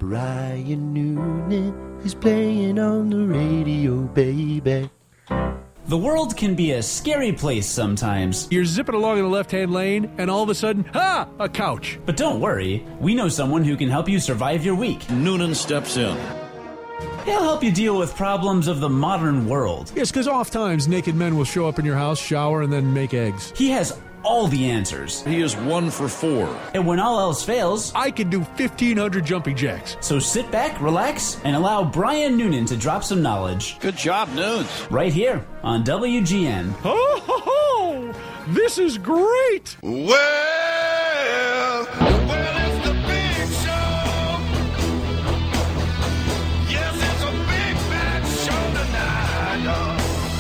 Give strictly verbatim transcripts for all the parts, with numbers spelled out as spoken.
Brian Noonan is playing on the radio, baby. The world can be a scary place sometimes. You're zipping along in the left-hand lane, and all of a sudden, ah, a couch. But don't worry, we know someone who can help you survive your week. Noonan steps in. He'll help you deal with problems of the modern world. Yes, because oft times naked men will show up in your house, shower, and then make eggs. He has all the answers. He is one for four. And when all else fails, I can do fifteen hundred jumping jacks. So sit back, relax, and allow Brian Noonan to drop some knowledge. Good job, Noons. Right here on W G N. Ho, ho, ho! This is great! Well, well, it's the big show. Yes, it's a big bad show tonight. Oh.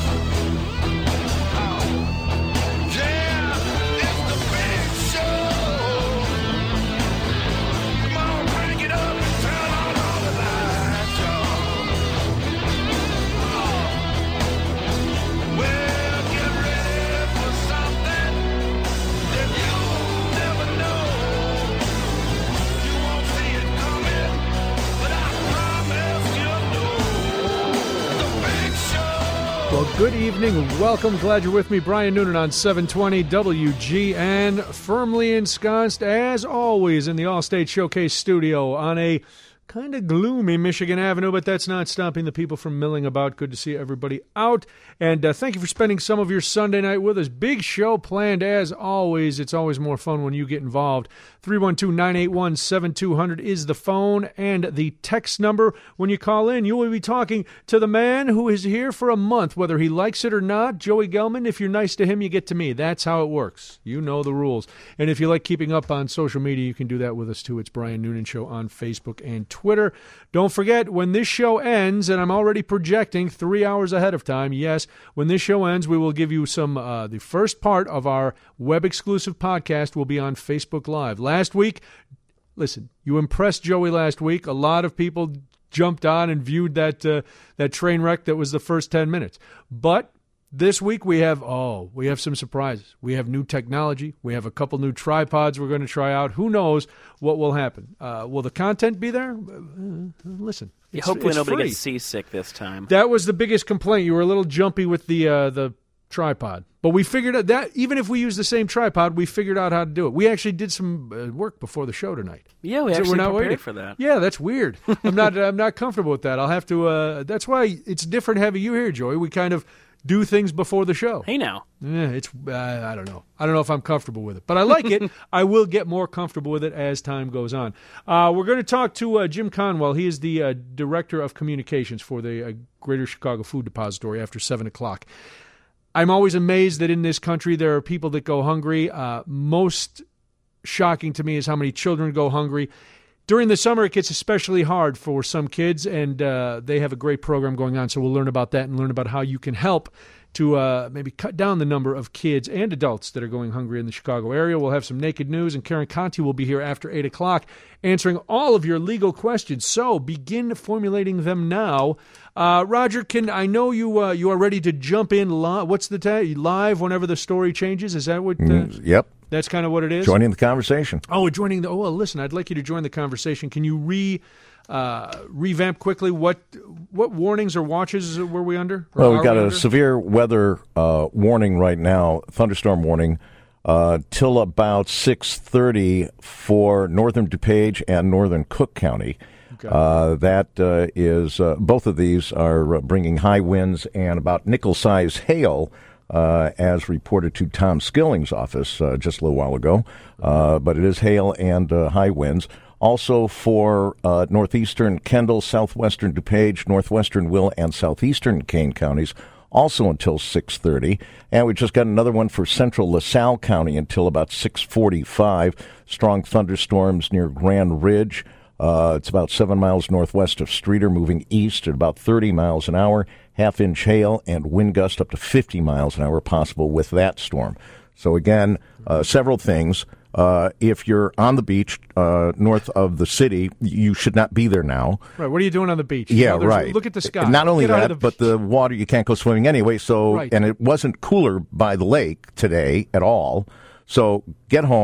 Well, good evening. Welcome. Glad you're with me. Brian Noonan on seven twenty W G N. Firmly ensconced, as always, in the Allstate Showcase studio on a kind of gloomy Michigan Avenue, but that's not stopping the people from milling about. Good to see everybody out. And uh, thank you for spending some of your Sunday night with us. Big show planned, as always. It's always more fun when you get involved. three one two, nine eight one, seven two zero zero is the phone and the text number. When you call in, you will be talking to the man who is here for a month, whether he likes it or not. Joey Gelman, if you're nice to him, you get to me. That's how it works. You know the rules. And if you like keeping up on social media, you can do that with us, too. It's Brian Noonan Show on Facebook and Twitter. Don't forget, when this show ends, and I'm already projecting three hours ahead of time, yes, when this show ends, we will give you some, uh, the first part of our web-exclusive podcast will be on Facebook Live. Last week, listen, you impressed Joey last week. A lot of people jumped on and viewed that uh, that train wreck that was the first ten minutes. But this week we have, oh, we have some surprises. We have new technology. We have a couple new tripods we're going to try out. Who knows what will happen? Uh, will the content be there? Uh, listen. It's, Hopefully it's nobody free. gets seasick this time. That was the biggest complaint. You were a little jumpy with the uh, the tripod. But we figured out that even if we use the same tripod, we figured out how to do it. We actually did some uh, work before the show tonight. Yeah, we so actually we're not prepared waiting. for that. Yeah, that's weird. I'm not I'm not comfortable with that. I'll have to uh, that's why it's different having you here, Joey. We kind of do things before the show. Hey now. Yeah, it's uh, I don't know. I don't know if I'm comfortable with it, but I like it. I will get more comfortable with it as time goes on. Uh, we're going to talk to uh, Jim Conwell. He is the uh, Director of Communications for the uh, Greater Chicago Food Depository after seven o'clock. I'm always amazed that in this country there are people that go hungry. Uh, most shocking to me is how many children go hungry. During the summer, it gets especially hard for some kids, and uh, they have a great program going on, so we'll learn about that and learn about how you can help to uh, maybe cut down the number of kids and adults that are going hungry in the Chicago area. We'll have some naked news, and Karen Conti will be here after eight o'clock answering all of your legal questions. So begin formulating them now. Uh, Roger, can I know you uh, you are ready to jump in live? What's the tag? Live whenever the story changes? Is that what? Uh, mm, yep. That's kind of what it is? Joining the conversation. Oh, we're joining the... Oh, well, listen, I'd like you to join the conversation. Can you re uh, revamp quickly what what warnings or watches were we under? Well, we've got we a under? severe weather uh, warning right now, thunderstorm warning, uh, till about six thirty for northern DuPage and northern Cook County. Okay. Uh, that uh, is... Uh, both of these are bringing high winds and about nickel-sized hail, Uh, as reported to Tom Skilling's office uh, just a little while ago. Uh, but it is hail and uh, high winds. Also for uh, northeastern Kendall, southwestern DuPage, northwestern Will, and southeastern Kane counties, also until six thirty. And we just got another one for central LaSalle County until about six forty-five. Strong thunderstorms near Grand Ridge. Uh, it's about seven miles northwest of Streeter, moving east at about thirty miles an hour. Half-inch hail and wind gust up to fifty miles an hour possible with that storm. So, again, uh, several things. Uh, if you're on the beach uh, north of the city, you should not be there now. Right. What are you doing on the beach? Yeah, you know, right. Look at the sky. Not only Get that, the but the water, you can't go swimming anyway. So, right. And it wasn't cooler by the lake today at all. So get home.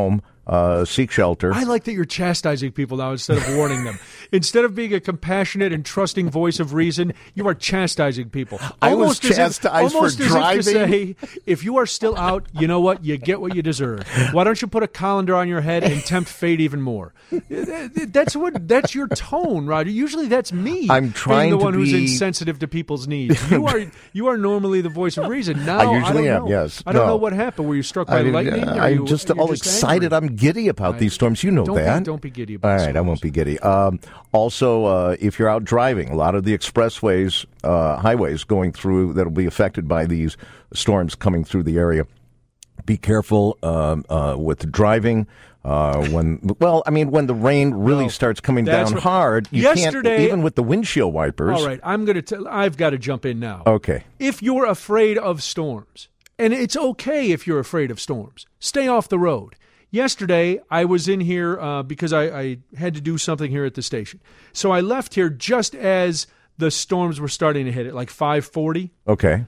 uh, seek shelter. I like that you're chastising people now instead of warning them. Instead of being a compassionate and trusting voice of reason, you are chastising people. I was Almost as if- chastised for almost as if driving. to say, if you are still out, you know what? You get what you deserve. Why don't you put a colander on your head and tempt fate even more? That's what. That's your tone, Roger. Usually that's me. I'm trying being the to one who's be- insensitive to people's needs. You are. You are normally the voice of reason. Now I usually don't am, know. yes. I don't No. know what happened. Were you struck by I mean, lightning? uh, Or I'm you, just you're all just excited. angry? I'm giddy about these storms. You know Don't be- that. don't be giddy about All right, I storms. won't be giddy. Um, also, uh, if you're out driving, a lot of the expressways, uh, highways going through that will be affected by these storms coming through the area. Be careful um, uh, with driving. Uh, when well, I mean, when the rain really No, starts coming that's down what- hard, you Yesterday- can't even with the windshield wipers. All right, I'm going to tell. I've got to jump in now. Okay. If you're afraid of storms, and it's okay if you're afraid of storms, stay off the road. Yesterday, I was in here uh, because I, I had to do something here at the station. So I left here just as the storms were starting to hit at like five forty. Okay.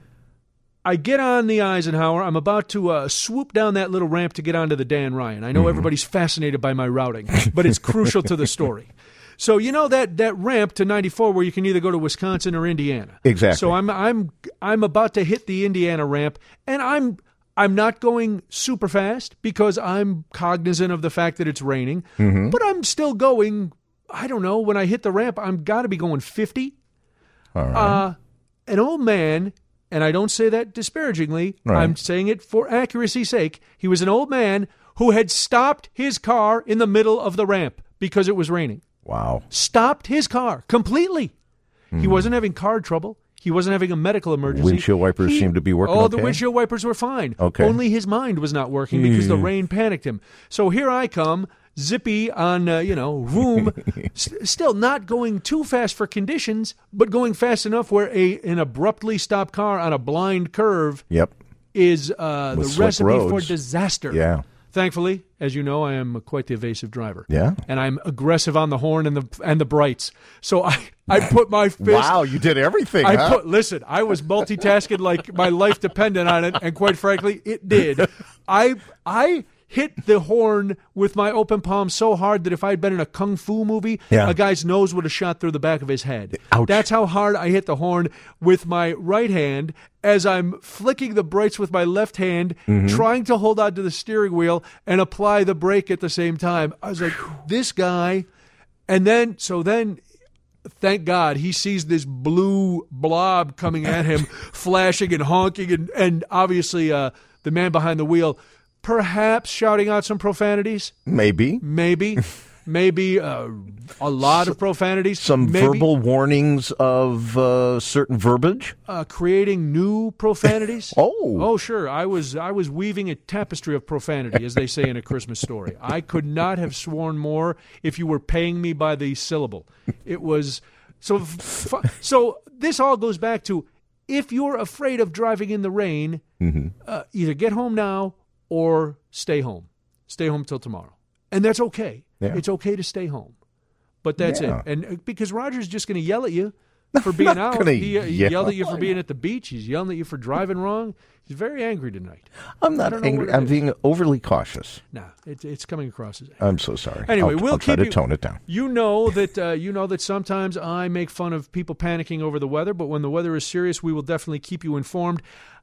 I get on the Eisenhower. I'm about to uh, swoop down that little ramp to get onto the Dan Ryan. I know Mm-hmm. everybody's fascinated by my routing, but it's crucial to the story. So you know that that ramp to ninety-four where you can either go to Wisconsin or Indiana. Exactly. So I'm I'm I'm about to hit the Indiana ramp, and I'm I'm not going super fast because I'm cognizant of the fact that it's raining. Mm-hmm. But I'm still going. I don't know. When I hit the ramp, I'm got to be going fifty. All right. Uh, an old man, and I don't say that disparagingly, Right. I'm saying it for accuracy's sake. He was an old man who had stopped his car in the middle of the ramp because it was raining. Wow. Stopped his car completely. He wasn't having car trouble. He wasn't having a medical emergency. Windshield wipers He- seemed to be working Oh, okay? the windshield wipers were fine. Okay. Only his mind was not working because the rain panicked him. So here I come, zippy on, uh, you know, room, s- still not going too fast for conditions, but going fast enough where a an abruptly stopped car on a blind curve Yep. is uh, the With slick recipe for roads. disaster. Yeah. Thankfully, as you know, I am quite the evasive driver. Yeah. And I'm aggressive on the horn and the and the brights. So I, I put my fist. Wow, you did everything, I huh? put listen, I was multitasking like my life depended on it, and quite frankly, it did. I I hit the horn with my open palm so hard that if I had been in a kung fu movie, Yeah. a guy's nose would have shot through the back of his head. Ouch. That's how hard I hit the horn with my right hand as I'm flicking the brakes with my left hand, Mm-hmm. trying to hold on to the steering wheel and apply the brake at the same time. I was like, this guy. And then, so then, thank God, he sees this blue blob coming at him, flashing and honking, and, and obviously uh, the man behind the wheel perhaps shouting out some profanities. Maybe. Maybe. Maybe uh, a lot of profanities. Some Maybe, verbal warnings of uh, certain verbiage. uh, creating new profanities. Oh. oh, sure. I was I was weaving a tapestry of profanity, as they say in A Christmas Story. I could not have sworn more if you were paying me by the syllable. It was so. F- so this all goes back to if you're afraid of driving in the rain, Mm-hmm. uh, either get home now or stay home. Stay home till tomorrow, and that's okay. Yeah. It's okay to stay home. But that's Yeah. it. And uh, because Roger's just going to yell at you for being not out. gonna He, uh, he yell. yelled at you for being at the beach. He's yelling at you for driving wrong. He's very angry tonight. I'm I not don't know angry. what it I'm is. being overly cautious. Nah, it, it's coming across as anger. I'm so sorry. Anyway, I'll, we'll I'll try keep to you, tone it down. You know that uh, you know that sometimes I make fun of people panicking over the weather, but when the weather is serious, we will definitely keep you informed.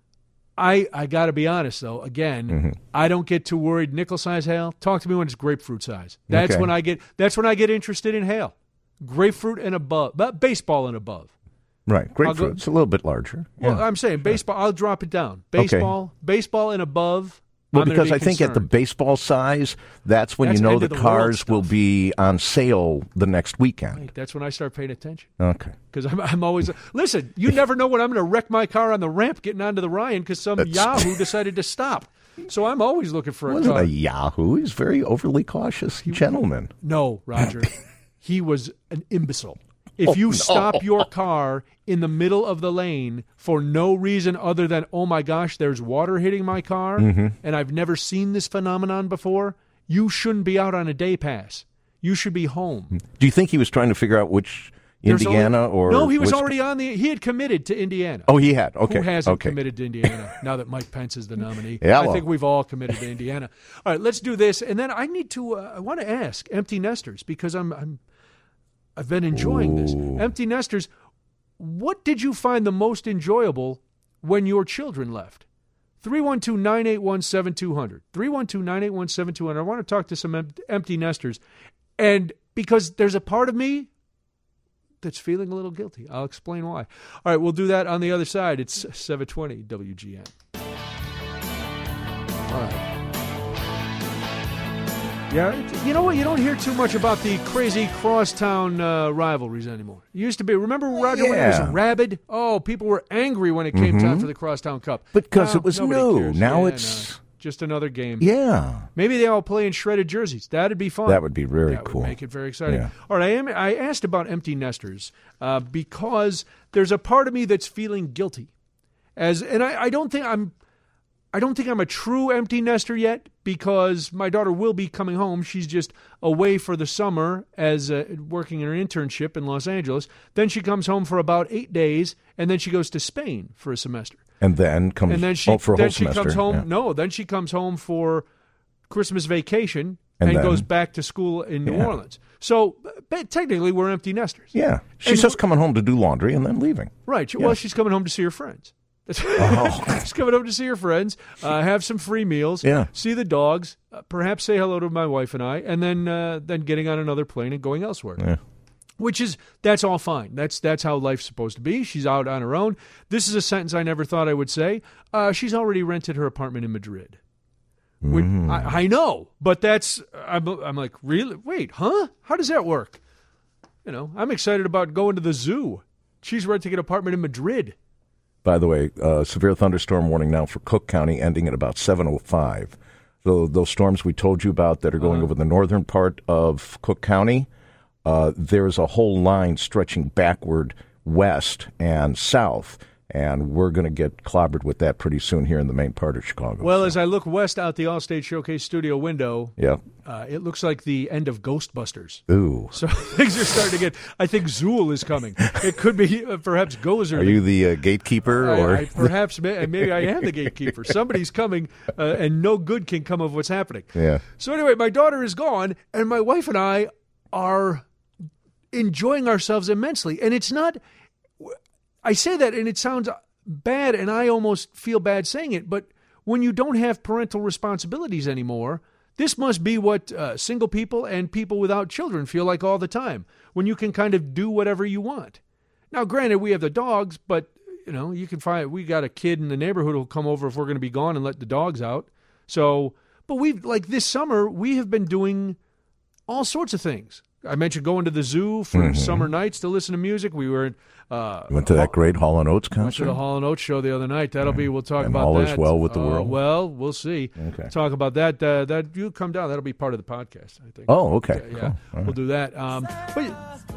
I, I got to be honest, though. Again, Mm-hmm. I don't get too worried. Nickel size hail. Talk to me when it's grapefruit size. That's Okay. when I get. That's when I get interested in hail. Grapefruit and above, but baseball and above. Right. go- Grapefruit. It's a little bit larger. Well, Yeah. I'm saying baseball. I'll drop it down. Baseball, baseball and above. Well, I'm gonna because be I think at the concerned. baseball size, that's when That's you know end the of the world cars stuff. will be on sale the next weekend. That's when I start paying attention. Okay. Because I'm, I'm always listen. You never know when I'm going to wreck my car on the ramp getting onto the Ryan because some That's- Yahoo decided to stop. So I'm always looking for He a wasn't car. a Yahoo. He's a very overly cautious gentleman. No, Roger, he was an imbecile. If Oh, you no. stop your car in the middle of the lane for no reason other than, oh my gosh, there's water hitting my car, Mm-hmm. and I've never seen this phenomenon before, you shouldn't be out on a day pass. You should be home. Do you think he was trying to figure out which There's Indiana only, or no? He was Wisconsin? already on the. He had committed to Indiana. Oh, he had. Okay. Who hasn't okay. committed to Indiana now that Mike Pence is the nominee? Yeah, I well. think we've all committed to Indiana. All right, let's do this, and then I need to. Uh, I want to ask empty nesters because I'm. I'm I've been enjoying Ooh. this. Empty nesters, what did you find the most enjoyable when your children left? three one two, nine eight one, seven two zero zero. three one two, nine eight one, seven two zero zero. I want to talk to some em- empty nesters. And because there's a part of me that's feeling a little guilty. I'll explain why. All right, we'll do that on the other side. It's seven twenty W G N. All right. Yeah, it- you know what? You don't hear too much about the crazy crosstown uh, rivalries anymore. It used to be. Remember, Roger, when it Yeah. was rabid? Oh, people were angry when it came time for the crosstown cup. Because Now, it was nobody new. cares. Now Yeah, it's- no, just another game. Yeah. Maybe they all play in shredded jerseys. That'd be fun. That would be very that cool. Would make it very exciting. Yeah. All right, I am. I asked about empty nesters uh, because there's a part of me that's feeling guilty, as and I, I don't think I'm. I don't think I'm a true empty nester yet because my daughter will be coming home. She's just away for the summer as uh, working in her internship in Los Angeles. Then she comes home for about eight days, and then she goes to Spain for a semester. And then comes And then she oh, for a then whole she semester. comes home. Yeah. No, then she comes home for Christmas vacation And and, then- goes back to school in New Yeah. Orleans. So but technically, we're empty nesters. Yeah. She's And just wh- coming home to do laundry and then leaving. Right. Yeah. Well, she's coming home to see her friends. Oh. She's coming home to see her friends, uh, have some free meals, Yeah. see the dogs, uh, perhaps say hello to my wife and I, and then uh, then getting on another plane and going elsewhere. Yeah. Which is that's all fine. That's that's how life's supposed to be. She's out on her own. This is a sentence I never thought I would say. Uh, she's already rented her apartment in Madrid. Which, Mm. I, I know, but that's I'm, I'm like, really? Wait, huh? How does that work? You know, I'm excited about going to the zoo. She's renting an apartment in Madrid. By the way, uh, severe thunderstorm warning now for Cook County, ending at about seven oh five. So those storms we told you about that are going Uh-huh. over the northern part of Cook County, uh, there's a whole line stretching backward west and south, and we're going to get clobbered with that pretty soon here in the main part of Chicago. Well, So, as I look west out the Allstate Showcase studio window, yeah. uh, it looks like the end of Ghostbusters. Ooh. So things are starting to get. I think Zool is coming. It could be uh, perhaps Gozer. Are you the uh, gatekeeper? I, or I, perhaps may, maybe I am the gatekeeper. Somebody's coming, uh, and no good can come of what's happening. Yeah. So anyway, my daughter is gone, and my wife and I are enjoying ourselves immensely. And it's not. I say that, and it sounds bad, and I almost feel bad saying it. But when you don't have parental responsibilities anymore, this must be what uh, single people and people without children feel like all the time. When you can kind of do whatever you want. Now, granted, we have the dogs, but you know, you can find we got a kid in the neighborhood who'll come over if we're going to be gone and let the dogs out. So, but we've like this summer we have been doing all sorts of things. I mentioned going to the zoo for Mm-hmm. summer nights to listen to music. We were uh, Went to that great Hall and Oates went to concert? the Hall and Oates show the other night. That'll be. We'll talk And about all that. is well with the Uh, world? Well, we'll see. Okay. Talk about that. Uh, that you come down. That'll be part of the podcast. I think. Oh, okay. Yeah, Cool. All we'll right. do that. Um, but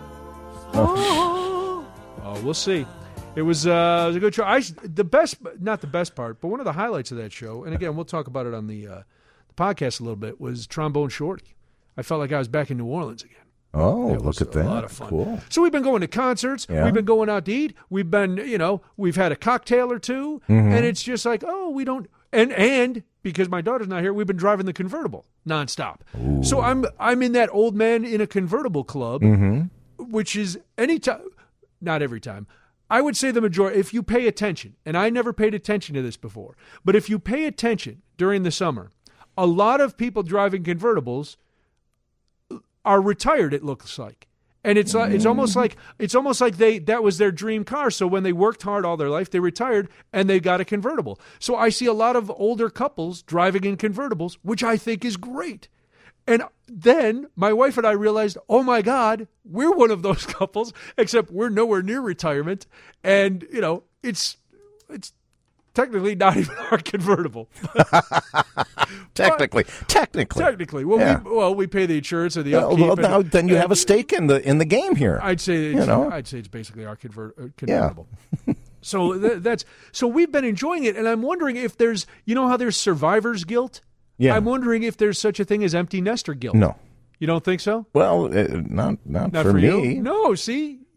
oh, we'll see. It was, uh, it was a good show. I the best, not the best part, but one of the highlights of that show, and again, we'll talk about it on the uh, the podcast a little bit, was Trombone Shorty. I felt like I was back in New Orleans again. Oh, It look was at that. A lot of fun. Cool. So we've been going to concerts. Yeah. We've been going out to eat. We've been, you know, we've had a cocktail or two, Mm-hmm. and it's just like, oh, we don't. And and because my daughter's not here, we've been driving the convertible nonstop. So I'm I'm in that old man in a convertible club, Mm-hmm. which is any time, not every time. I would say the majority. If you pay attention, and I never paid attention to this before, but if you pay attention during the summer, a lot of people driving convertibles are retired. It looks like. And it's uh, it's almost like it's almost like they that was their dream car. So when they worked hard all their life, they retired and they got a convertible. So I see a lot of older couples driving in convertibles, which I think is great. And then my wife and I realized, oh my God, we're one of those couples, except we're nowhere near retirement. And you know, it's it's technically not even our convertible. Technically, technically, Technically, well, Yeah. we well we pay the insurance or the Well, upkeep. well, now and- then you have a and- stake in the in the game here. I'd say it's, You know? I'd say it's basically our convert, uh, convertible. so th- that's so we've been enjoying it, and I'm wondering if there's you know how there's survivor's guilt. Yeah. I'm wondering if there's such a thing as empty nester guilt. No. You don't think so? Well, uh, not not, Not for, for, me. you. No. See,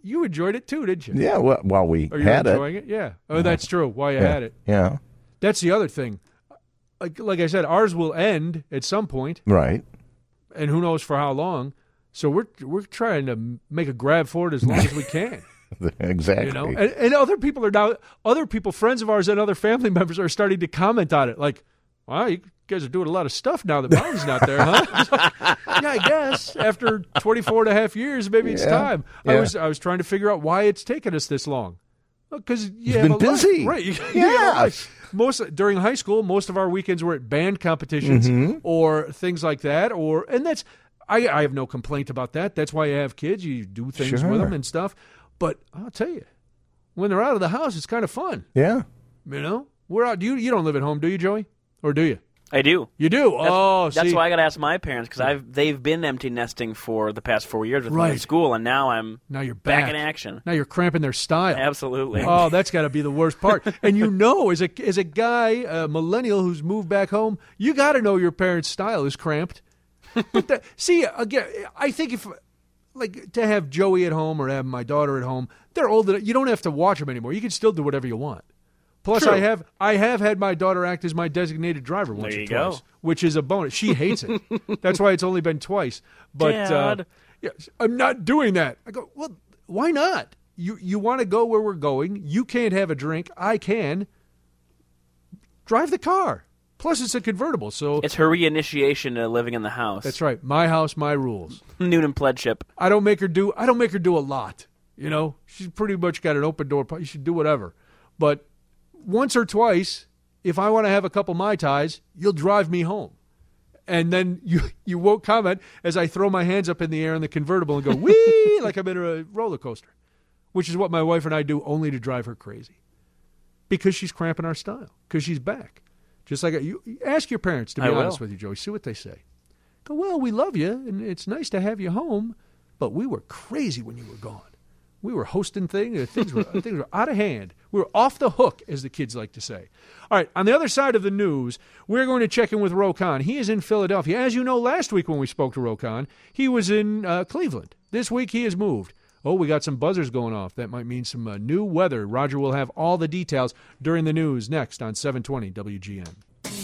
you enjoyed it too, didn't you? Yeah, well, while we Are you had enjoying it. it? Yeah. Oh, that's true. While you yeah. had it. Yeah. That's the other thing. Like, like I said, ours will end at some point, Right. and who knows for how long. So we're we're trying to make a grab for it as long as we can. Exactly. You know, and, and other people are now, other people, friends of ours and other family members are starting to comment on it. Like, wow, you guys are doing a lot of stuff now that Mountain's not there, huh? Yeah, I guess after twenty-four and a half years, maybe it's Yeah. time. Yeah. I was I was trying to figure out why it's taken us this long. Because you You've have been a busy. life, right? You, you Yeah. have a life. Most during high school, most of our weekends were at band competitions Mm-hmm. or things like that, or and that's I, I have no complaint about that. That's why you have kids. You do things Sure. with them and stuff. But I'll tell you, when they're out of the house, it's kind of fun. Yeah. You know, we're out. You you don't live at home, do you, Joey? Or do you? I do. You do. That's, oh, that's see. why I got to ask my parents because I've they've been empty nesting for the past four years with me Right. in school, and now I'm Now you're back. back in action. Now you're cramping their style. Absolutely. Oh, that's got to be the worst part. And you know, as a as a guy, a millennial who's moved back home, you got to know your parents' style is cramped. But that, see, again, I think if like to have Joey at home or have my daughter at home, they're old enough. You don't have to watch them anymore. You can still do whatever you want. Plus, True. I have I have had my daughter act as my designated driver once There or you twice, go. which is a bonus. She hates it. That's why it's only been twice. But uh, Dad. yeah, I'm not doing that. I go, well, why not? You you want to go where we're going? You can't have a drink. I can. Drive the car. Plus, it's a convertible, so It's her reinitiation to living in the house. that's right. My house, my rules. Noonan pledgeship. I don't make her do. I don't make her do a lot. You know, she's pretty much got an open door. You should do whatever. But once or twice, if I want to have a couple Mai Tais, you'll drive me home. And then you you won't comment as I throw my hands up in the air in the convertible and go, wee, like I'm in a roller coaster, which is what my wife and I do only to drive her crazy because she's cramping our style, because she's back. Just like you ask your parents, to be I will. honest with you, Joey, see what they say. Go, well, we love you, and it's nice to have you home, but we were crazy when you were gone. We were hosting things. Things were, things were out of hand. We were off the hook, as the kids like to say. All right, on the other side of the news, we're going to check in with Ro Khan. He is in Philadelphia. As you know, last week when we spoke to Ro Khan, he was in uh, Cleveland. This week he has moved. Oh, we got some buzzers going off. That might mean some uh, new weather. Roger will have all the details during the news next on seven twenty W G N.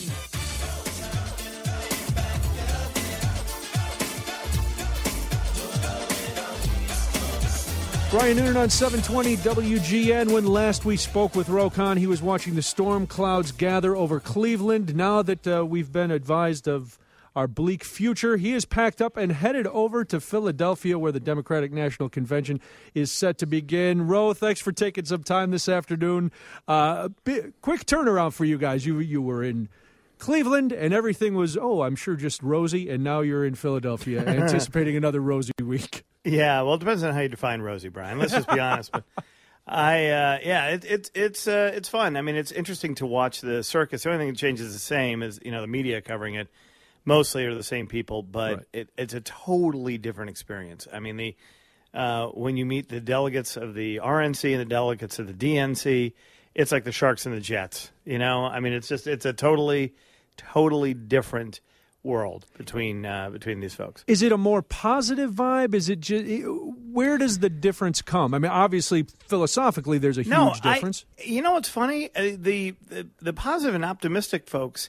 Brian Noonan on seven twenty W G N. When last we spoke with Ro Khan, he was watching the storm clouds gather over Cleveland. Now that uh, we've been advised of our bleak future, he is packed up and headed over to Philadelphia, where the Democratic National Convention is set to begin. Ro, thanks for taking some time this afternoon. Uh, bi- quick turnaround for you guys. You you were in Cleveland, and everything was, oh, I'm sure just rosy, and now you're in Philadelphia anticipating another rosy week. Yeah, well, it depends on how you define rosy, Brian. Let's just be honest. But I, uh, yeah, it, it, it's uh, it's fun. I mean, it's interesting to watch the circus. The only thing that changes the same is, you know, the media covering it mostly are the same people, but Right. it, it's a totally different experience. I mean, the uh, when you meet the delegates of the R N C and the delegates of the D N C, it's like the Sharks and the Jets. You know, I mean, it's just it's a totally, totally different world between uh, between these folks. Is it a more positive vibe? Is it just, where does the difference come? I mean, obviously, philosophically, there's a huge No, I- difference. you know what's funny? Uh, the, the the positive and optimistic folks.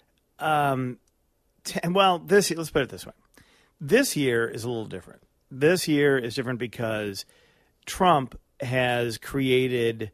Um, t- well, this let's put it this way: this year is a little different. This year is different because Trump has created,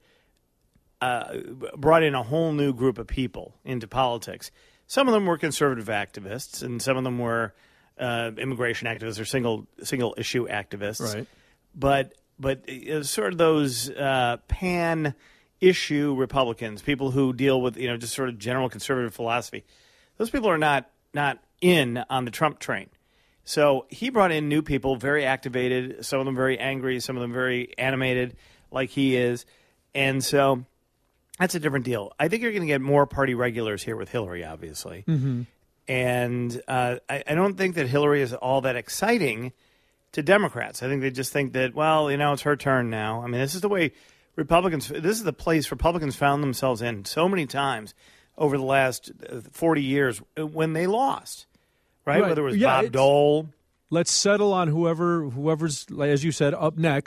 uh, brought in a whole new group of people into politics. Some of them were conservative activists, and some of them were uh, immigration activists or single single issue activists. Right. But but uh, sort of those uh, pan issue Republicans, people who deal with, you know, just sort of general conservative philosophy. Those people are not not in on the Trump train. So he brought in new people, very activated, some of them very angry, some of them very animated, like he is, and so. That's a different deal. I think you're going to get more party regulars here with Hillary, obviously. Mm-hmm. And uh, I, I don't think that Hillary is all that exciting to Democrats. I think they just think that, well, you know, it's her turn now. I mean, this is the way Republicans, this is the place Republicans found themselves in so many times over the last forty years when they lost, right? Right. Whether it was Yeah, Bob it's- Dole. Let's settle on whoever whoever's, as you said, up next.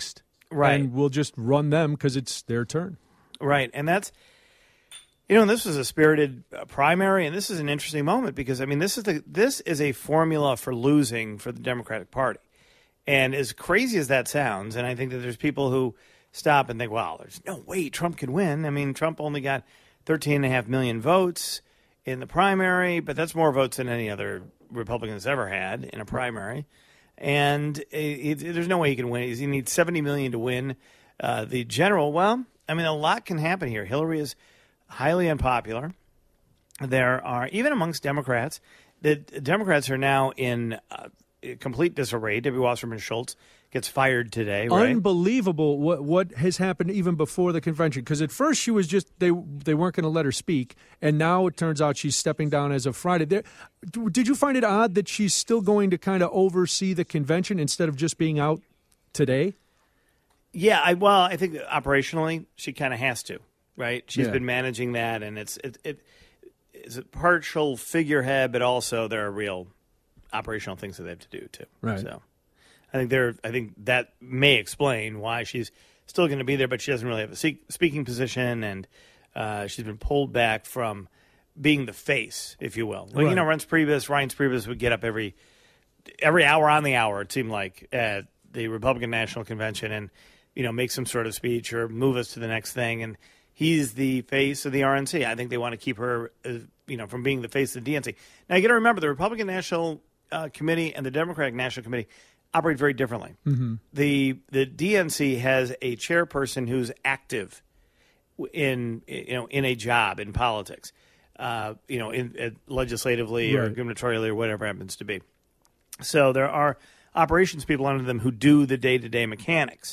Right. and we'll just run them because it's their turn. Right, and that's, you know, and this was a spirited uh, primary, and this is an interesting moment because, I mean, this is the this is a formula for losing for the Democratic Party. And as crazy as that sounds, and I think that there's people who stop and think, well, there's no way Trump can win. I mean, Trump only got thirteen point five million votes in the primary, but that's more votes than any other Republican has ever had in a primary. And it, it, there's no way he can win. He needs seventy million to win uh, the general. Well, I mean, a lot can happen here. Hillary is highly unpopular. There are, even amongst Democrats, the Democrats are now in uh, complete disarray. Debbie Wasserman Schultz gets fired today, right? Unbelievable what what has happened even before the convention. Because at first she was just, they they weren't going to let her speak, and now it turns out she's stepping down as of Friday. There, did you find it odd that she's still going to kind of oversee the convention instead of just being out today? Yeah, I, well, I think operationally she kind of has to, right? She's Yeah. been managing that, and it's it, it is a partial figurehead, but also there are real operational things that they have to do too. Right. So I think there, I think that may explain why she's still going to be there, but she doesn't really have a se- speaking position, and uh, she's been pulled back from being the face, if you will. Well, Right. you know, Reince Priebus, Reince Priebus would get up every every hour on the hour, it seemed like, at the Republican National Convention, and you know, make some sort of speech or move us to the next thing. And he's the face of the R N C. I think they want to keep her, uh, you know, from being the face of the D N C. Now, you got to remember the Republican National uh, Committee and the Democratic National Committee operate very differently. Mm-hmm. The the D N C has a chairperson who's active in you know in a job in politics, uh, you know, in, in legislatively or Right. gubernatorially or whatever it happens to be. So there are operations people under them who do the day to day mechanics.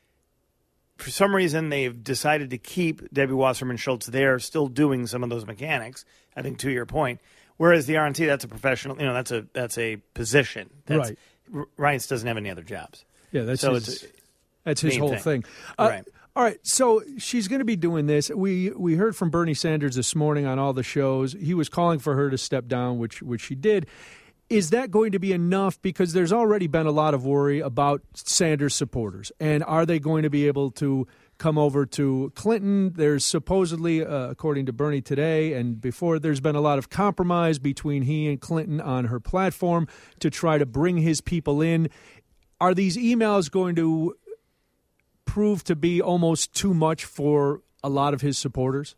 For some reason, they've decided to keep Debbie Wasserman Schultz there, still doing some of those mechanics. I think to your point, whereas the R N C, that's a professional, you know, that's a that's a position. That's, Right. R- Reince doesn't have any other jobs. Yeah, that's So his, it's a that's his main whole thing. thing. Uh, Right. All right, so she's going to be doing this. We we heard from Bernie Sanders this morning on all the shows. He was calling for her to step down, which which she did. Is that going to be enough? Because there's already been a lot of worry about Sanders supporters. And are they going to be able to come over to Clinton? There's supposedly, uh, according to Bernie today and before, there's been a lot of compromise between he and Clinton on her platform to try to bring his people in. Are these emails going to prove to be almost too much for a lot of his supporters?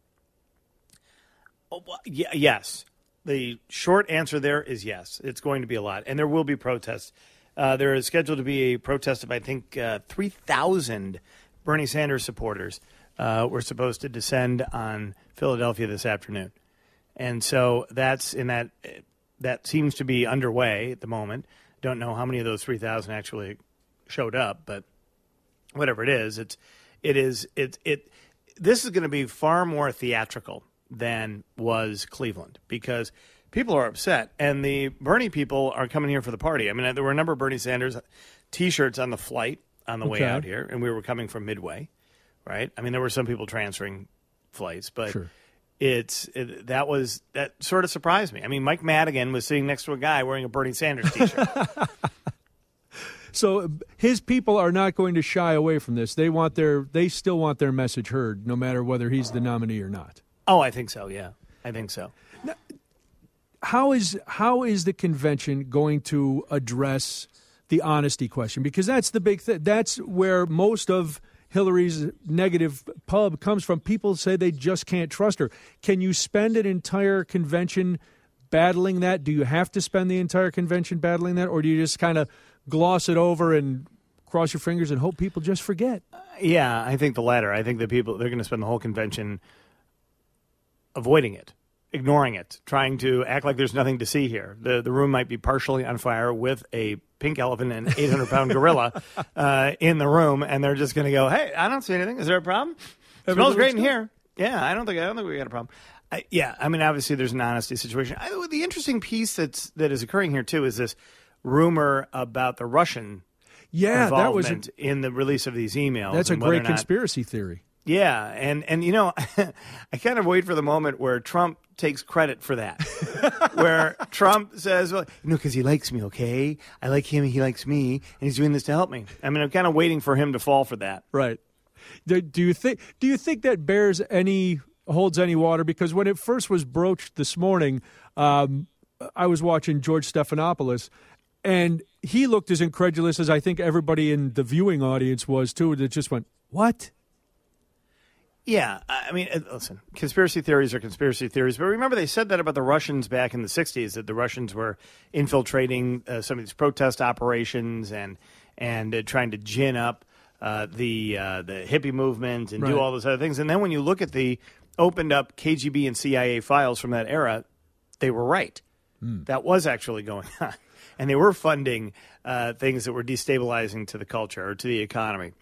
Oh, well, y- yes. The short answer there is yes. It's going to be a lot, and there will be protests. Uh, there is scheduled to be a protest of, I think, uh, three thousand Bernie Sanders supporters uh, were supposed to descend on Philadelphia this afternoon. And so that's in that that seems to be underway at the moment. Don't know how many of those three thousand actually showed up, but whatever it is, it's it is it it this is going to be far more theatrical than was Cleveland, because people are upset, and the Bernie people are coming here for the party. I mean, there were a number of Bernie Sanders T-shirts on the flight on the way Okay. out here, and we were coming from Midway, right? I mean, there were some people transferring flights, but Sure. it's it, that was that sort of surprised me. I mean, Mike Madigan was sitting next to a guy wearing a Bernie Sanders T-shirt. So his people are not going to shy away from this. They want their they still want their message heard, no matter whether he's the nominee or not. Oh, I think so. Yeah, I think so. How is how is the convention going to address the honesty question? Because that's the big thing. That's where most of Hillary's negative pub comes from. People say they just can't trust her. Can you spend an entire convention battling that? Do you have to spend the entire convention battling that, or do you just kind of gloss it over and cross your fingers and hope people just forget? Yeah, I think the latter. I think that people they're going to spend the whole convention avoiding it, ignoring it, trying to act like there's nothing to see here. The the room might be partially on fire with a pink elephant and an eight hundred pound gorilla uh, in the room, and they're just going to go, "Hey, I don't see anything. Is there a problem? It smells great in here. Yeah, I don't think I don't think we got a problem." I, yeah, I mean, obviously there's an honesty situation. I, the interesting piece that's that is occurring here too is this rumor about the Russian Yeah, that was a, involvement in the release of these emails. that's a and whether great or not- conspiracy theory. Yeah, and, and you know, I kind of wait for the moment where Trump takes credit for that. Where Trump says, well, you know, because he likes me, okay? I like him, he likes me, and he's doing this to help me. I mean, I'm kind of waiting for him to fall for that. Right. Do, do you think do you think that bears any holds any water? Because when it first was broached this morning, um, I was watching George Stephanopoulos, and he looked as incredulous as I think everybody in the viewing audience was, too, that just went, what? Yeah, I mean, listen, conspiracy theories are conspiracy theories, but remember they said that about the Russians back in the sixties, that the Russians were infiltrating uh, some of these protest operations and and uh, trying to gin up uh, the uh, the hippie movement and right. do all those other things. And then when you look at the opened up K G B and C I A files from that era, they were right. Mm. That was actually going on. And they were funding uh, things that were destabilizing to the culture or to the economy.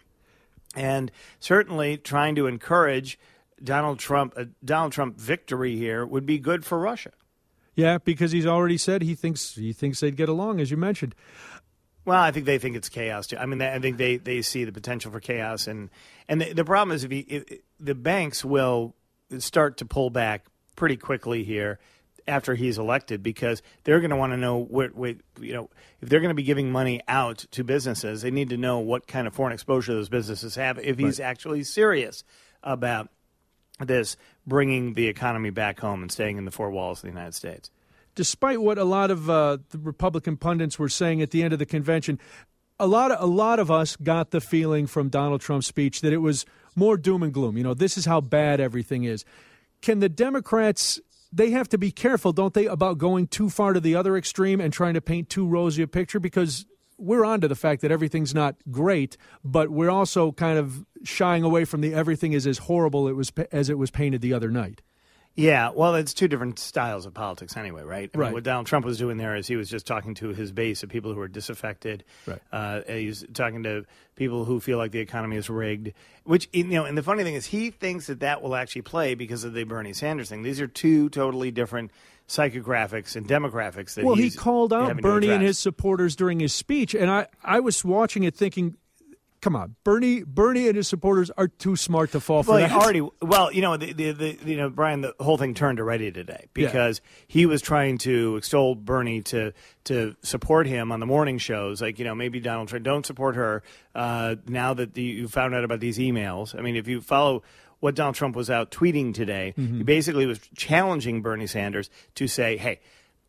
And certainly trying to encourage Donald Trump, a Donald Trump victory here would be good for Russia. Yeah, because he's already said he thinks he thinks they'd get along, as you mentioned. Well, I think they think it's chaos too. I mean, I think they, they see the potential for chaos, and and the, the problem is if, he, if the banks will start to pull back pretty quickly here after he's elected, because they're going to want to know what, what you know if they're going to be giving money out to businesses, they need to know what kind of foreign exposure those businesses have if he's right. actually serious about this bringing the economy back home and staying in the four walls of the United States. Despite what a lot of uh, the Republican pundits were saying at the end of the convention, a lot of, a lot of us got the feeling from Donald Trump's speech that it was more doom and gloom. You know, this is how bad everything is. Can the Democrats... They have to be careful, don't they, about going too far to the other extreme and trying to paint too rosy a picture, because we're on to the fact that everything's not great, but we're also kind of shying away from the everything is as horrible it was as it was painted the other night. Yeah, well, it's two different styles of politics anyway, right? I right. mean, what Donald Trump was doing there is he was just talking to his base of people who are disaffected. Right. Uh, he's talking to people who feel like the economy is rigged, which, you know, and the funny thing is he thinks that that will actually play because of the Bernie Sanders thing. These are two totally different psychographics and demographics that well, he's he called out Bernie and his supporters during his speech, and I, I was watching it thinking, come on, Bernie Bernie and his supporters are too smart to fall for well, that. He already, well, you know, the, the, the, you know, Brian, the whole thing turned already today because yeah. he was trying to extol Bernie to to support him on the morning shows. Like, you know, maybe Donald Trump, don't support her uh, now that the, you found out about these emails. I mean, if you follow what Donald Trump was out tweeting today, mm-hmm. he basically was challenging Bernie Sanders to say, hey,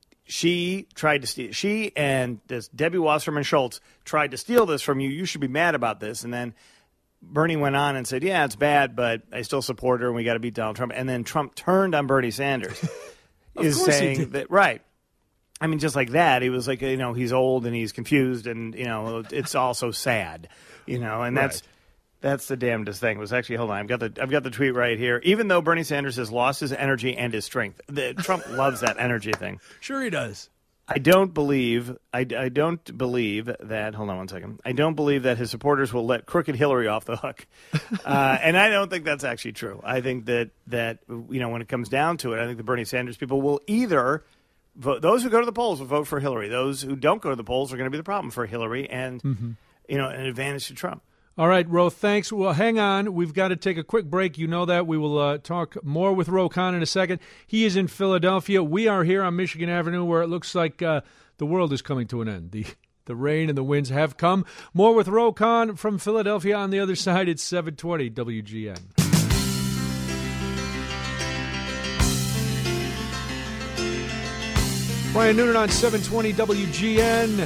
She tried to steal. She and this Debbie Wasserman Schultz tried to steal this from you. You should be mad about this. And then Bernie went on and said, "Yeah, it's bad, but I still support her, and we got to beat Donald Trump." And then Trump turned on Bernie Sanders, is saying that right. I mean, just like that, he was like, you know, he's old and he's confused, and you know, it's also sad, you know, and that's. Right. That's the damnedest thing. It was actually, hold on, I've got the I've got the tweet right here. Even though Bernie Sanders has lost his energy and his strength, the, Trump loves that energy thing. Sure, he does. I don't believe I, I don't believe that. Hold on one second. I don't believe that his supporters will let crooked Hillary off the hook, uh, and I don't think that's actually true. I think that that you know when it comes down to it, I think the Bernie Sanders people will either vote. Those who go to the polls will vote for Hillary. Those who don't go to the polls are going to be the problem for Hillary, and mm-hmm. you know an advantage to Trump. All right, Ro, thanks. Well, hang on. We've got to take a quick break. You know that. We will uh, talk more with Ro Khan in a second. He is in Philadelphia. We are here on Michigan Avenue, where it looks like uh, the world is coming to an end. The the rain and the winds have come. More with Ro Khan from Philadelphia on the other side. It's seven twenty W G N. Brian Noonan on seven twenty W G N.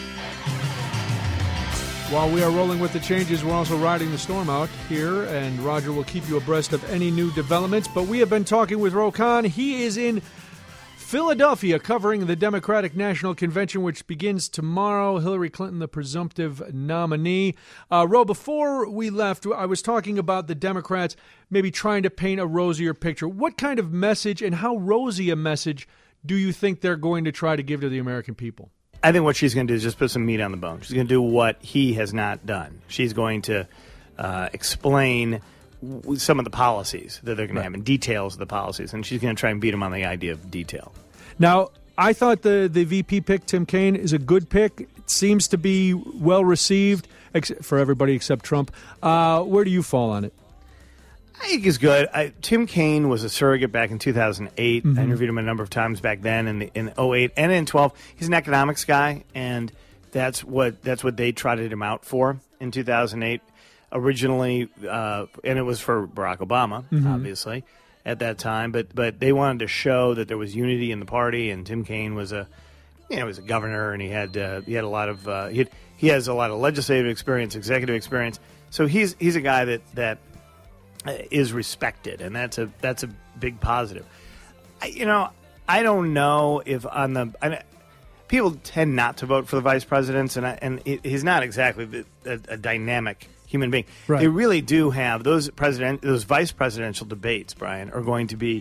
While we are rolling with the changes, we're also riding the storm out here, and Roger will keep you abreast of any new developments. But we have been talking with Ro Khan. He is in Philadelphia covering the Democratic National Convention, which begins tomorrow. Hillary Clinton, the presumptive nominee. Uh, Ro, before we left, I was talking about the Democrats maybe trying to paint a rosier picture. What kind of message and how rosy a message do you think they're going to try to give to the American people? I think what she's going to do is just put some meat on the bone. She's going to do what he has not done. She's going to uh, explain w- some of the policies that they're going right. to have and details of the policies, and she's going to try and beat him on the idea of detail. Now, I thought the, the V P pick, Tim Kaine, is a good pick. It seems to be well received ex- for everybody except Trump. Uh, where do you fall on it? I think he's good. I, Tim Kaine was a surrogate back in two thousand eight. Mm-hmm. I interviewed him a number of times back then in the, in oh eight and in twelve. He's an economics guy, and that's what that's what they trotted him out for in two thousand eight originally, uh, and it was for Barack Obama, Mm-hmm. obviously, at that time. But but they wanted to show that there was unity in the party, and Tim Kaine was a you know, he was a governor, and he had uh, he had a lot of uh, he had, he has a lot of legislative experience, executive experience. So he's he's a guy that that. is respected, and that's a that's a big positive. I, you know, I don't know if on the I, people tend not to vote for the vice presidents, and I, and it, he's not exactly the, a, a dynamic human being. Right. They really do have those president those vice presidential debates, Brian, are going to be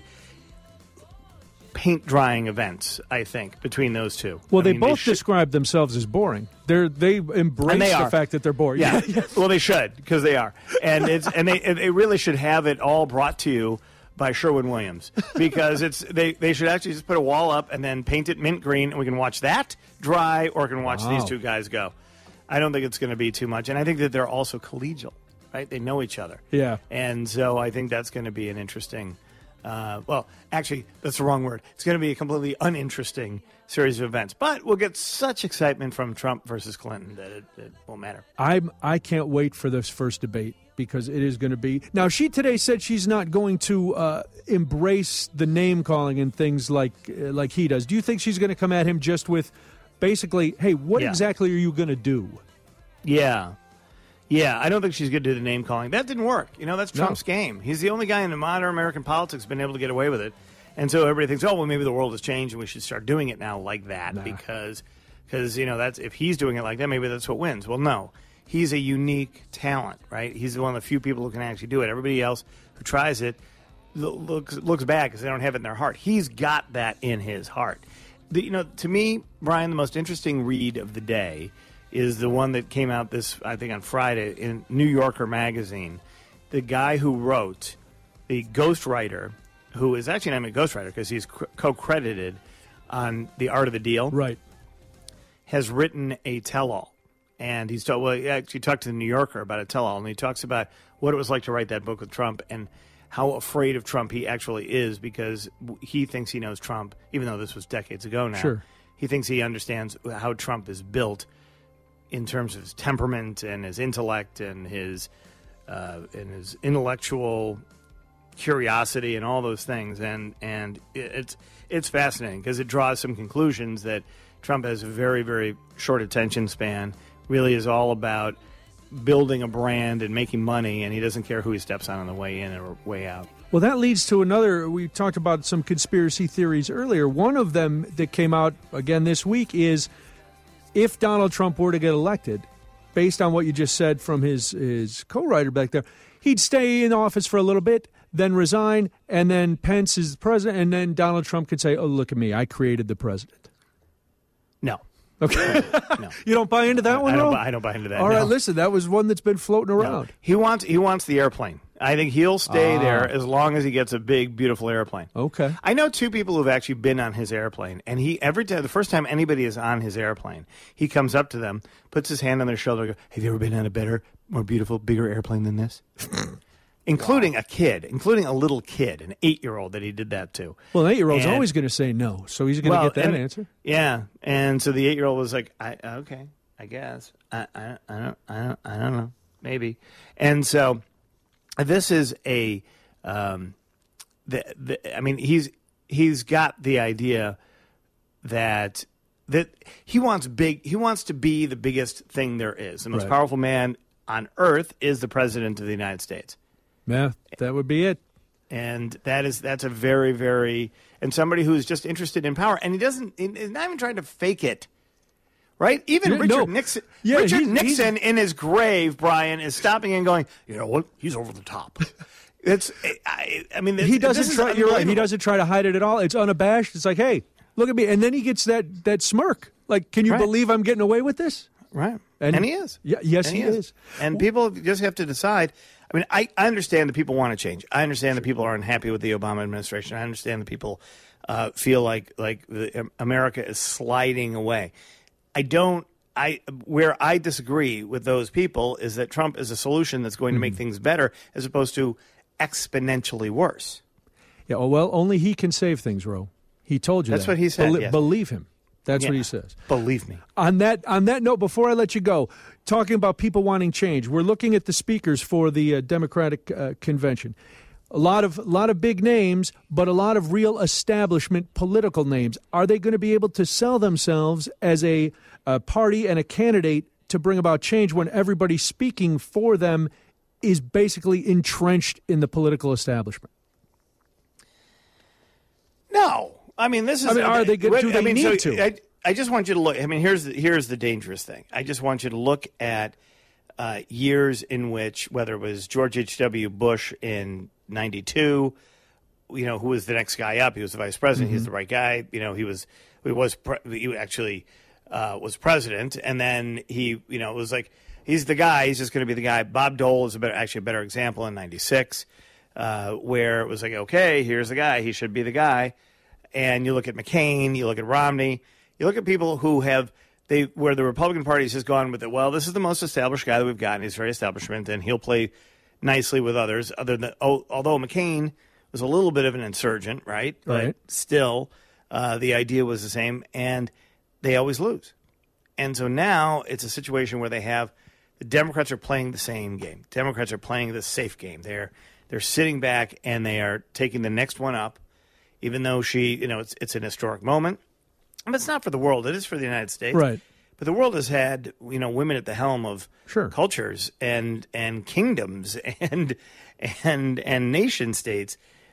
paint drying events, I think, between those two. Well, I they mean, both should, describe themselves as boring. They're they embrace And they the are. fact that they're boring. Yeah, well, they should, because they are, and it's and they and they really should have it all brought to you by Sherwin-Williams, because it's they, they should actually just put a wall up and then paint it mint green, and we can watch that dry, or can watch Wow. these two guys go. I don't think it's going to be too much, and I think that they're also collegial, right? They know each other, Yeah. and so I think that's going to be an interesting. Uh, well, actually, that's the wrong word. It's going to be a completely uninteresting series of events. But we'll get such excitement from Trump versus Clinton that it, it won't matter. I'm I can't wait for this first debate, because it is going to be. Now, she today said she's not going to uh, embrace the name calling and things like uh, like he does. Do you think she's going to come at him just with basically, hey, what Yeah. exactly are you going to do? Yeah. Yeah, I don't think she's going to do the name calling. That didn't work. You know, that's No. Trump's game. He's the only guy in the modern American politics who's been able to get away with it. And so everybody thinks, oh, well, maybe the world has changed and we should start doing it now like that Nah. because, because you know, that's if he's doing it like that, maybe that's what wins. Well, no. He's a unique talent, right? He's one of the few people who can actually do it. Everybody else who tries it lo- looks looks bad because they don't have it in their heart. He's got that in his heart. The, you know, to me, Brian, the most interesting read of the day is the one that came out this, I think, on Friday in New Yorker magazine. The guy who wrote, the ghostwriter, who is actually not even a ghostwriter because he's c- co-credited on The Art of the Deal, Right. has written a tell-all. And he's told, well, he actually talked to the New Yorker about a tell-all, and he talks about what it was like to write that book with Trump and how afraid of Trump he actually is because he thinks he knows Trump, even though this was decades ago now. Sure. He thinks he understands how Trump is built in terms of his temperament and his intellect and his uh, and his intellectual curiosity and all those things. And and it's it's fascinating because it draws some conclusions that Trump has a very, very short attention span, really is all about building a brand and making money, and he doesn't care who he steps on on the way in or way out. Well, that leads to another. We talked about some conspiracy theories earlier. One of them that came out again this week is if Donald Trump were to get elected, based on what you just said from his, his co-writer back there, he'd stay in office for a little bit, then resign, and then Pence is the president, and then Donald Trump could say, oh, look at me, I created the president. No. Okay. No. You don't buy into that one, I don't, Ro? buy, I don't buy into that. All right, no. listen, that was one that's been floating No. around. He wants he wants the airplane. I think he'll stay Ah. there as long as he gets a big, beautiful airplane. Okay. I know two people who've actually been on his airplane, and he every time the first time anybody is on his airplane, he comes up to them, puts his hand on their shoulder, and goes, "Have you ever been on a better, more beautiful, bigger airplane than this?" Including a kid, including a little kid, an eight-year-old that he did that to. Well, an eight-year-old's And- always going to say no, so he's going to Well, get that and- answer. Yeah, and so the eight-year-old was like, I, "Okay, I guess. I, I, I don't, I don't, I don't know, maybe." And so this is a, um, the, the, I mean, he's he's got the idea that that he wants big. He wants to be the biggest thing there is. The most Right. powerful man on earth is the president of the United States. Yeah, that would be it. And that is that's a very, very and somebody who's just interested in power, and he doesn't he's not even trying to fake it, right? Even Yeah, Richard no. Nixon, Yeah, Richard he's- Nixon in his grave, Brian, is stopping and going, you know what? He's over the top. It's I, I mean He this doesn't is try. You're right. He unbelievable. doesn't try to hide it at all. It's unabashed. It's like, hey, look at me, and then he gets that that smirk. Like, can you Right. believe I'm getting away with this? Right. And- And, he is. Yeah, yes, And he is. And people just have to decide. I mean, I, I understand that people want to change. I understand that people are unhappy with the Obama administration. I understand that people uh, feel like like the, um, America is sliding away. I don't. I where I disagree with those people is that Trump is a solution that's going to make things better, as opposed to exponentially worse. Yeah, well, only he can save things, Ro. He told you That's that. what he said, Bel- yes. Believe him. That's Yeah. what he says. Believe me. On that on that note, before I let you go, talking about people wanting change, we're looking at the speakers for the uh, Democratic uh, convention. A lot of lot of big names, but a lot of real establishment political names. Are they going to be able to sell themselves as a, a party and a candidate to bring about change when everybody speaking for them is basically entrenched in the political establishment? No. I mean, this is. I mean, are they good? Do they I mean, need so to? I, I just want you to look. I mean, here's the, here's the dangerous thing. I just want you to look at uh, years in which, whether it was George H W. Bush in ninety-two, you know, who was the next guy up? He was the vice president. Mm-hmm. He's the right guy. You know, he was he was pre- he actually uh, was president, and then he, you know, it was like he's the guy. He's just going to be the guy. Bob Dole is a better, actually a better example in ninety-six, uh, where it was like, okay, here's the guy. He should be the guy. And you look at McCain, you look at Romney, you look at people who have they where the Republican Party has just gone with it. Well, this is the most established guy that we've got, and he's very establishment, and he'll play nicely with others. Other than oh, although McCain was a little bit of an insurgent, right? Right. But still, uh, the idea was the same, and they always lose. And so now it's a situation where they have the Democrats are playing the same game. Democrats are playing the safe game. They're they're sitting back and they are taking the next one up. Even though she, you know, it's it's an historic moment. But it's not for the world. It is for the United States. Right. But the world has had, you know, women at the helm of Sure. cultures and and kingdoms and and and nation states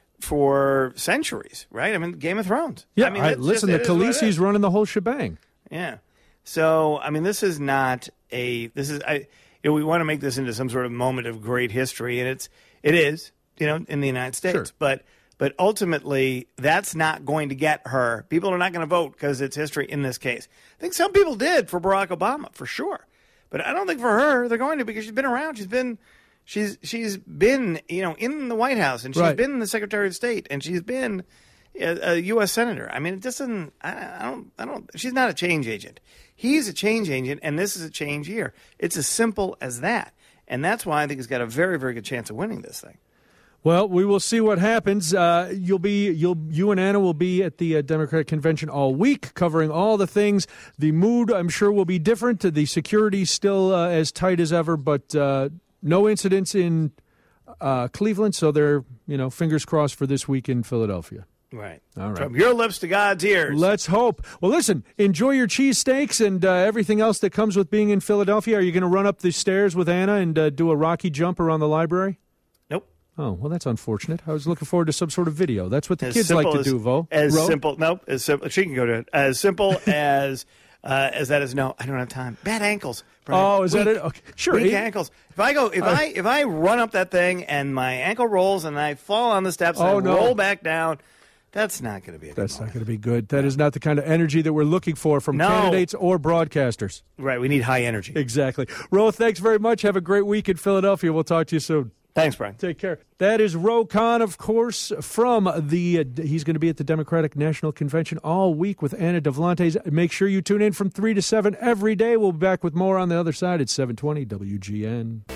for centuries, right? I mean, Game of Thrones. Yeah, I mean, I- that's listen, just, the it is what it Khaleesi's is. running the whole shebang. Yeah. So, I mean, this is not a this is I you know, we want to make this into some sort of moment of great history, and it's it is, you know, in the United States. Sure. But But ultimately, that's not going to get her. People are not going to vote because it's history in this case. I think some people did for Barack Obama, for sure. But I don't think for her they're going to, because she's been around. She's been, she's she's been, you know, in the White House, and she's Right. been the Secretary of State, and she's been a, a U S senator. I mean, it just doesn't. I, I don't. I don't. She's not a change agent. He's a change agent, and this is a change year. It's as simple as that, and that's why I think he's got a very, very good chance of winning this thing. Well, we will see what happens. Uh, you'll be, you'll, you and Anna will be at the uh, Democratic Convention all week, covering all the things. The mood, I'm sure, will be different. The security still uh, as tight as ever, but uh, no incidents in uh, Cleveland. So they're, you know, fingers crossed for this week in Philadelphia. Right. All right. From your lips to God's ears. Let's hope. Well, listen, enjoy your cheesesteaks and uh, everything else that comes with being in Philadelphia. Are you going to run up the stairs with Anna and uh, do a Rocky jump around the library? Nope. Oh, well, that's unfortunate. I was looking forward to some sort of video. That's what the As kids like simple to as, do, Vo. As Ro? simple. Nope. As simple. She can go to it. As simple as uh, as that is. No, I don't have time. Bad ankles. Brian. Oh, is Weak, that it? Okay. Sure. Weak It- ankles. If I go, if Uh, I if I run up that thing and my ankle rolls and I fall on the steps and Oh, I no. roll back down, that's not going to be a good That's not moment. going to be good. That is not the kind of energy that we're looking for from No. candidates or broadcasters. Right. We need high energy. Exactly. Ro, thanks very much. Have a great week in Philadelphia. We'll talk to you soon. Thanks, Brian. Take care. That is Ro Khan, of course, from the. Uh, he's going to be at the Democratic National Convention all week with Anna Devlantes. Make sure you tune in from three to seven every day. We'll be back with more on the other side at seven twenty W G N.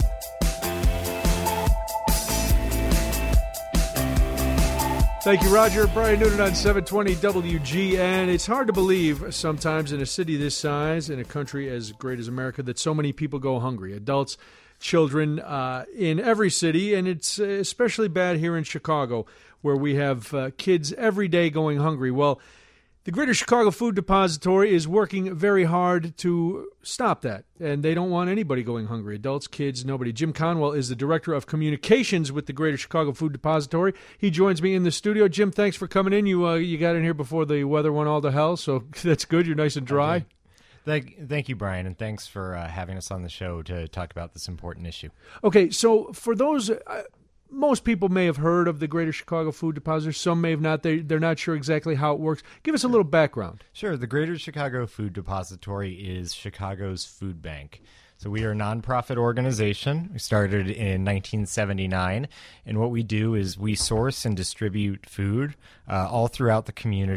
Thank you, Roger. Brian Noonan on seven twenty W G N. It's hard to believe sometimes in a city this size, in a country as great as America, that so many people go hungry. Adults, children, uh, in every city, and it's especially bad here in Chicago, where we have uh, kids every day going hungry. Well, the Greater Chicago Food Depository is working very hard to stop that, and they don't want anybody going hungry, adults, kids, nobody. Jim Conwell is the Director of Communications with the Greater Chicago Food Depository. He joins me in the studio. Jim, thanks for coming in. You uh, you got in here before the weather went all to hell, so that's good. You're nice and dry. Thank, thank you, Brian, and thanks for uh, having us on the show to talk about this important issue. Okay, so for those... Uh, most people may have heard of the Greater Chicago Food Depository. Some may have not. They, they're not sure exactly how it works. Give us a little background. Sure. The Greater Chicago Food Depository is Chicago's food bank. So we are a nonprofit organization. We started in nineteen seventy-nine, and what we do is we source and distribute food uh, all throughout the community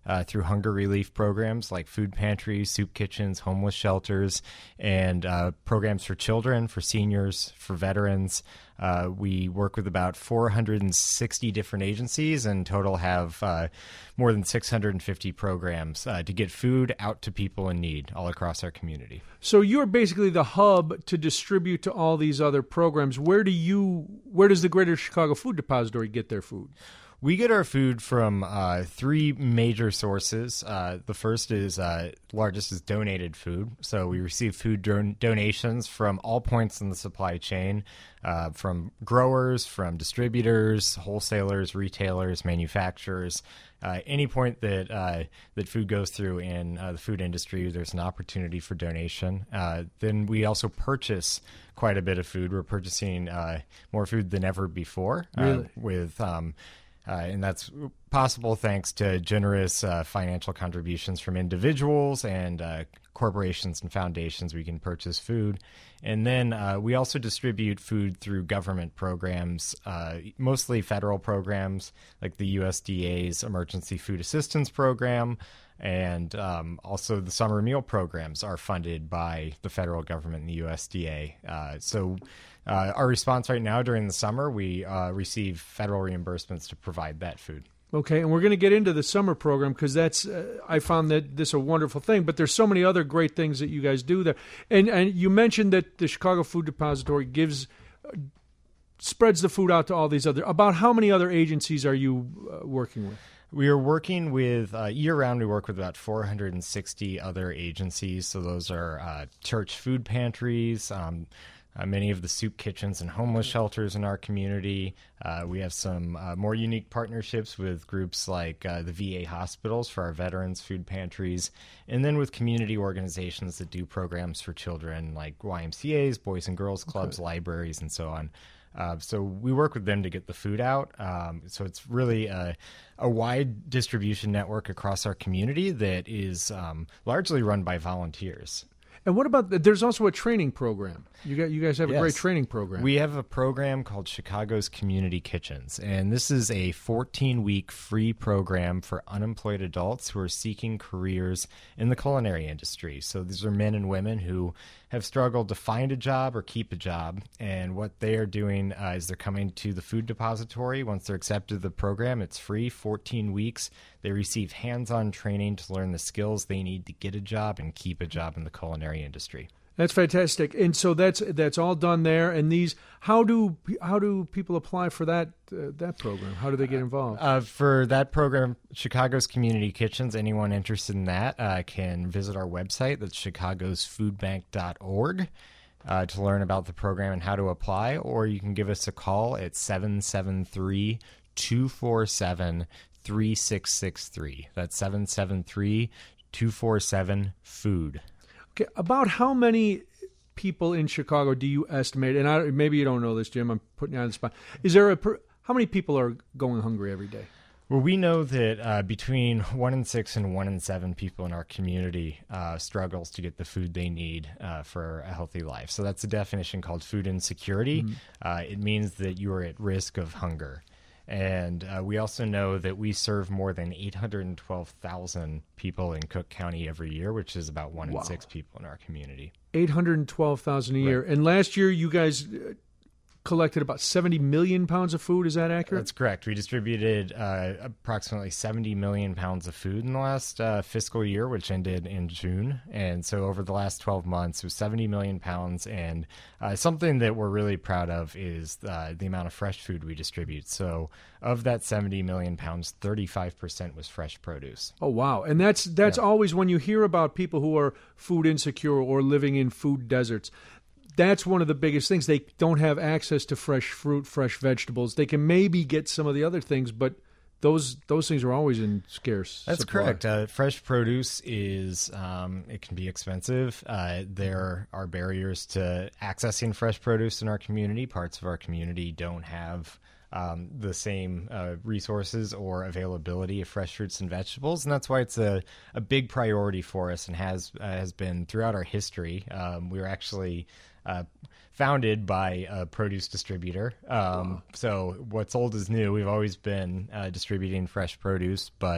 uh, through hunger relief programs like food pantries, soup kitchens, homeless shelters, and uh, programs for children, for seniors, for veterans. Uh, we work with about four hundred sixty different agencies and total have uh, more than six hundred fifty programs uh, to get food out to people in need all across our community. So you're basically the hub to distribute to all these other programs. Where do you, where does the Greater Chicago Food Depository get their food? We get our food from uh, three major sources. Uh, the first is uh, largest is donated food. So we receive food don- donations from all points in the supply chain, uh, from growers, from distributors, wholesalers, retailers, manufacturers. Uh, any point that uh, that food goes through in uh, the food industry, there's an opportunity for donation. Uh, then we also purchase quite a bit of food. We're purchasing uh, more food than ever before. Really? Uh, with um, Uh, and that's possible thanks to generous uh, financial contributions from individuals and uh, corporations and foundations. We can purchase food. And then uh, we also distribute food through government programs, uh, mostly federal programs like the U S D A's Emergency Food Assistance Program. And um, also the summer meal programs are funded by the federal government and the U S D A. Uh, so uh, our response right now during the summer, we uh, receive federal reimbursements to provide that food. Okay, and we're going to get into the summer program because that's uh, I found that this a wonderful thing. But there's so many other great things that you guys do there. And and you mentioned that the Chicago Food Depository gives uh, spreads the food out to all these other. About how many other agencies are you uh, working with? We are working with, uh, year-round, we work with about four hundred sixty other agencies. So those are uh, church food pantries, um, uh, many of the soup kitchens and homeless shelters in our community. Uh, we have some uh, more unique partnerships with groups like uh, the V A hospitals for our veterans food pantries, and then with community organizations that do programs for children like Y M C As, Boys and Girls Clubs, okay. libraries, and so on. Uh, so we work with them to get the food out. Um, so it's really a, a wide distribution network across our community that is um, largely run by volunteers. And what about, there's also a training program. You got, you guys have a Yes. great training program. We have a program called Chicago's Community Kitchens, and this is a fourteen-week free program for unemployed adults who are seeking careers in the culinary industry. So these are men and women who have struggled to find a job or keep a job, and what they are doing uh, is they're coming to the food depository. Once they're accepted to the program, it's free, fourteen weeks. They receive hands-on training to learn the skills they need to get a job and keep a job in the culinary industry. That's fantastic, and so that's that's all done there. And these, how do how do people apply for that uh, that program? How do they get involved? Uh, for that program, Chicago's Community Kitchens, anyone interested in that uh, can visit our website. That's chicagos food bank dot org uh, to learn about the program and how to apply. Or you can give us a call at seven seven three, two four seven, three six six three. That's seven seven three, two four seven, food. Okay, about how many people in Chicago do you estimate? And I, maybe you don't know this, Jim. I'm putting you on the spot. Is there a per, how many people are going hungry every day? Well, we know that uh, between one in six and one in seven people in our community uh, struggles to get the food they need uh, for a healthy life. So that's a definition called food insecurity. Mm-hmm. Uh, it means that you are at risk of hunger. And uh, we also know that we serve more than eight hundred twelve thousand people in Cook County every year, which is about one wow. in six people in our community. eight hundred twelve thousand a year. Right. And last year you guys collected about seventy million pounds of food. Is that accurate? That's correct. We distributed uh, approximately seventy million pounds of food in the last uh, fiscal year, which ended in June. And so over the last twelve months, it was seventy million pounds. And uh, something that we're really proud of is uh, the amount of fresh food we distribute. So of that seventy million pounds, thirty-five percent was fresh produce. Oh, wow. And that's that's Yeah. always when you hear about people who are food insecure or living in food deserts. That's one of the biggest things. They don't have access to fresh fruit, fresh vegetables. They can maybe get some of the other things, but those those things are always in scarce That's supply. correct. Uh, fresh produce is, um, it can be expensive. Uh, there are barriers to accessing fresh produce in our community. Parts of our community don't have um, the same uh, resources or availability of fresh fruits and vegetables, and that's why it's a, a big priority for us and has uh, has been throughout our history. Um, we were actually uh, founded by a produce distributor. Um, wow. So what's old is new. We've always been uh, distributing fresh produce, but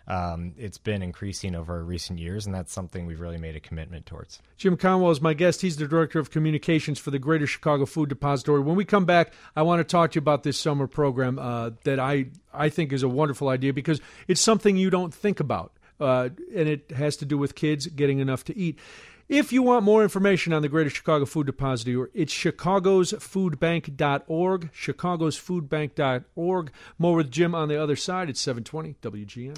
um, it's been increasing over recent years, and that's something we've really made a commitment towards. Jim Conwell is my guest. He's the Director of Communications for the Greater Chicago Food Depository. When we come back, I want to talk to you about this summer program uh, that I, I think is a wonderful idea because it's something you don't think about, uh, and it has to do with kids getting enough to eat. If you want more information on the Greater Chicago Food Depository, it's chicagos food bank dot org, chicagos food bank dot org. More with Jim on the other side. It's seven twenty W G N.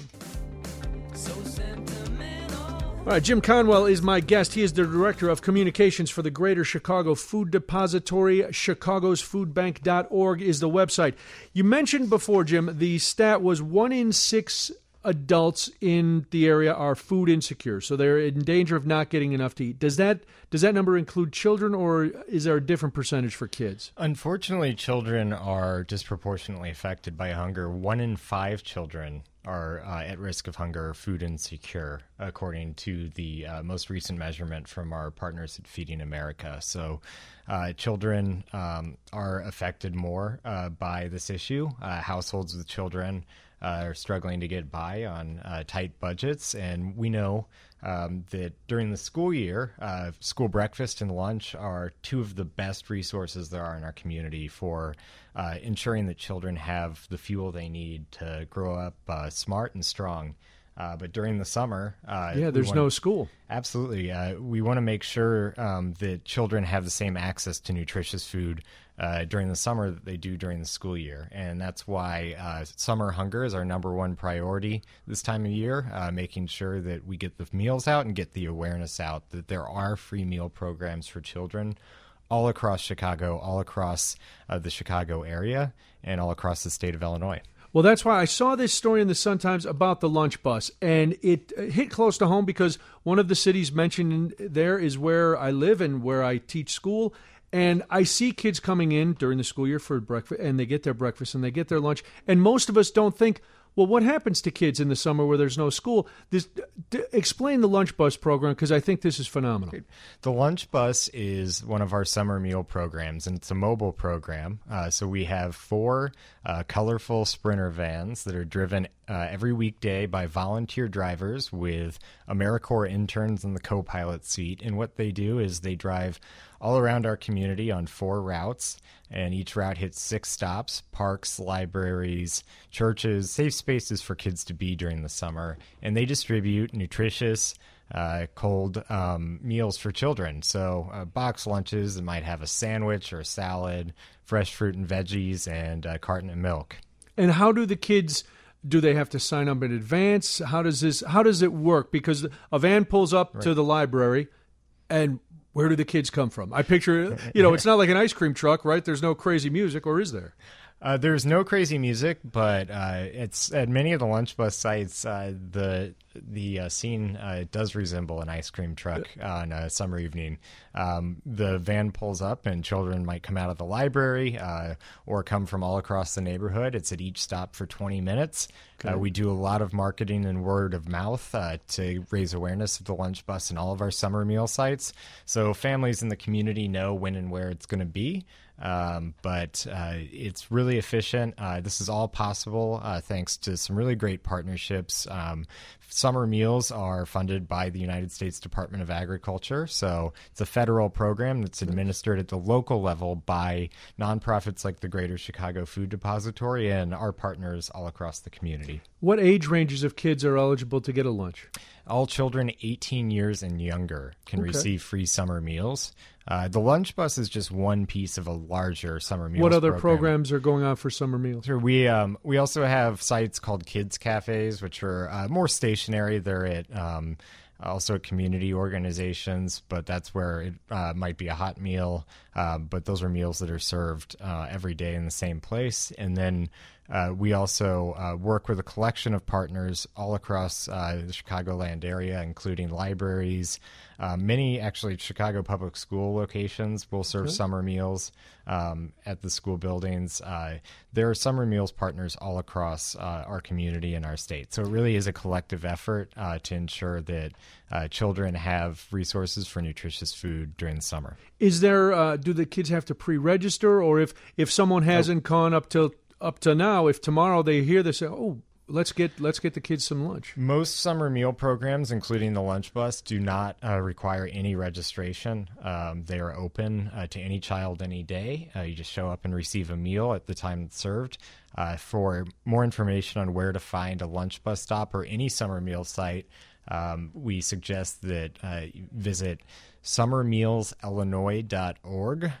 All right, Jim Conwell is my guest. He is the Director of Communications for the Greater Chicago Food Depository. chicagos food bank dot org is the website. You mentioned before, Jim, the stat was one in six adults in the area are food insecure, so they're in danger of not getting enough to eat. Does that does that number include children, or is there a different percentage for kids? Unfortunately, children are disproportionately affected by hunger. One in five children are uh, at risk of hunger or food insecure, according to the uh, most recent measurement from our partners at Feeding America. So uh, children um, are affected more uh, by this issue. Uh, households with children Uh, are struggling to get by on uh, tight budgets. And we know um, that during the school year, uh, school breakfast and lunch are two of the best resources there are in our community for uh, ensuring that children have the fuel they need to grow up uh, smart and strong. Uh, but during the summer... Uh, yeah, there's wanna, no school. Absolutely. Uh, we want to make sure um, that children have the same access to nutritious food uh, during the summer that they do during the school year. And that's why uh, summer hunger is our number one priority this time of year, uh, making sure that we get the meals out and get the awareness out that there are free meal programs for children all across Chicago, all across uh, the Chicago area, and all across the state of Illinois. Well, that's why I saw this story in the Sun-Times about the lunch bus, and it hit close to home because one of the cities mentioned there is where I live and where I teach school, and I see kids coming in during the school year for breakfast, and they get their breakfast and they get their lunch, and most of us don't think, well, what happens to kids in the summer where there's no school? This, d- explain the lunch bus program, because I think this is phenomenal. The lunch bus is one of our summer meal programs, and it's a mobile program. Uh, so we have four uh, colorful Sprinter vans that are driven uh, every weekday by volunteer drivers with AmeriCorps interns in the co-pilot seat. And what they do is they drive all around our community on four routes, and each route hits six stops: parks, libraries, churches, safe spaces for kids to be during the summer. And they distribute nutritious, uh, cold um, meals for children. So uh, box lunches that might have a sandwich or a salad, fresh fruit and veggies, and a carton of milk. And how do the kids... Do they have to sign up in advance? How does this? How does it work? Because a van pulls up right to the library, and where do the kids come from? I picture, you know, it's not like an ice cream truck, right? There's no crazy music, or is there? Uh, there's no crazy music, but uh, it's at many of the lunch bus sites. Uh, the the uh, scene uh, does resemble an ice cream truck on a summer evening. Um, the van pulls up, and children might come out of the library uh, or come from all across the neighborhood. It's at each stop for twenty minutes. Okay. Uh, we do a lot of marketing and word of mouth uh, to raise awareness of the lunch bus in all of our summer meal sites, so families in the community know when and where it's going to be. Um, but uh, it's really efficient. Uh, this is all possible uh, thanks to some really great partnerships. Um, summer meals are funded by the United States Department of Agriculture, so it's a federal program that's administered at the local level by nonprofits like the Greater Chicago Food Depository and our partners all across the community. What age ranges of kids are eligible to get a lunch? All children eighteen years and younger can okay. receive free summer meals. Uh, the lunch bus is just one piece of a larger summer meals What other program. programs are going on for summer meals? Sure, we um, we also have sites called Kids Cafes, which are uh, more stationary. They're at um, also community organizations, but that's where it uh, might be a hot meal. Uh, but those are meals that are served uh, every day in the same place. And then uh, we also uh, work with a collection of partners all across uh, the Chicagoland area, including libraries. Uh, many, actually, Chicago public school locations will serve okay. summer meals um, at the school buildings. Uh, there are summer meals partners all across uh, our community and our state. So it really is a collective effort uh, to ensure that uh, children have resources for nutritious food during the summer. Is there, uh, do the kids have to pre-register? Or if, if someone hasn't oh. gone up till up to now, if tomorrow they hear this, say, oh, let's get let's get the kids some lunch. Most summer meal programs, including the lunch bus, do not uh, require any registration. Um, they are open uh, to any child any day. Uh, you just show up and receive a meal at the time it's served. Uh, for more information on where to find a lunch bus stop or any summer meal site, um, we suggest that uh, you visit summer meals illinois dot org,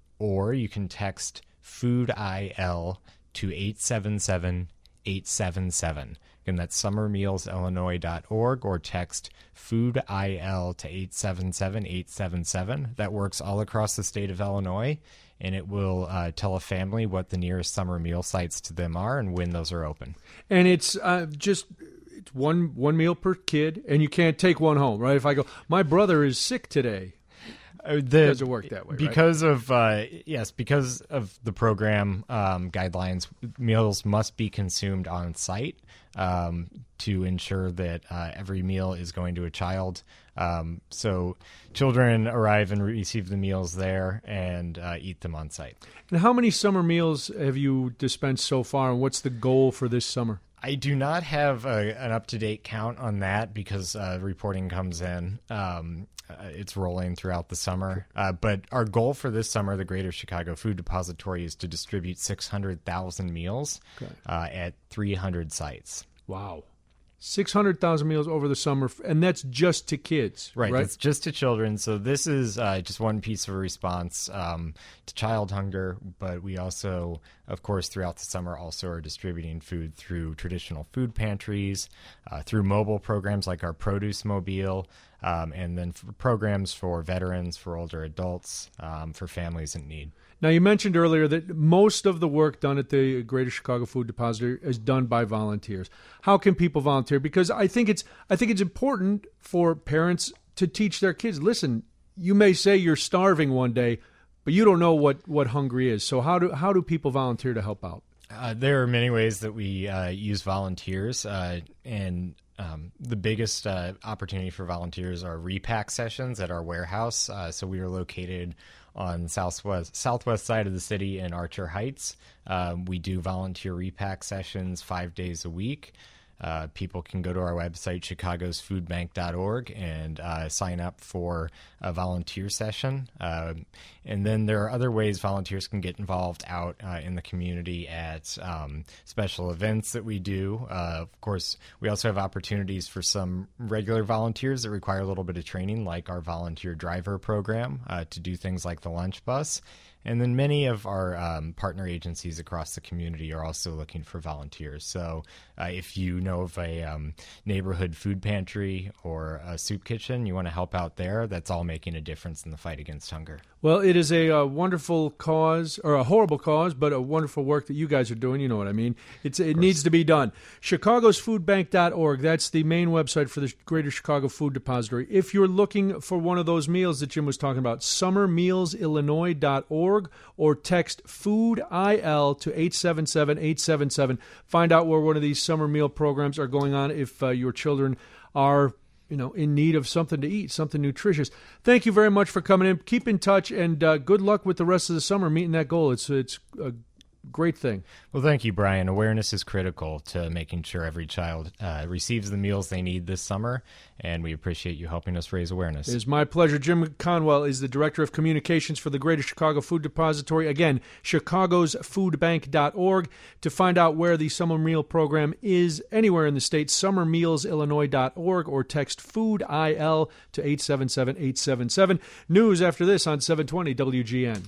or you can text Food I L to eight seven seven, eight seven seven. Again, that's summer meals illinois dot org, or text Food I L to eight seven seven, eight seven seven. That works all across the state of Illinois, and it will uh, tell a family what the nearest summer meal sites to them are and when those are open. And it's uh, just it's one one meal per kid, and you can't take one home, right? If I go, my brother is sick today. Uh, the, doesn't work that way, because right? of uh, yes, because of the program um, guidelines. Meals must be consumed on site um, to ensure that uh, every meal is going to a child. Um, so children arrive and receive the meals there and uh, eat them on site. And how many summer meals have you dispensed so far, and what's the goal for this summer? I do not have a, an up-to-date count on that because uh, reporting comes in. Um, uh, it's rolling throughout the summer. Uh, but our goal for this summer, the Greater Chicago Food Depository, is to distribute six hundred thousand meals okay. uh, at three hundred sites. Wow. six hundred thousand meals over the summer, and that's just to kids, right? Right, it's just to children. So this is uh, just one piece of a response um, to child hunger, but we also, of course, throughout the summer also are distributing food through traditional food pantries, uh, through mobile programs like our Produce Mobile, um, and then for programs for veterans, for older adults, um, for families in need. Now, you mentioned earlier that most of the work done at the Greater Chicago Food Depository is done by volunteers. How can people volunteer? Because I think it's I think it's important for parents to teach their kids, listen, you may say you're starving one day, but you don't know what, what hungry is. So how do how do people volunteer to help out? Uh, there are many ways that we uh, use volunteers, uh, and um, the biggest uh, opportunity for volunteers are repack sessions at our warehouse. Uh, so we are located on the southwest southwest side of the city in Archer Heights. Um, we do volunteer repack sessions five days a week. Uh, people can go to our website, chicagos food bank dot org, and uh, sign up for a volunteer session. Uh, and then there are other ways volunteers can get involved out uh, in the community at um, special events that we do. Uh, of course, we also have opportunities for some regular volunteers that require a little bit of training, like our volunteer driver program, uh, to do things like the lunch bus. And then many of our um, partner agencies across the community are also looking for volunteers. So uh, if you know of a um, neighborhood food pantry or a soup kitchen, you want to help out there, that's all making a difference in the fight against hunger. Well, it is a, a wonderful cause, or a horrible cause, but a wonderful work that you guys are doing. You know what I mean. It's It needs to be done. chicagos food bank dot org, that's the main website for the Greater Chicago Food Depository. If you're looking for one of those meals that Jim was talking about, summer meals illinois dot org, or text Food I L to eight seven seven, eight seven seven. Find out where one of these summer meal programs are going on if uh, your children are you know, in need of something to eat, something nutritious. Thank you very much for coming in. Keep in touch, and uh, good luck with the rest of the summer meeting that goal. It's it's a great thing. Well, thank you, Brian. Awareness is critical to making sure every child uh, receives the meals they need this summer, and we appreciate you helping us raise awareness. It is my pleasure. Jim Conwell is the Director of Communications for the Greater Chicago Food Depository. Again, chicagos food bank dot org. To find out where the summer meal program is anywhere in the state, summer meals illinois dot org, or text Food I L to eight seven seven, eight seven seven. News after this on seven twenty W G N.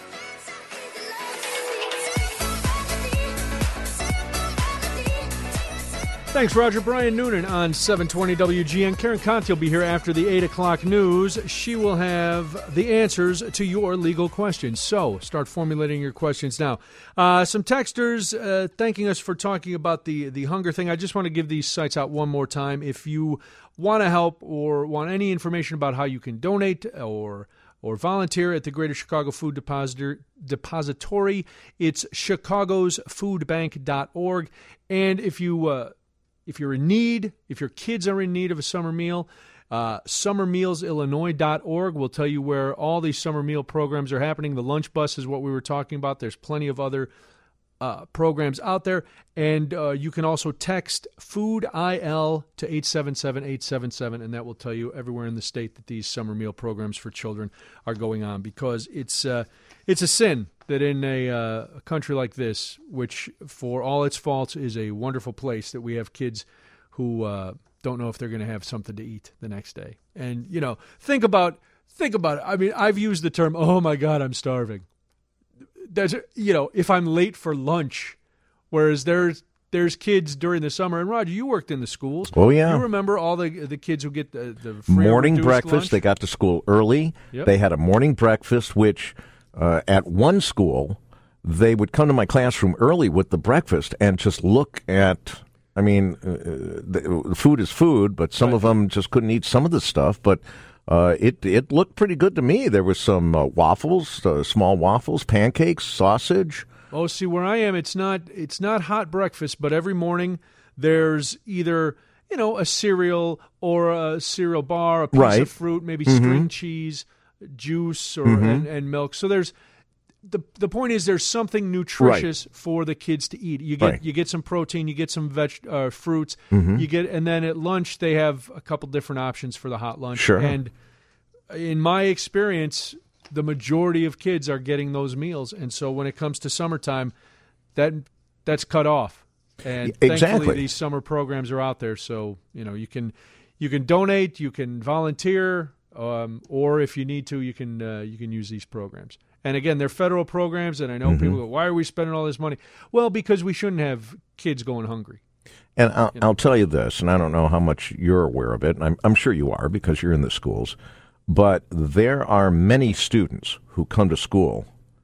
Thanks, Roger. Brian Noonan on seven twenty W G N. Karen Conti will be here after the eight o'clock news. She will have the answers to your legal questions. So start formulating your questions now. Uh, some texters uh, thanking us for talking about the, the hunger thing. I just want to give these sites out one more time. If you want to help or want any information about how you can donate or or volunteer at the Greater Chicago Food Depository, it's chicagos food bank dot org. And if you... Uh, If you're in need, if your kids are in need of a summer meal, uh, summer meals illinois dot org will tell you where all these summer meal programs are happening. The lunch bus is what we were talking about. There's plenty of other uh, programs out there. And uh, you can also text Food I L to eight seven seven, eight seven seven, and that will tell you everywhere in the state that these summer meal programs for children are going on, because it's uh, it's a sin that in a, uh, a country like this, which for all its faults is a wonderful place, that we have kids who uh, don't know if they're going to have something to eat the next day. And, you know, think about think about it. I mean, I've used the term, oh, my God, I'm starving. That's, you know, if I'm late for lunch, whereas there's there's kids during the summer. And, Roger, you worked in the schools. Oh, yeah. You remember all the the kids who get the, the free morning reduced breakfast. lunch? They got to school early. Yep. They had a morning breakfast, which uh, at one school, they would come to my classroom early with the breakfast and just look at, I mean, uh, the, food is food, but some right. of them just couldn't eat some of the stuff. But uh, it, it looked pretty good to me. There was some uh, waffles, uh, small waffles, pancakes, sausage. Oh, see, where I am, it's not it's not hot breakfast, but every morning there's either, you know, a cereal or a cereal bar, a piece Right. of fruit, maybe Mm-hmm. string cheese, juice, or Mm-hmm. and, and milk. So there's the the point is there's something nutritious for the kids to eat. You get Right. you get some protein, you get some veg uh, fruits, Mm-hmm. you get, and then at lunch they have a couple different options for the hot lunch. Sure. And in my experience, the majority of kids are getting those meals, and so when it comes to summertime, that that's cut off. And Exactly. thankfully, these summer programs are out there, so you know you can you can donate, you can volunteer, um, or if you need to, you can uh, you can use these programs. And again, they're federal programs, and I know Mm-hmm. people go, "Why are we spending all this money?" Well, because we shouldn't have kids going hungry. And I'll, You know. I'll tell you this, and I don't know how much you're aware of it, and I'm, I'm sure you are because you're in the schools, but there are many students who come to school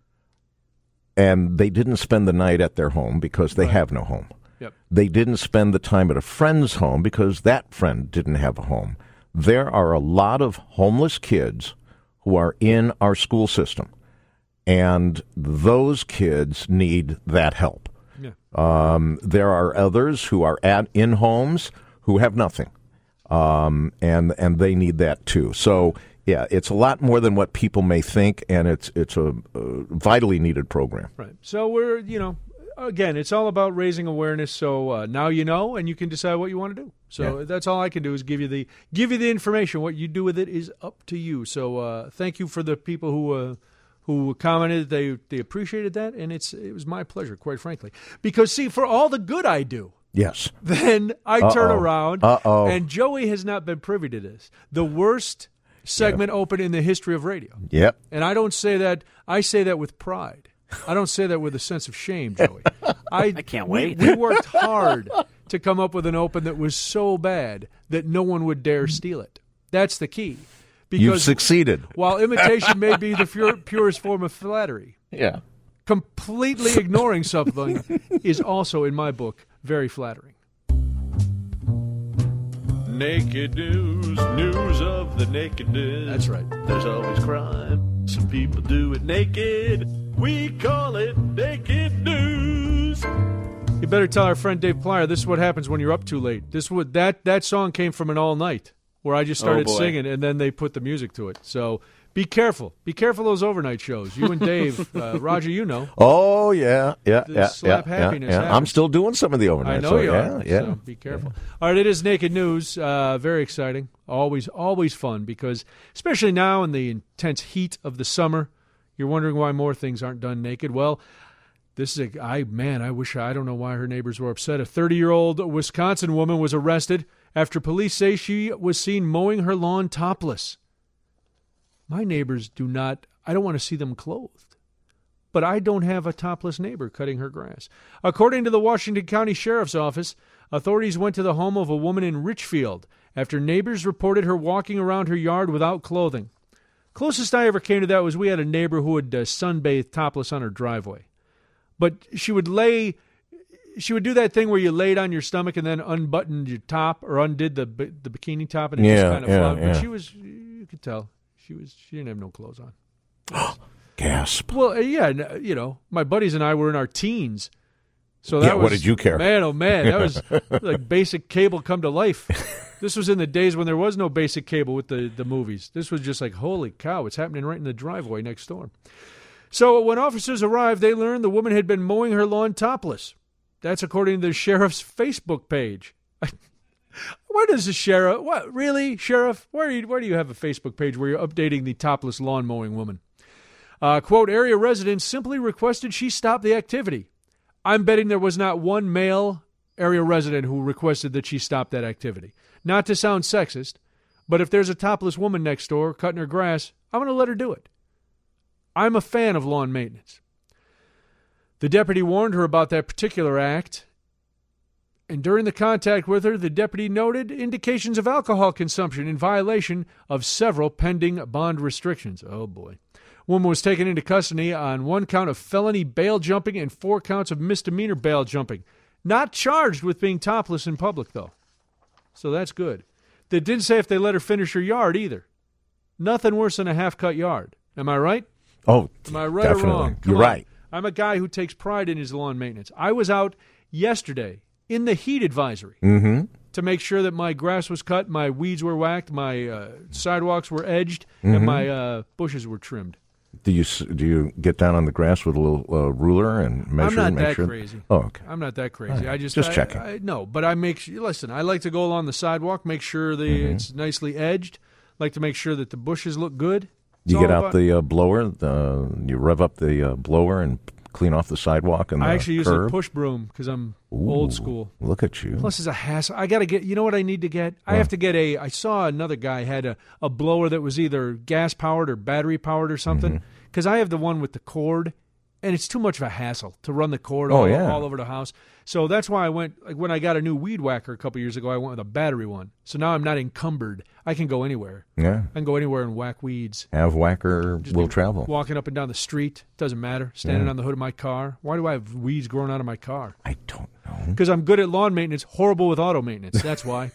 and they didn't spend the night at their home because they Right. have no home. Yep. They didn't spend the time at a friend's home because that friend didn't have a home. There are a lot of homeless kids who are in our school system, and those kids need that help. Yeah. Um, there are others who are at in homes who have nothing, um, and and they need that too. So yeah, it's a lot more than what people may think, and it's it's a, a vitally needed program. Right. So we're, you know, again, it's all about raising awareness. So uh, now you know, and you can decide what you want to do. So Yeah. that's all I can do is give you the give you the information. What you do with it is up to you. So uh, thank you for the people who uh, who commented. They they appreciated that, and it's it was my pleasure, quite frankly. Because see, for all the good I do, Yes. then I turn Uh-oh. around, Uh-oh. and Joey has not been privy to this. The worst segment open in the history of radio. Yep. And I don't say that. I say that with pride. I don't say that with a sense of shame, Joey. I, I can't we- wait. We, worked hard to come up with an open that was so bad that no one would dare steal it. That's the key. Because You've succeeded. while imitation may be the pure, purest form of flattery, Yeah. completely ignoring something is also, in my book, very flattering. Naked news, news of the nakedness. That's right. There's always crime. Some people do it naked. We call it naked news. You better tell our friend Dave Plyer this is what happens when you're up too late. This would that that song came from an all night where I just started Oh, boy. singing and then they put the music to it. So be careful. Be careful those overnight shows. You and Dave, uh, Roger, you know. Oh yeah, yeah, The yeah, slap yeah, happiness yeah, yeah. I'm happens. still doing some of the overnight. I know so, you yeah, are. Yeah. So be careful. All right, it is Naked News. Uh, very exciting. Always, always fun because, especially now in the intense heat of the summer, you're wondering why more things aren't done naked. Well, this is a I man. I wish I don't know why her neighbors were upset. A thirty-year-old Wisconsin woman was arrested after police say she was seen mowing her lawn topless. My neighbors do not. I don't want to see them clothed. But I don't have a topless neighbor cutting her grass. According to the Washington County Sheriff's Office, authorities went to the home of a woman in Richfield after neighbors reported her walking around her yard without clothing. Closest I ever came to that was we had a neighbor who would uh, sunbathe topless on her driveway. But she would lay, she would do that thing where you laid on your stomach and then unbuttoned your top or undid the the bikini top and it Yeah, just kind of yeah, flopped. yeah. But she was, you could tell, she was she didn't have no clothes on. Gasp. Well, uh, yeah, n- you know, my buddies and I were in our teens. So that Yeah, was, what did you care? Man, oh man, that was like basic cable come to life. This was in the days when there was no basic cable with the, the movies. This was just like, holy cow, it's happening right in the driveway next door. So when officers arrived, they learned the woman had been mowing her lawn topless. That's according to the sheriff's Facebook page. Where does the sheriff... What, really, sheriff? Where do you, where do you have a Facebook page where you're updating the topless lawn mowing woman? Uh, quote, area residents simply requested she stop the activity. I'm betting there was not one male area resident who requested that she stop that activity. Not to sound sexist, but if there's a topless woman next door cutting her grass, I'm going to let her do it. I'm a fan of lawn maintenance. The deputy warned her about that particular act, and during the contact with her, the deputy noted indications of alcohol consumption in violation of several pending bond restrictions. Oh, boy. Woman was taken into custody on one count of felony bail jumping and four counts of misdemeanor bail jumping. Not charged with being topless in public, though. So that's good. They didn't say if they let her finish her yard, either. Nothing worse than a half-cut yard. Am I right? Oh, Am I right definitely. or wrong? Come You're on. right. I'm a guy who takes pride in his lawn maintenance. I was out yesterday in the heat advisory mm-hmm. to make sure that my grass was cut, my weeds were whacked, my uh, sidewalks were edged, mm-hmm. and my uh, bushes were trimmed. Do you do you get down on the grass with a little uh, ruler and measure? I'm not and make that sure? crazy. Oh, okay. I'm not that crazy. Right. I just just I, checking. I, no, but I make sure. Listen, I like to go along the sidewalk, make sure the mm-hmm. it's nicely edged. Like to make sure that the bushes look good. It's you get all out about, the uh, blower. The, you rev up the uh, blower and clean off the sidewalk and the I actually use curb. a push broom because I'm Ooh, old school. Look at you. Plus, it's a hassle. I got to get, you know what I need to get? I Huh. have to get a, I saw another guy had a, a blower that was either gas-powered or battery-powered or something, because I have the one with the cord, and it's too much of a hassle to run the cord Oh, all, yeah. all over the house. So that's why I went, like when I got a new weed whacker a couple years ago, I went with a battery one. So now I'm not encumbered. I can go anywhere. Yeah. I can go anywhere and whack weeds. Have whacker Just will be travel. Walking up and down the street, doesn't matter. Standing Yeah. on the hood of my car. Why do I have weeds growing out of my car? I don't know. Because I'm good at lawn maintenance, horrible with auto maintenance. That's why.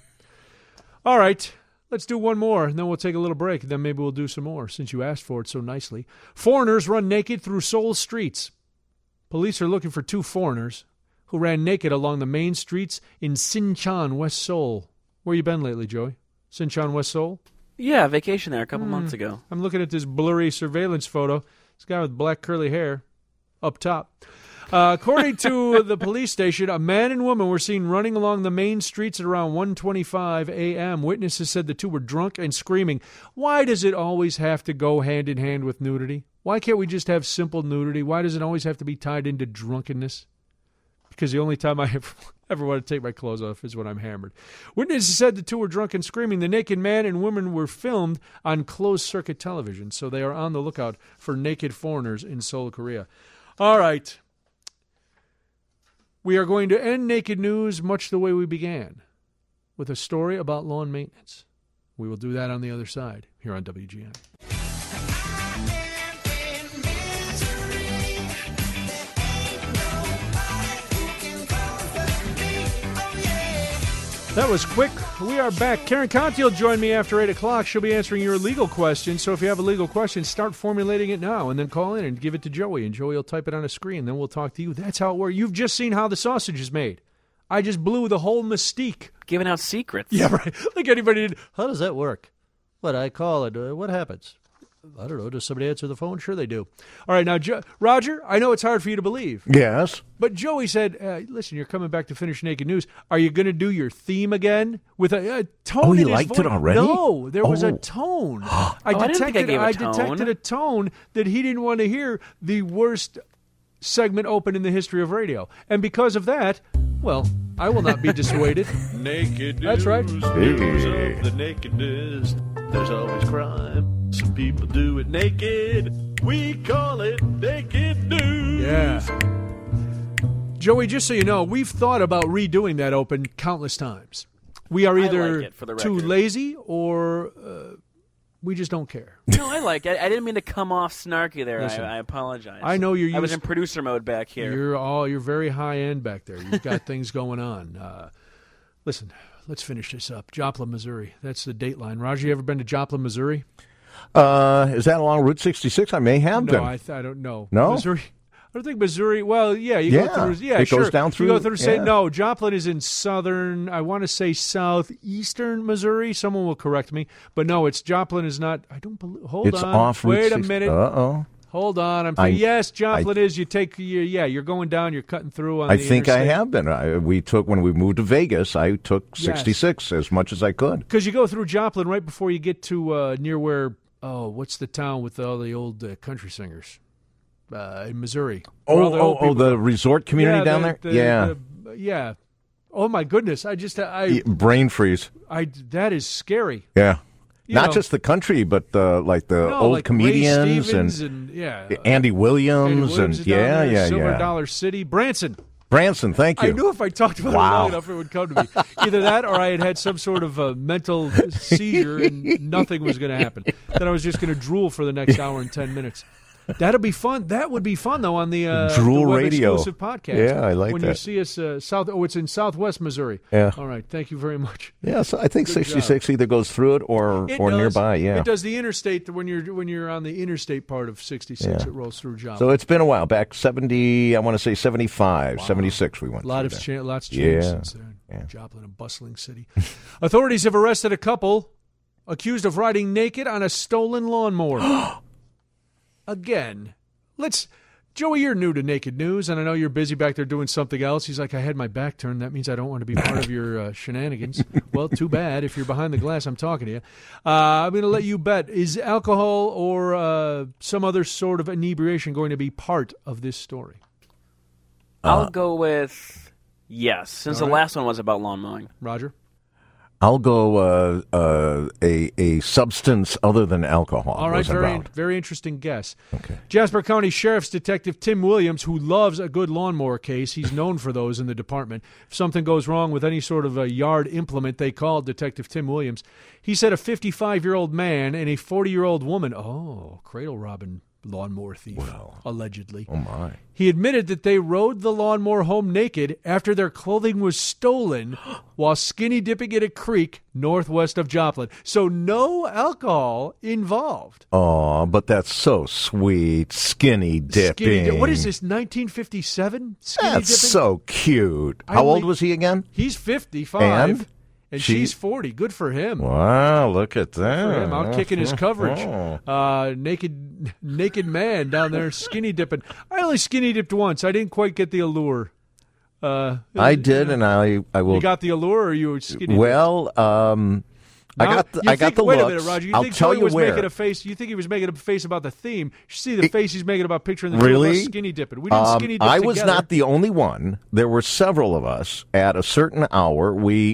All right, let's do one more, and then we'll take a little break. Then maybe we'll do some more, since you asked for it so nicely. Foreigners run naked through Seoul streets. Police are looking for two foreigners who ran naked along the main streets in Sinchon, West Seoul. Where you been lately, Joey? Sinchon, West Seoul? Yeah, vacation there a couple Mm. months ago. I'm looking at this blurry surveillance photo. This guy with black curly hair up top. Uh, according to the police station, a man and woman were seen running along the main streets at around one twenty-five a.m. Witnesses said the two were drunk and screaming. Why does it always have to go hand in hand with nudity? Why can't we just have simple nudity? Why does it always have to be tied into drunkenness? Because the only time I ever, ever want to take my clothes off is when I'm hammered. Witnesses said the two were drunk and screaming. The naked man and woman were filmed on closed-circuit television, so they are on the lookout for naked foreigners in Seoul, Korea. All right. We are going to end Naked News much the way we began, with a story about lawn maintenance. We will do that on the other side, here on W G N. That was quick. We are back. Karen Conti will join me after eight o'clock. She'll be answering your legal questions. So if you have a legal question, start formulating it now and then call in and give it to Joey. And Joey will type it on a screen. Then we'll talk to you. That's how it works. You've just seen how the sausage is made. I just blew the whole mystique. Giving out secrets. Yeah, right. Like anybody did. How does that work? What, I call it. Uh, what happens? I don't know. Does somebody answer the phone? Sure they do. All right, now, jo- Roger, I know it's hard for you to believe. Yes. But Joey said, uh, listen, you're coming back to finish Naked News. Are you going to do your theme again? With a, a tone Oh, in you his liked voice? it already? No, there was a Oh. tone. I, I didn't think I detected, gave a I tone. detected a tone that he didn't want to hear the worst segment open in the history of radio. And because of that, well, I will not be dissuaded. Naked news, That's right. news Hey. of the nakedness. There's always crime. Some people do it naked. We call it naked news. Yeah. Joey, just so you know, we've thought about redoing that open countless times. We are I either like it, for the too record. lazy or uh, we just don't care. No, I like it. I didn't mean to come off snarky there. Listen, I, I apologize. I know you're I was used- in producer mode back here. You're all you're very high end back there. You've got things going on. Uh, listen, let's finish this up. Joplin, Missouri. That's the dateline. Roger, you ever been to Joplin, Missouri? Uh, is that along Route sixty-six? I may have No, been. I, th- I don't know. No? Missouri. I don't think Missouri. Well, yeah, you Yeah, go through. Yeah, it sure. goes down through- You go through. Say yeah. no. Joplin is in southern. I want to say southeastern Missouri. Someone will correct me, but no, it's Joplin is not. I don't believe. Hold it's on. off Route Wait a six- minute. Uh-oh. Hold on. I'm I- thinking, yes, Joplin I- is. You take, you, yeah, you're going down. You're cutting through on I the think I interstate. have been. I, we took when we moved to Vegas. I took Yes. sixty-six as much as I could. Because you go through Joplin right before you get to uh, near where, oh, what's the town with all the old uh, country singers uh, in Missouri? Where Oh, all the oh, old oh, people the go. resort community Yeah, down the- there. the- yeah, the- yeah. Oh my goodness! I just, I, Yeah, brain freeze. I, that is scary. Yeah, You not know- just the country, but uh, like the No, old like Ray comedians Stevens and, and, yeah, Andy Williams, Andy Williams and is down yeah, there, yeah, Silver yeah. Dollar City, Branson. Branson, thank you. I knew if I talked about Wow. it long enough, it would come to me. Either that, or I had had some sort of uh, mental seizure, and nothing was going to happen. Then I was just going to drool for the next hour and ten minutes. That'll be fun. That would be fun, though, on the uh, Drool the web radio. exclusive podcast. Yeah, I like when you that. see us uh, south. Oh, it's in Southwest Missouri. Yeah. All right. Thank you very much. Yeah, so I think Good sixty-six either goes through it or It or does. nearby. Yeah. It does the interstate when you're when you're on the interstate part of sixty-six. Yeah. It rolls through Joplin. So it's been a while. Back seventy, I want to say seventy-five, seventy-six we went A lot through of there. cha- lots changed Yeah. since then. Yeah. Joplin, a bustling city. Authorities have arrested a couple accused of riding naked on a stolen lawnmower. Again, let's. Joey, you're new to Naked News, and I know you're busy back there doing something else. He's like, I had my back turned. That means I don't want to be part of your uh, shenanigans. Well, too bad. If you're behind the glass, I'm talking to you. Uh, I'm going to let you bet. Is alcohol or uh, some other sort of inebriation going to be part of this story? I'll go with yes, since All the right. last one was about lawn mowing. Roger? I'll go uh, uh, a a substance other than alcohol. All right, was very involved. very interesting guess. Okay. Jasper County Sheriff's Detective Tim Williams, who loves a good lawnmower case, he's known for those in the department. If something goes wrong with any sort of a yard implement, they call Detective Tim Williams. He said a fifty-five-year-old man and a forty-year-old woman, oh, cradle robbing lawnmower thief, allegedly. Oh, my. He admitted that they rode the lawnmower home naked after their clothing was stolen while skinny dipping in a creek northwest of Joplin. So no alcohol involved. Oh, but that's so sweet. Skinny dipping. Skinny dip- What is this, nineteen fifty-seven? Skinny That's dipping? so cute. I How only- old was he again? He's fifty-five. And? And She- she's forty. Good for him. Wow, look at that. For him, out kicking his coverage. Oh. Uh, naked, naked man down there skinny dipping. I only skinny dipped once. I didn't quite get the allure. Uh, I did, and I I will. You got the allure, or you were skinny? well, um, I Now, got the, you I got think- the wait looks. a minute, Roger. You I'll think tell Joey you was where. making a face? You think he was making a face about the theme? You should see the face he's making about picturing the two of Really? us skinny dipping. We didn't Um, skinny dip I was together. not the only one. There were several of us. At a certain hour, we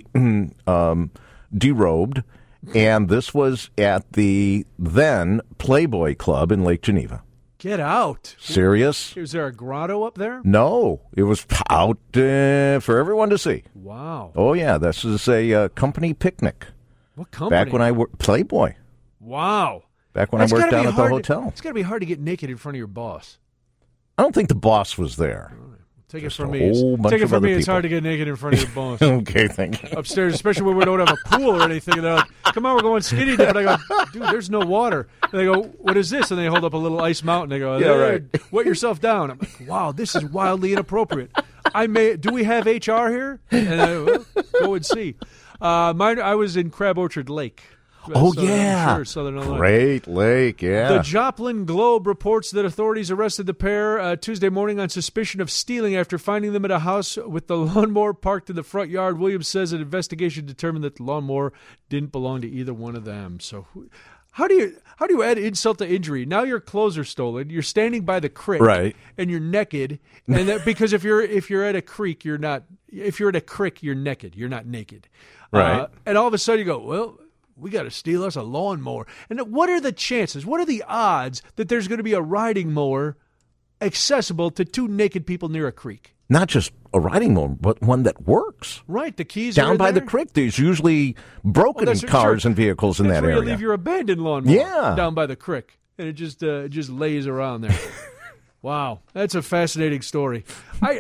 um, derobed, and this was at the then Playboy Club in Lake Geneva. Get out. Serious? Is there a grotto up there? No, it was out uh, for everyone to see. Wow. Oh yeah, this is a uh, company picnic. What company? Back when I worked Playboy. Wow. Back when That's I worked gotta down be at the hard to- hotel. It's got to be hard to get naked in front of your boss. I don't think the boss was there. Take Just it from a me. It's, whole bunch take it of from other me. It's people. hard to get naked in front of your boss. Okay, thank you. Upstairs, especially when we don't have a pool or anything. And they're like, come on, we're going skinny dip. And I go, dude, there's no water. And they go, what is this? And they hold up a little ice mountain. They go, Yeah, there, right. wet yourself down. I'm like, wow, this is wildly inappropriate. I may, do we have H R here? And I well, go and see. Uh, mine, I was in Crab Orchard Lake. Oh, Southern- yeah. Sure, Southern Illinois. Great Lake, yeah. The Joplin Globe reports that authorities arrested the pair uh, Tuesday morning on suspicion of stealing after finding them at a house with the lawnmower parked in the front yard. Williams says an investigation determined that the lawnmower didn't belong to either one of them. So, who, how do you how do you add insult to injury? Now your clothes are stolen. You're standing by the creek, Right. And you're naked. And that, because if you're if you're at a creek, you're not. If you're at a creek, you're naked. You're not naked, Right. Uh, and all of a sudden you go, well, we got to steal us a lawnmower. And what are the chances? What are the odds that there's going to be a riding mower accessible to two naked people near a creek? Not just a riding mower, but one that works. Right, the keys are Down in by there. the creek, there's usually broken Well, that's- cars sure. and vehicles in That's that where area. you leave your abandoned lawnmower. Yeah. Down by the creek, and it just uh, it just lays around there. Wow, that's a fascinating story. I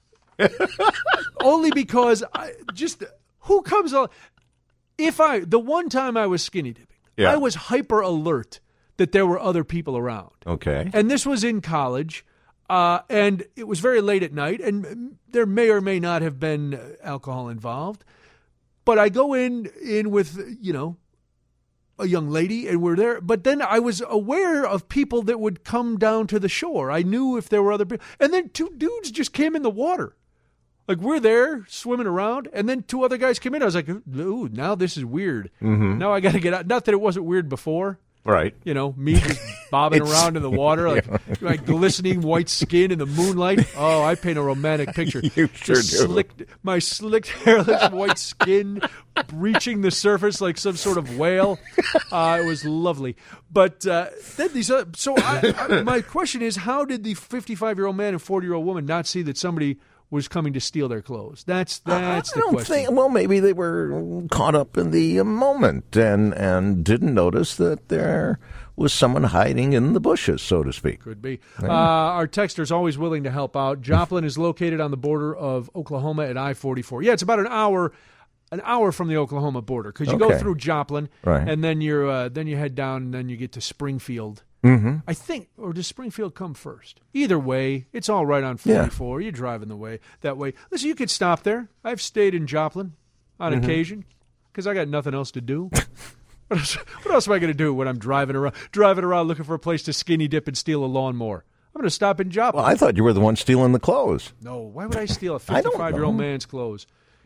only because I just who comes on. If I the one time I was skinny dipping, Yeah. I was hyper alert that there were other people around. Okay. And this was in college, uh, and it was very late at night, and mm, there may or may not have been uh, alcohol involved. But I go in in with, you know, a young lady, and we're there. But then I was aware of people that would come down to the shore. I knew if there were other people. And then two dudes just came in the water. Like, we're there swimming around, and then two other guys came in. I was like, ooh, now this is weird. Mm-hmm. Now I got to get out. Not that it wasn't weird before. Right. You know, me just bobbing around in the water, like my glistening white skin in the moonlight. Oh, I paint a romantic picture. You sure Just do. Slicked, my slicked, hairless white skin breaching the surface like some sort of whale. Uh, it was lovely. But uh, then these other, so I, I, my question is, how did the fifty-five-year-old man and forty-year-old woman not see that somebody was coming to steal their clothes? That's that's I the don't question. think. Well, maybe they were caught up in the moment and and didn't notice that there was someone hiding in the bushes, so to speak. Could be. Uh, our texter's always willing to help out. Joplin is located on the border of Oklahoma at I forty-four. Yeah, it's about an hour, an hour from the Oklahoma border because you go Okay. through Joplin, Right. and then you're uh, then you head down, and then you get to Springfield. Mm-hmm. I think, or does Springfield come first? Either way, it's all right on forty-four. You're driving the way that way. Listen, you could stop there. I've stayed in Joplin on Mm-hmm. occasion because I got nothing else to do. What else, what else am I going to do when I'm driving around, driving around looking for a place to skinny dip and steal a lawnmower? I'm going to stop in Joplin. Well, I thought you were the one stealing the clothes. No, why would I steal a I don't fifty-five-year-old know. man's clothes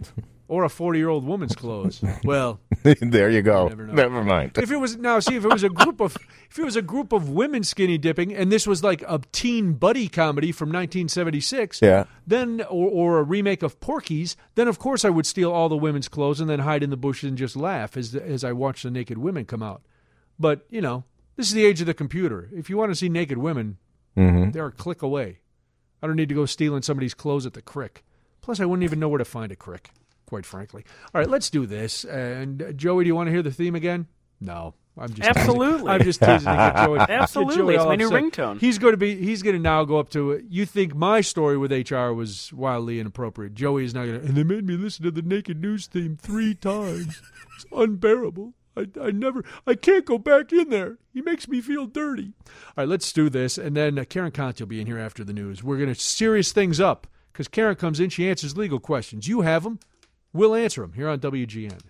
or a forty-year-old woman's clothes? Well, There you go. never know. Never mind. if it was now, see if it was a group of if it was a group of women skinny dipping, and this was like a teen buddy comedy from nineteen seventy-six, Yeah. then or, or a remake of Porky's, then of course I would steal all the women's clothes and then hide in the bushes and just laugh as as I watch the naked women come out. But you know, this is the age of the computer. If you want to see naked women, Mm-hmm. they're a click away. I don't need to go stealing somebody's clothes at the crick. Plus, I wouldn't even know where to find a crick, quite frankly. All right, let's do this. And uh, Joey, do you want to hear the theme again? No, I'm just Absolutely. Teasing. I'm just teasing to get Joey. Absolutely. Get Joey It's all my new upset. ringtone. He's going to be. He's going to now go up to. You think my story with H R was wildly inappropriate? Joey is not going to. And they made me listen to the Naked News theme three times. It's unbearable. I, I never, I can't go back in there. He makes me feel dirty. All right, let's do this. And then uh, Karen Conti will be in here after the news. We're going to serious things up because Karen comes in. She answers legal questions. You have them. We'll answer them here on W G N.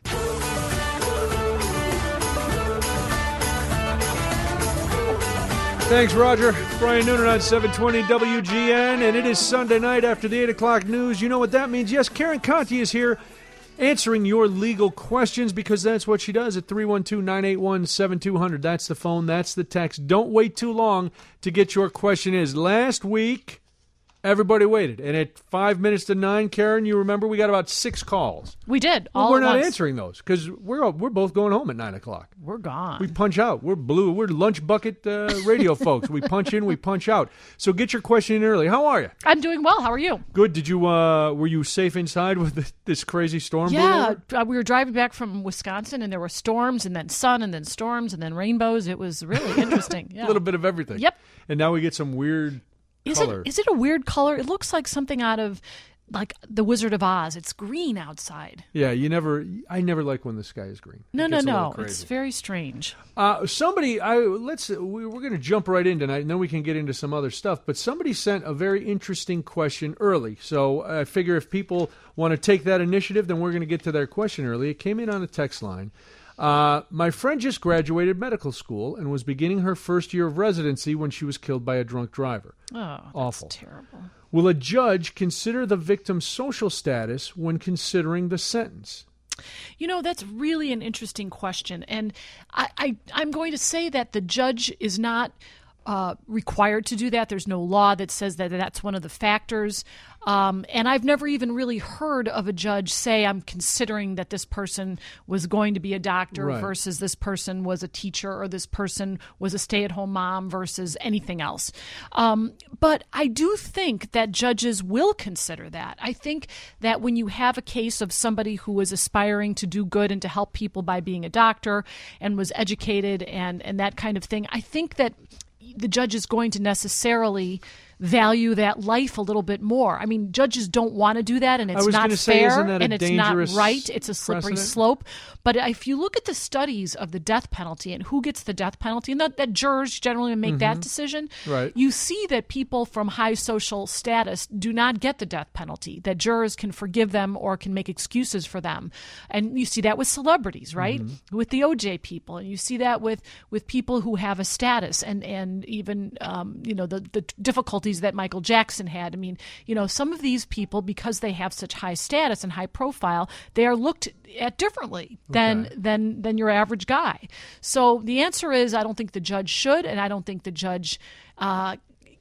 Thanks, Roger. Brian Noonan on seven twenty W G N. And it is Sunday night after the eight o'clock news. You know what that means. Yes, Karen Conti is here answering your legal questions because that's what she does at three one two, nine eight one, seven two zero zero. That's the phone. That's the text. Don't wait too long to get your question is. Last week, everybody waited. And at five minutes to nine, Karen, you remember we got about six calls. We did. Well, All we're at not once. answering those because we're, we're both going home at nine o'clock. We're gone. We punch out. We're blue. We're lunch bucket uh, radio folks. We punch in, we punch out. So get your question in early. How are you? I'm doing well. How are you? Good. Did you? Uh, were you safe inside with this, this crazy storm? blowing Yeah, over? uh, we were driving back from Wisconsin, and there were storms, and then sun, and then storms, and then rainbows. It was really interesting. Yeah. A little bit of everything. Yep. And now we get some weird Is color. it is it a weird color? It looks like something out of like The Wizard of Oz. It's green outside. Yeah, you never. I never like when the sky is green. No, It no, gets a little no. crazy. It's very strange. Uh, somebody, I let's we, we're going to jump right in tonight, and then we can get into some other stuff. But somebody sent a very interesting question early, so I figure if people want to take that initiative, then we're going to get to their question early. It came in on a text line. Uh, my friend just graduated medical school and was beginning her first year of residency when she was killed by a drunk driver. Oh, that's Awful. terrible. Will a judge consider the victim's social status when considering the sentence? You know, that's really an interesting question. And I, I, I'm going to say that the judge is not uh, required to do that. There's no law that says that that's one of the factors. Um, and I've never even really heard of a judge say, I'm considering that this person was going to be a doctor Right. versus this person was a teacher or this person was a stay-at-home mom versus anything else. Um, but I do think that judges will consider that. I think that when you have a case of somebody who was aspiring to do good and to help people by being a doctor and was educated and, and that kind of thing, I think that the judge is going to necessarily value that life a little bit more. I mean, judges don't want to do that, and I it's was not gonna say, fair, isn't that a and it's not dangerous right. It's a slippery precedent? slope. But if you look at the studies of the death penalty and who gets the death penalty, and that, that jurors generally make that decision, Right. you see that people from high social status do not get the death penalty, that jurors can forgive them or can make excuses for them. And you see that with celebrities, right? Mm-hmm. With the O J people. And you see that with, with people who have a status and, and even, um, you know, the, the difficulties that Michael Jackson had. I mean, you know, some of these people, because they have such high status and high profile, they are looked at differently than, Okay. than, than your average guy. So the answer is I don't think the judge should, and I don't think the judge uh,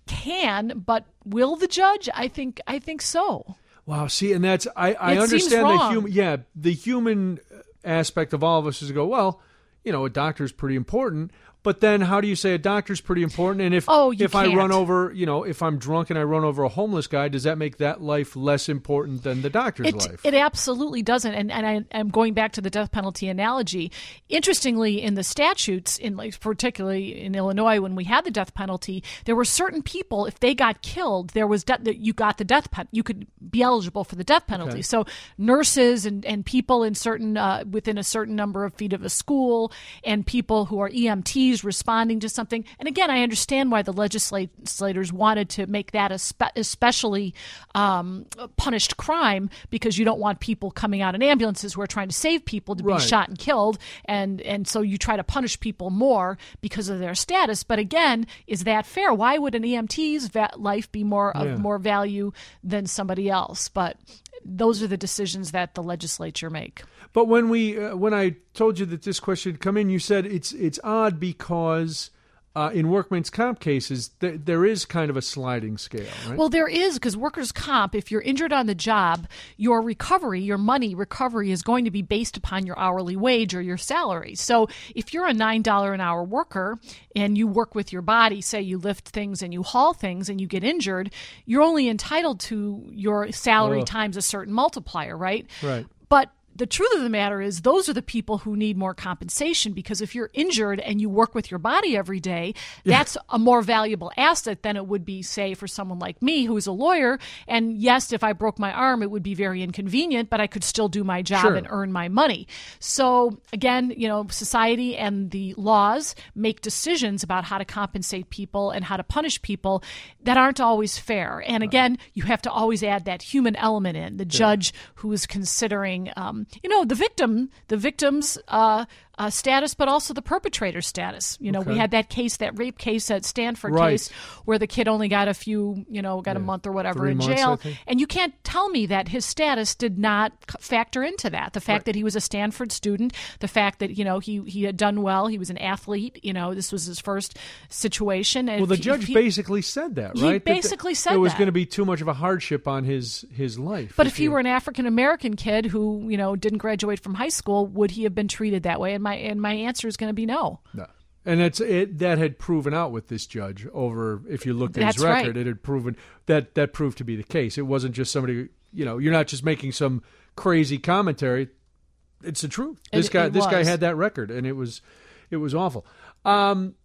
can, but will the judge? I think I think so. Wow. See, and that's I, I It seems understand the wrong. human. Yeah, the human aspect of all of us is to go, well, you know, a doctor's pretty important. But then how do you say a doctor's pretty important? And if Oh, you if I can't. run over, you know, if I'm drunk and I run over a homeless guy, does that make that life less important than the doctor's It, life? it absolutely doesn't. And, and I, I'm going back to the death penalty analogy. Interestingly, in the statutes, in like particularly in Illinois, when we had the death penalty, there were certain people, if they got killed, there was de- that you got the death pen- you could be eligible for the death penalty. Okay. So nurses and, and people in certain uh, within a certain number of feet of a school, and people who are E M Ts responding to something. And again, I understand why the legislators wanted to make that a spe- especially um, punished crime, because you don't want people coming out in ambulances who are trying to save people to be Right. shot and killed. And, and so you try to punish people more because of their status. But again, is that fair? Why would an E M T's va- life be more Yeah. of more value than somebody else? But those are the decisions that the legislature make. But when we uh, when I told you that this question had come in, you said it's it's odd because uh, in workman's comp cases th- there is kind of a sliding scale, right? Well, there is, because workers' comp, if you're injured on the job, your recovery, your money recovery is going to be based upon your hourly wage or your salary. So if you're a nine dollars an hour worker and you work with your body, say you lift things and you haul things and you get injured, you're only entitled to your salary Oh. times a certain multiplier, right? Right. But the truth of the matter is those are the people who need more compensation, because if you're injured and you work with your body every day, that's a more valuable asset than it would be, say, for someone like me who's a lawyer. And yes, if I broke my arm, it would be very inconvenient, but I could still do my job Sure. and earn my money. So again, you know, society and the laws make decisions about how to compensate people and how to punish people that aren't always fair. And again, you have to always add that human element in, the judge who is considering um, you know, the victim, the victim's uh, uh, status, but also the perpetrator's status. You know, we Okay. had that case, that rape case at Stanford Right. case, where the kid only got a few, you know, got a Yeah. month or whatever Three in months, I jail. think. And you can't tell me that his status did not c- factor into that. The fact Right. that he was a Stanford student, the fact that, you know, he, he had done well, he was an athlete, you know, this was his first situation. And Well, the if he- judge if he- basically said that, He right? That the- basically said it was that. going to be too much of a hardship on his his life. But if he were an African American kid who, you know, didn't graduate from high school, would he have been treated that way? And my and my answer is going to be no. No. And that's it. That had proven out with this judge over. If you looked at That's his record, right. it had proven that that proved to be the case. It wasn't just somebody. You know, you're not just making some crazy commentary. It's the truth. This It- guy, it this guy was. had that record, and it was, it was awful. Um,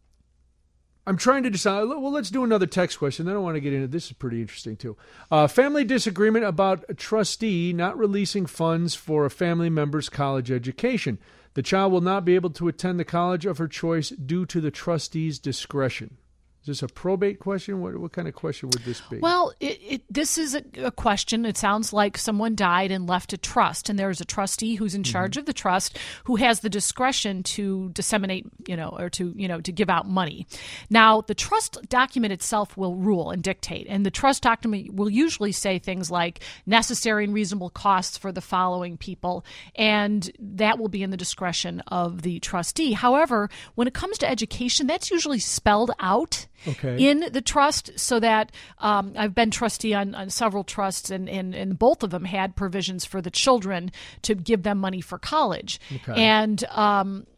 I'm trying to decide. Well, let's do another text question. Then I want to get into this. Is pretty interesting too. Uh, family disagreement about a trustee not releasing funds for a family member's college education. The child will not be able to attend the college of her choice due to the trustee's discretion. Is this a probate question? What, what kind of question would this be? Well, it, it, this is a, a question. It sounds like someone died and left a trust, and there's a trustee who's in charge of the trust who has the discretion to disseminate, you know, or to, you know, to give out money. Now, the trust document itself will rule and dictate, and the trust document will usually say things like necessary and reasonable costs for the following people, and that will be in the discretion of the trustee. However, when it comes to education, that's usually spelled out Okay. in the trust, so that um, I've been trustee on, on several trusts, and, and, and both of them had provisions for the children to give them money for college. Okay. And um,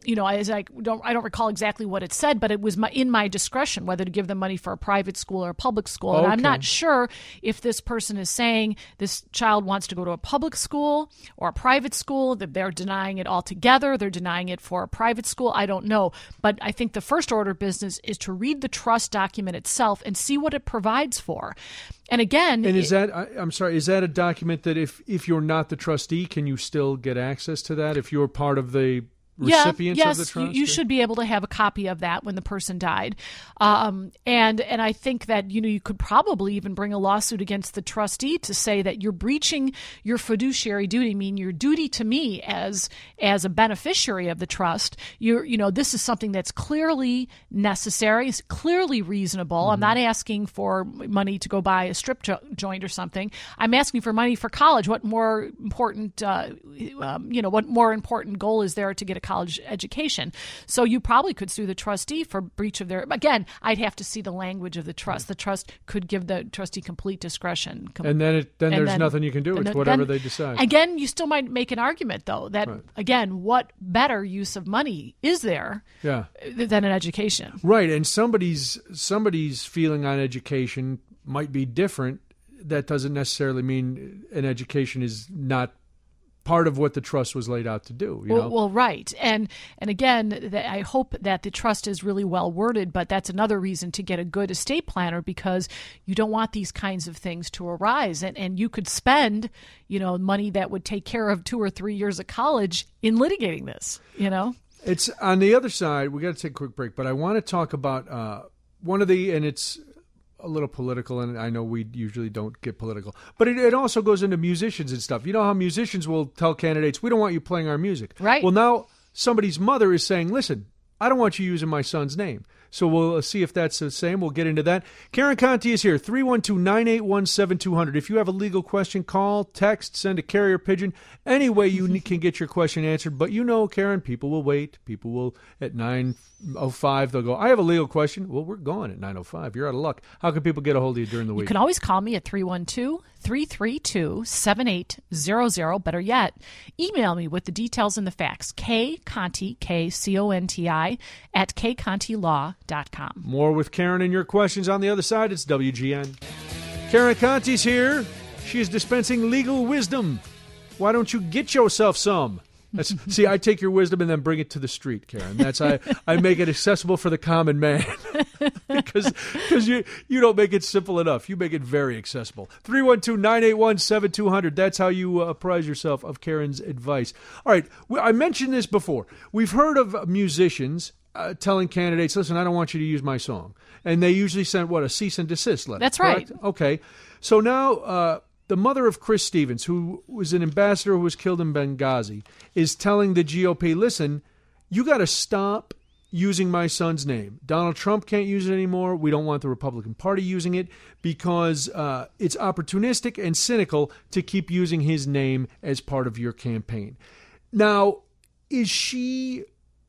you know, as I don't, I don't recall exactly what it said, but it was my, in my discretion whether to give them money for a private school or a public school. And Okay. I'm not sure if this person is saying this child wants to go to a public school or a private school, that they're denying it altogether. They're denying it for a private school. I don't know. But I think the first order of business is to read the trust document itself and see what it provides for. And again, And is it- that, I, I'm sorry, is that a document that if, if you're not the trustee, can you still get access to that if you're part of the recipients yeah, yes, of the trust? You, you should be able to have a copy of that when the person died. Um, and and I think that, you know, you could probably even bring a lawsuit against the trustee to say that you're breaching your fiduciary duty, meaning your duty to me as as a beneficiary of the trust. You're, you know, this is something that's clearly necessary, it's clearly reasonable. I'm not asking for money to go buy a strip jo- joint or something. I'm asking for money for college. What more important, uh, um, you know, what more important goal is there to get a college education? So you probably could sue the trustee for breach of their, again, I'd have to see the language of the trust. The trust could give the trustee complete discretion. Com- And then it, then and there's then- nothing you can do. and It's then- whatever then- they decide. Again, you still might make an argument, though, that, Right. again, what better use of money is there Yeah. than an education? Right, and somebody's somebody's feeling on education might be different. That doesn't necessarily mean an education is not part of what the trust was laid out to do. You Well, know? well, right, and and again, th- I hope that the trust is really well worded. But that's another reason to get a good estate planner, because you don't want these kinds of things to arise. And and you could spend, you know, money that would take care of two or three years of college in litigating this. You know, It's on the other side. We got to take a quick break, but I want to talk about uh, one of the, and it's a little political, and I know we usually don't get political, but it, it also goes into musicians and stuff. You know how musicians will tell candidates, we don't want you playing our music. Right. Well, now somebody's mother is saying, listen, I don't want you using my son's name. So we'll see if that's the same. We'll get into that. Karen Conti is here, three one two, nine eight one, seven two zero zero. If you have a legal question, call, text, send a carrier pigeon. Any way you can get your question answered. But you know, Karen, people will wait. People will, at nine oh five, they'll go, I have a legal question. Well, we're gone at nine oh five. You're out of luck. How can people get a hold of you during the week? you can always call me at three one two, three three two, seven eight zero zero. Better yet, email me with the details and the facts. K Conti, K C O N T I, at k conti law dot com. More with Karen and your questions on the other side. It's W G N. Karen Conti's here. She is dispensing legal wisdom. Why don't you get yourself some? That's, see, I take your wisdom and then bring it to the street, Karen. That's I, I make it accessible for the common man because because you you don't make it simple enough. You make it very accessible. three one two, nine eight one, seven two zero zero. That's how you uh, apprise yourself of Karen's advice. All right, we, I mentioned this before. We've heard of musicians uh, telling candidates, listen, I don't want you to use my song. And they usually send, what, a cease and desist letter. That's correct? right. Okay. So now uh, the mother of Chris Stevens, who was an ambassador who was killed in Benghazi, is telling the G O P, listen, you got to stop using my son's name. Donald Trump can't use it anymore. We don't want the Republican Party using it because uh, it's opportunistic and cynical to keep using his name as part of your campaign. Now, is she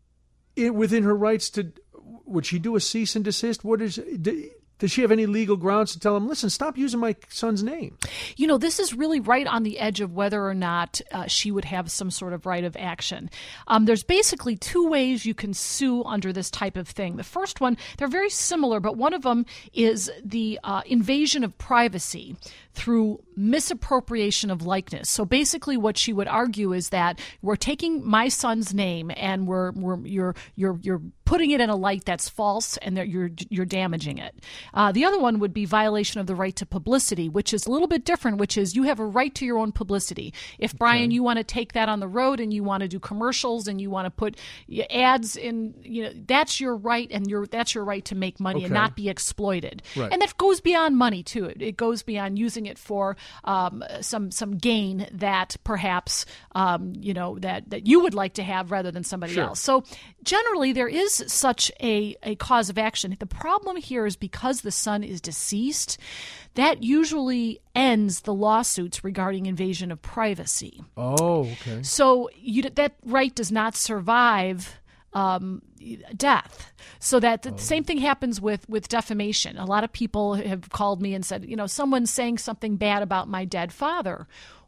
it, within her rights to, would she do a cease and desist? What is, does she have any legal grounds to tell him, listen, stop using my son's name? You know, this is really right on the edge of whether or not uh, she would have some sort of right of action. Um, there's basically two ways you can sue under this type of thing. The first one, they're very similar, but one of them is the uh, invasion of privacy through misappropriation of likeness. So basically what she would argue is that we're taking my son's name and we're, we're you're you're you're putting it in a light that's false and that you're you're damaging it. Uh, the other one would be violation of the right to publicity, which is a little bit different, which is you have a right to your own publicity. If, Brian, okay. you want to take that on the road and you want to do commercials and you want to put ads in, you know, that's your right, and your that's your right to make money okay. and not be exploited. Right. And that goes beyond money, too. It, it goes beyond using it for um, some some gain that perhaps, um, you know, that, that you would like to have rather than somebody sure. else. So generally there is such a, a cause of action. The problem here is because the son is deceased, that usually ends the lawsuits regarding invasion of privacy. Oh, okay. So you, that right does not survive um, death. So that the oh. same thing happens with, with defamation. A lot of people have called me and said, you know, someone's saying something bad about my dead father.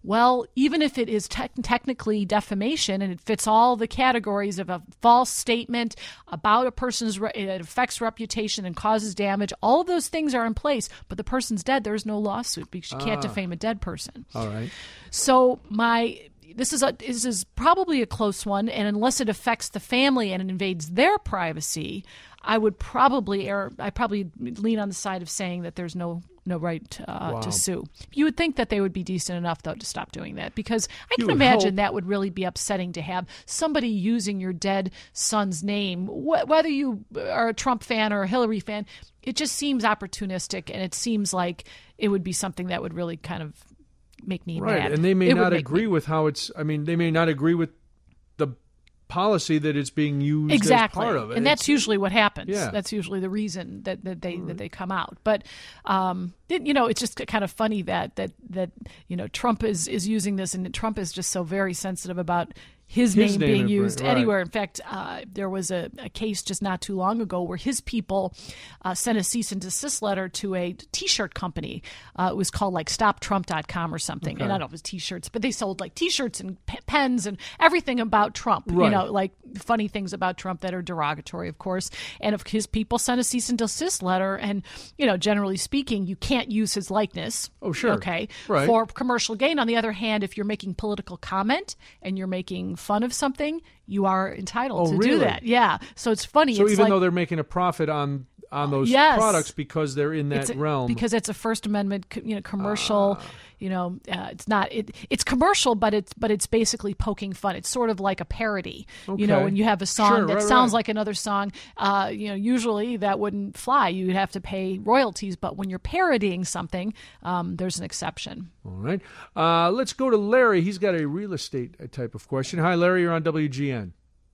Well, even if it is te- technically defamation and it fits all the categories of a false statement about a person's, re- it affects reputation and causes damage, all of those things are in place, but the person's dead, there's no lawsuit because you can't Ah. defame a dead person. All right. So my... This is a this is probably a close one, and unless it affects the family and it invades their privacy, I would probably err. I probably lean on the side of saying that there's no no right uh, Wow. to sue. You would think that they would be decent enough though to stop doing that, because I You can would imagine hope. that would really be upsetting to have somebody using your dead son's name, wh- whether you are a Trump fan or a Hillary fan. It just seems opportunistic, and it seems like it would be something that would really kind of make me Right, mad. and they may It would not make agree me- with how it's. I mean, they may not agree with the policy that it's being used exactly, as part of it, and that's It's- usually what happens. Yeah. That's usually the reason that, that they that they come out. But um, it, you know, it's just kind of funny that that that you know Trump is is using this, and Trump is just so very sensitive about his, His name, name being and- used right. anywhere. In fact, uh, there was a, a case just not too long ago where his people uh, sent a cease and desist letter to a T-shirt company. Uh, it was called like stop trump dot com or something. Okay. And I don't know if it was T-shirts, but they sold like T-shirts and pe- pens and everything about Trump. You Right. know, like funny things about Trump that are derogatory, of course. And if his people sent a cease and desist letter, and, you know, generally speaking, you can't use his likeness. Oh, sure. Okay. Right. For commercial gain. On the other hand, if you're making political comment and you're making fun of something, you are entitled Oh, to really? do that. Yeah. So it's funny. So it's even like, though they're making a profit on on those Yes. products because they're in that it's a- realm, because it's a First Amendment, co- you know, commercial. You know, uh, it's not it. It's commercial, but it's but it's basically poking fun. It's sort of like a parody. You know, Okay. when you have a song Sure, that right, sounds right. like another song, uh, you know, usually that wouldn't fly. You'd have to pay royalties. But when you're parodying something, um, there's an exception. all right. Uh, let's go to Larry. He's got a real estate type of question. Hi, Larry. You're on W G N.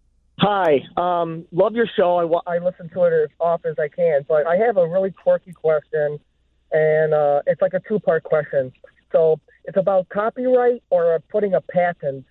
Hi, um, love your show. I, wa- I listen to it as often as I can, but I have a really quirky question, and uh, it's like a two-part question. So it's about copyright or putting a patent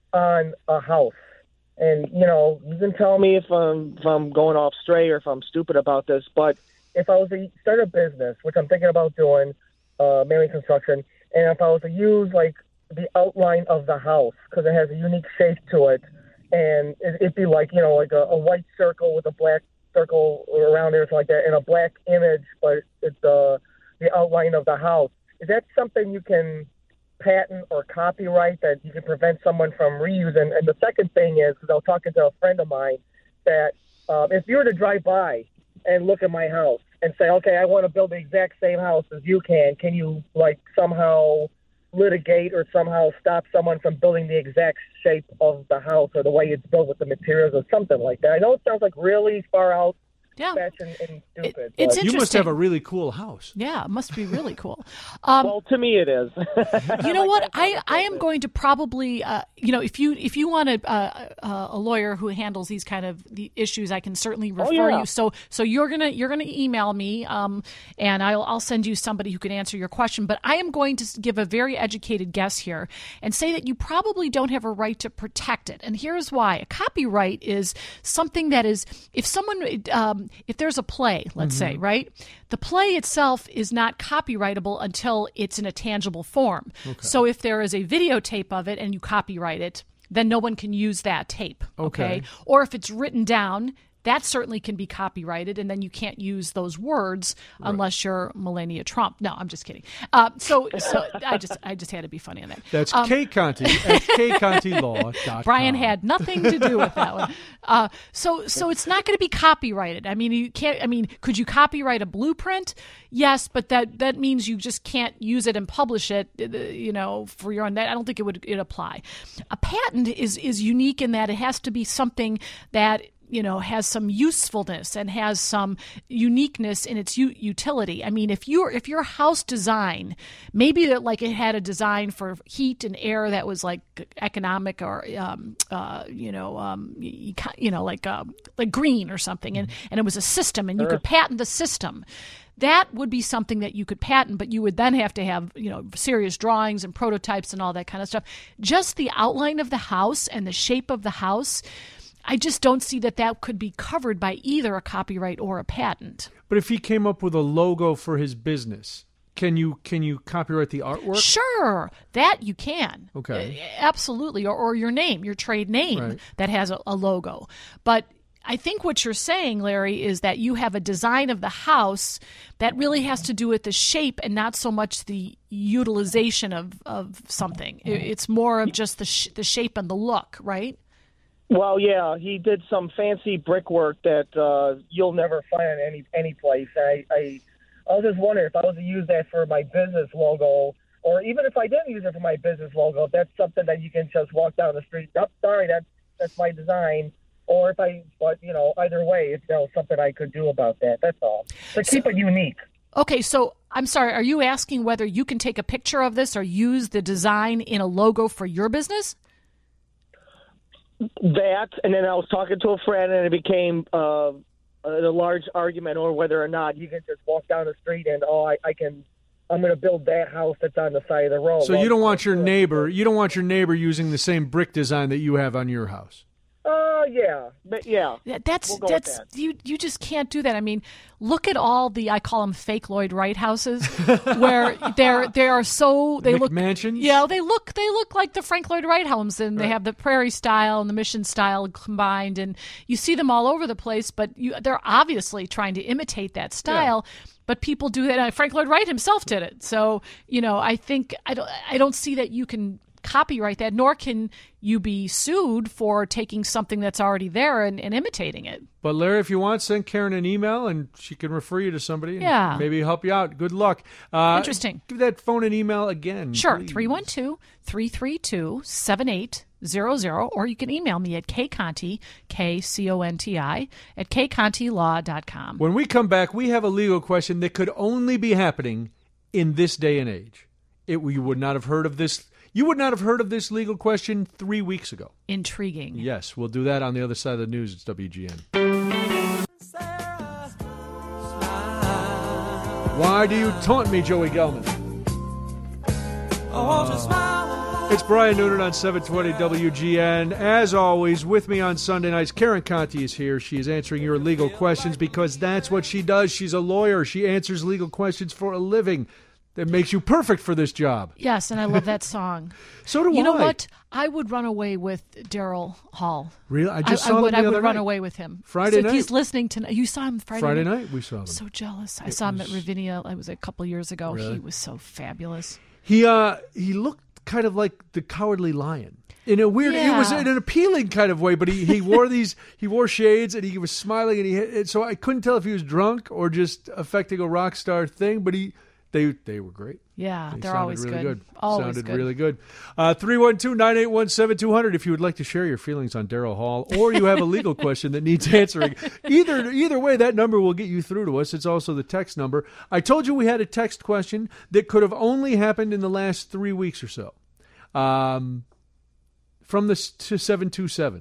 on a house. And, you know, you can tell me if I'm, if I'm going off stray or if I'm stupid about this, but if I was to start a business, which I'm thinking about doing, uh, mainly construction, and if I was to use, like, the outline of the house, because it has a unique shape to it, and it, it'd be like, you know, like a, a white circle with a black circle around it or something like that, and a black image, but it's uh, the outline of the house. Is that something you can patent or copyright that you can prevent someone from reusing? And the second thing is, because I was talking to a friend of mine, that um, if you were to drive by and look at my house and say, okay, I want to build the exact same house as you can, can you, like, somehow litigate or somehow stop someone from building the exact shape of the house or the way it's built with the materials or something like that? I know it sounds like really far out, Yeah. fetch and, and stupid. it's but- You must have interesting. a really cool house. Yeah, it must be really cool. Um, well, to me it is. you know what? I, I am going to probably, uh, you know, if you if you want a, uh, a lawyer who handles these kind of the issues, I can certainly refer Oh, yeah. you. So so you're gonna you're gonna email me, um, and I'll I'll send you somebody who can answer your question. But I am going to give a very educated guess here and say that you probably don't have a right to protect it. And here's why: a copyright is something that is, if someone, um, if there's a play, let's say, right, the play itself is not copyrightable until it's in a tangible form. So if there is a videotape of it and you copyright it, then no one can use that tape. Okay. Okay. Or if it's written down, that certainly can be copyrighted, and then you can't use those words unless you're Melania Trump. No, I'm just kidding. Uh, so, so I just, I just had to be funny on that. That's Um, K Conti at k conti law dot com. Brian had nothing to do with that one. Uh, so, so it's not going to be copyrighted. I mean, you can't. I mean, could you copyright a blueprint? Yes, but that that means you just can't use it and publish it. uh, You know, for your own. I don't think it would it apply. A patent is is unique in that it has to be something that, you know, has some usefulness and has some uniqueness in its u- utility. I mean, if your if your house design, maybe that like it had a design for heat and air that was like economic or um, uh, you know um, you, you know like uh, like green or something, and and it was a system, and you could patent the system. That would be something that you could patent, but you would then have to have, you know, serious drawings and prototypes and all that kind of stuff. Just the outline of the house and the shape of the house, I just don't see that that could be covered by either a copyright or a patent. But if he came up with a logo for his business, can you can you copyright the artwork? Sure, that you can. Okay. Uh, absolutely, or, or your name, your trade name Right. that has a, a logo. But I think what you're saying, Larry, is that you have a design of the house that really has to do with the shape and not so much the utilization of, of something. It- It's more of just the sh- the shape and the look, right? Well, yeah, he did some fancy brickwork that uh, you'll never find any any place. I, I I was just wondering if I was to use that for my business logo, or even if I didn't use it for my business logo, if that's something that you can just walk down the street. Oh, sorry, that's that's my design. Or if I, but you know, either way, if there was something I could do about that, that's all. To keep it unique. Okay, so I'm sorry, are you asking whether you can take a picture of this or use the design in a logo for your business? That, and then I was talking to a friend, and it became uh, a large argument over whether or not you can just walk down the street and, oh, I, I can, I'm going to build that house that's on the side of the road. So Well, you don't want your neighbor you don't want your neighbor using the same brick design that you have on your house. Uh, yeah, but yeah. That- That's We'll go with that's that. you. You just can't do that. I mean, look at all the I call them fake Lloyd Wright houses, where they're they are so they look McMansions? Yeah, they look they look like the Frank Lloyd Wright homes, and they have the prairie style and the mission style combined, and you see them all over the place. But you, they're obviously trying to imitate that style. But people do that. Frank Lloyd Wright himself did it. So you know, I think I don't I don't see that you can copyright that, nor can you be sued for taking something that's already there and, and imitating it. But Larry, if you want, send Karen an email and she can refer you to somebody and Yeah. maybe help you out. Good luck. Uh, Interesting. Give that phone and email again. Sure, please. three one two, three three two, seven eight zero zero, or you can email me at kconti, K C O N T I, at k conti law dot com. When we come back, we have a legal question that could only be happening in this day and age. It, you would not have heard of this. You would not have heard of this legal question three weeks ago. Intriguing. Yes, we'll do that on the other side of the news. It's W G N. Why do you taunt me, Joey Gelman? It's Brian Noonan on seven twenty W G N. As always, with me on Sunday nights, Karen Conti is here. She is answering your legal questions because that's what she does. She's a lawyer. She answers legal questions for a living. That makes you perfect for this job. Yes, and I love that song. So do I. You know what? I would run away with Daryl Hall. Really? I just I, saw I would, him the I would other run night. away with him. Friday so night. If he's listening tonight. You saw him Friday, Friday night. We saw him. So jealous. I It saw him was- at Ravinia. It was a couple years ago. Really? He was so fabulous. He uh he looked kind of like the Cowardly Lion. In a weird, it was Yeah. in an appealing kind of way, but he, he wore these, he wore shades and he was smiling and he, and so I couldn't tell if he was drunk or just affecting a rock star thing, but he, they, they were great. Yeah, They they're sounded always really good. good. Always sounded good. really good. Uh, three one two, nine eight one, seven two zero zero if you would like to share your feelings on Daryl Hall or you have a legal question that needs answering. Either either way, that number will get you through to us. It's also the text number. I told you we had a text question that could have only happened in the last three weeks or so. Um, from the to seven two seven.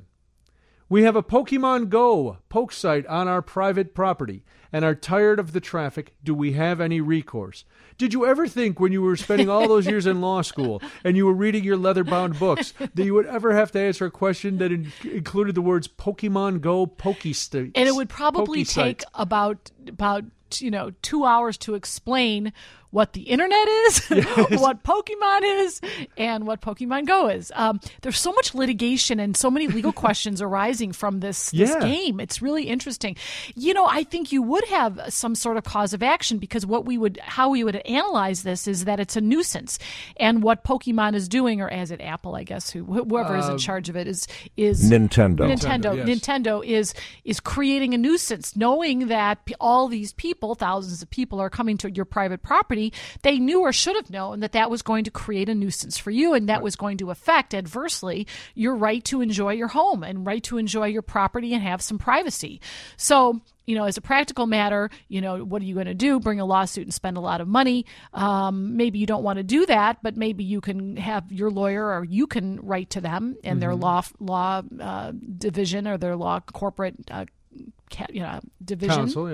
We have a Pokemon Go poke site on our private property and are tired of the traffic. Do we have any recourse? Did you ever think when you were spending all those years in law school and you were reading your leather-bound books that you would ever have to answer a question that in- included the words Pokemon Go Pokestate? And it would probably take about about you know two hours to explain what the internet is, what Pokemon is, and what Pokemon Go is. Um, there's so much litigation and so many legal questions arising from this, this Yeah. game. It's really interesting. You know, I think you would have some sort of cause of action because what we would, how we would analyze this is that it's a nuisance, and what Pokemon is doing, or as it Apple, I guess, who whoever is in Uh, charge of it is is Nintendo. Nintendo. Nintendo, yes. Nintendo is is creating a nuisance, knowing that p- all these people, thousands of people, are coming to your private property. They knew or should have known that that was going to create a nuisance for you, and that was going to affect adversely your right to enjoy your home and right to enjoy your property and have some privacy. So, you know, as a practical matter, you know, what are you going to do? Bring a lawsuit and spend a lot of money? Um, maybe you don't want to do that, but maybe you can have your lawyer, or you can write to them and their law law uh, division or their law corporate uh, ca- you know division. Counsel, yeah.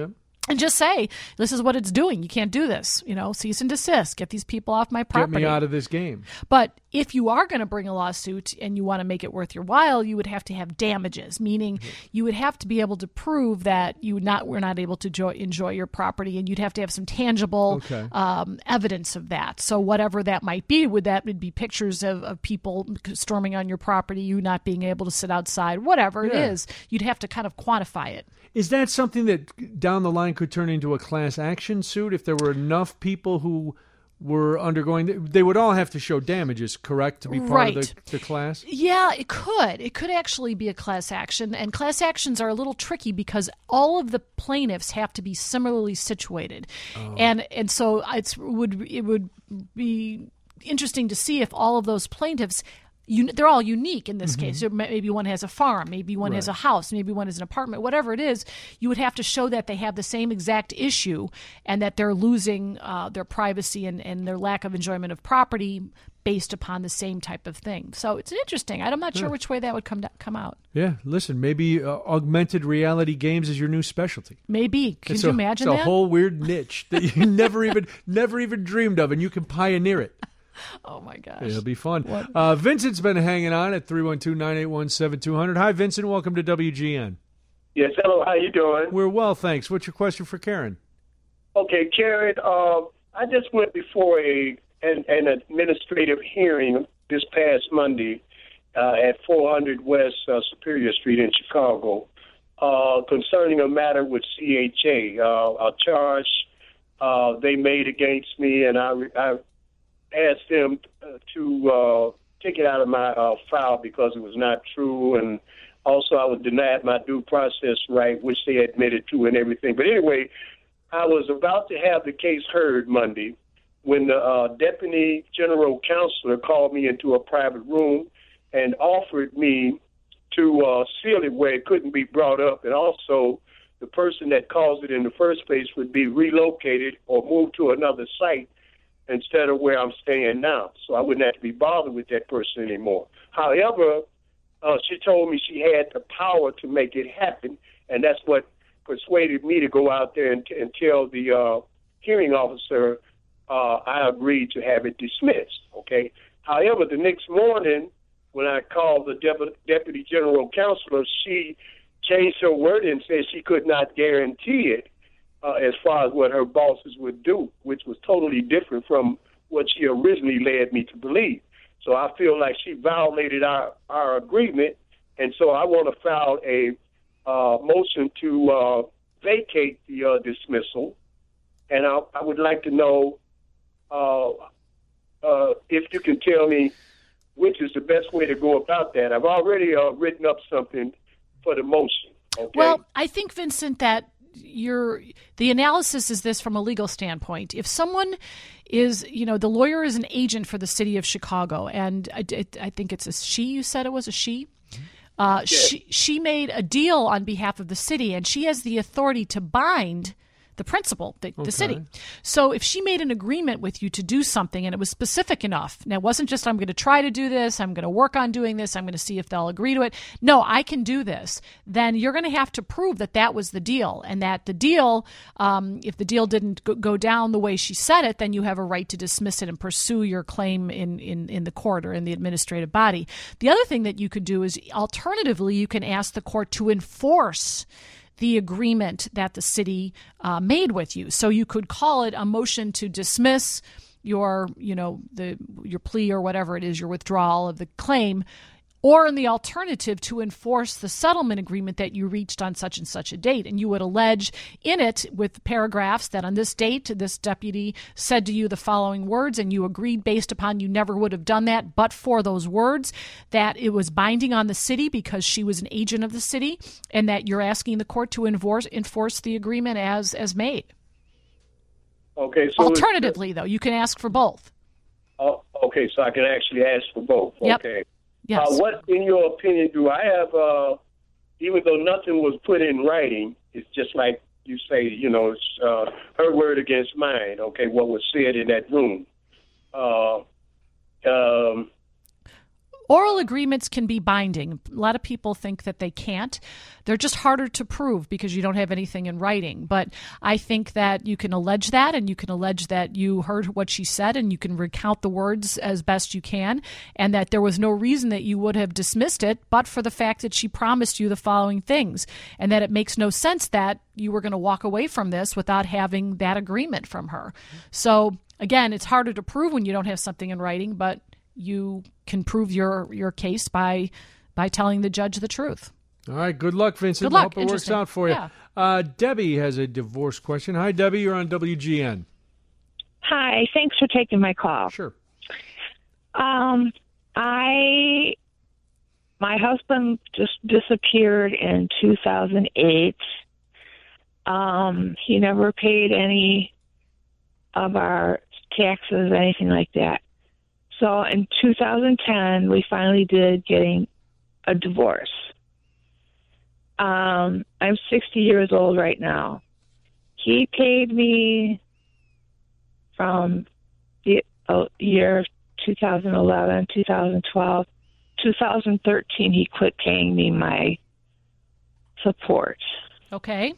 And just say, this is what it's doing. You can't do this. You know, cease and desist. Get these people off my property. Get me out of this game. But if you are going to bring a lawsuit and you want to make it worth your while, you would have to have damages, meaning mm-hmm. you would have to be able to prove that you not were not able to enjoy, enjoy your property, and you'd have to have some tangible okay. um, evidence of that. So whatever that might be, would that would be pictures of, of people storming on your property, you not being able to sit outside, whatever yeah. it is, you'd have to kind of quantify it. Is that something that down the line could turn into a class action suit if there were enough people who were undergoing? They would all have to show damages, correct, to be part right. of the, the class? Yeah, it could. It could actually be a class action. And class actions are a little tricky because all of the plaintiffs have to be similarly situated. Oh. And and so it's would it would be interesting to see if all of those plaintiffs You, they're all unique in this mm-hmm. case. So maybe one has a farm, maybe one right. has a house, maybe one has an apartment, whatever it is. You would have to show that they have the same exact issue and that they're losing uh, their privacy and, and their lack of enjoyment of property based upon the same type of thing. So it's interesting. I'm not sure yeah. which way that would come to, come out. Yeah, listen, maybe uh, augmented reality games is your new specialty. Maybe. Can it's you a, imagine it's that? a whole weird niche that you never even never even dreamed of, and you can pioneer it. Oh, my gosh. It'll be fun. Uh, Vincent's been hanging on at three one two, nine eight one, seven two zero zero. Hi, Vincent. Welcome to W G N. Yes, hello. How you doing? We're well, thanks. What's your question for Karen? Okay, Karen, uh, I just went before a an, an administrative hearing this past Monday uh, at four hundred West uh, Superior Street in Chicago uh, concerning a matter with C H A, uh, a charge uh, they made against me, and I, I asked them to uh, take it out of my uh, file because it was not true, and also I was denied my due process right, which they admitted to and everything. But anyway, I was about to have the case heard Monday when the uh, deputy general counselor called me into a private room and offered me to uh, seal it where it couldn't be brought up, and also the person that caused it in the first place would be relocated or moved to another site instead of where I'm staying now. So I wouldn't have to be bothered with that person anymore. However, uh, she told me she had the power to make it happen, and that's what persuaded me to go out there and, and tell the uh, hearing officer uh, I agreed to have it dismissed, okay? However, the next morning when I called the Dep- deputy general counselor, she changed her word and said she could not guarantee it. Uh, as far as what her bosses would do, which was totally different from what she originally led me to believe. So I feel like she violated our, our agreement, and so I want to file a uh, motion to uh, vacate the uh, dismissal, and I, I would like to know uh, uh, if you can tell me which is the best way to go about that. I've already uh, written up something for the motion. Okay? Well, I think, Vincent, that Your the analysis is this from a legal standpoint. If someone is, you know, the lawyer is an agent for the city of Chicago, and I, I think it's a she. You said it was a she. Uh, yeah. She she made a deal on behalf of the city, and she has the authority to bind the principal, the, okay. the city. So if she made an agreement with you to do something and it was specific enough, now it wasn't just I'm going to try to do this, I'm going to work on doing this, I'm going to see if they'll agree to it. No, I can do this. Then you're going to have to prove that that was the deal, and that the deal, um, if the deal didn't go, go down the way she said it, then you have a right to dismiss it and pursue your claim in, in, in the court or in the administrative body. The other thing that you could do is alternatively, you can ask the court to enforce the agreement that the city uh, made with you. So you could call it a motion to dismiss your, you know, the your plea or whatever it is, your withdrawal of the claim, or in the alternative to enforce the settlement agreement that you reached on such and such a date. And you would allege in it with paragraphs that on this date, this deputy said to you the following words, and you agreed based upon you never would have done that but for those words, that it was binding on the city because she was an agent of the city, and that you're asking the court to enforce, enforce the agreement as, as made. Okay. So Alternatively, though, you can ask for both. Uh, okay, so I can actually ask for both. Yep. Okay. Yes. Uh, what, in your opinion, do I have, uh, even though nothing was put in writing, it's just like you say, you know, it's uh, her word against mine, okay, what was said in that room. Uh, um, Oral agreements can be binding. A lot of people think that they can't. They're just harder to prove because you don't have anything in writing. But I think that you can allege that, and you can allege that you heard what she said, and you can recount the words as best you can, and that there was no reason that you would have dismissed it but for the fact that she promised you the following things, and that it makes no sense that you were going to walk away from this without having that agreement from her. So, again, it's harder to prove when you don't have something in writing, but you can prove your your case by by telling the judge the truth. All right. Good luck, Vincent. Good luck. I hope it works out for you. Yeah. Uh, Debbie has a divorce question. Hi, Debbie. You're on W G N. Hi. Thanks for taking my call. Sure. Um, I my husband just disappeared in two thousand eight. Um, he never paid any of our taxes, anything like that. So in two thousand ten, we finally did getting a divorce. Um, I'm sixty years old right now. He paid me from the uh, year two thousand eleven, two thousand twelve, two thousand thirteen. He quit paying me my support. Okay.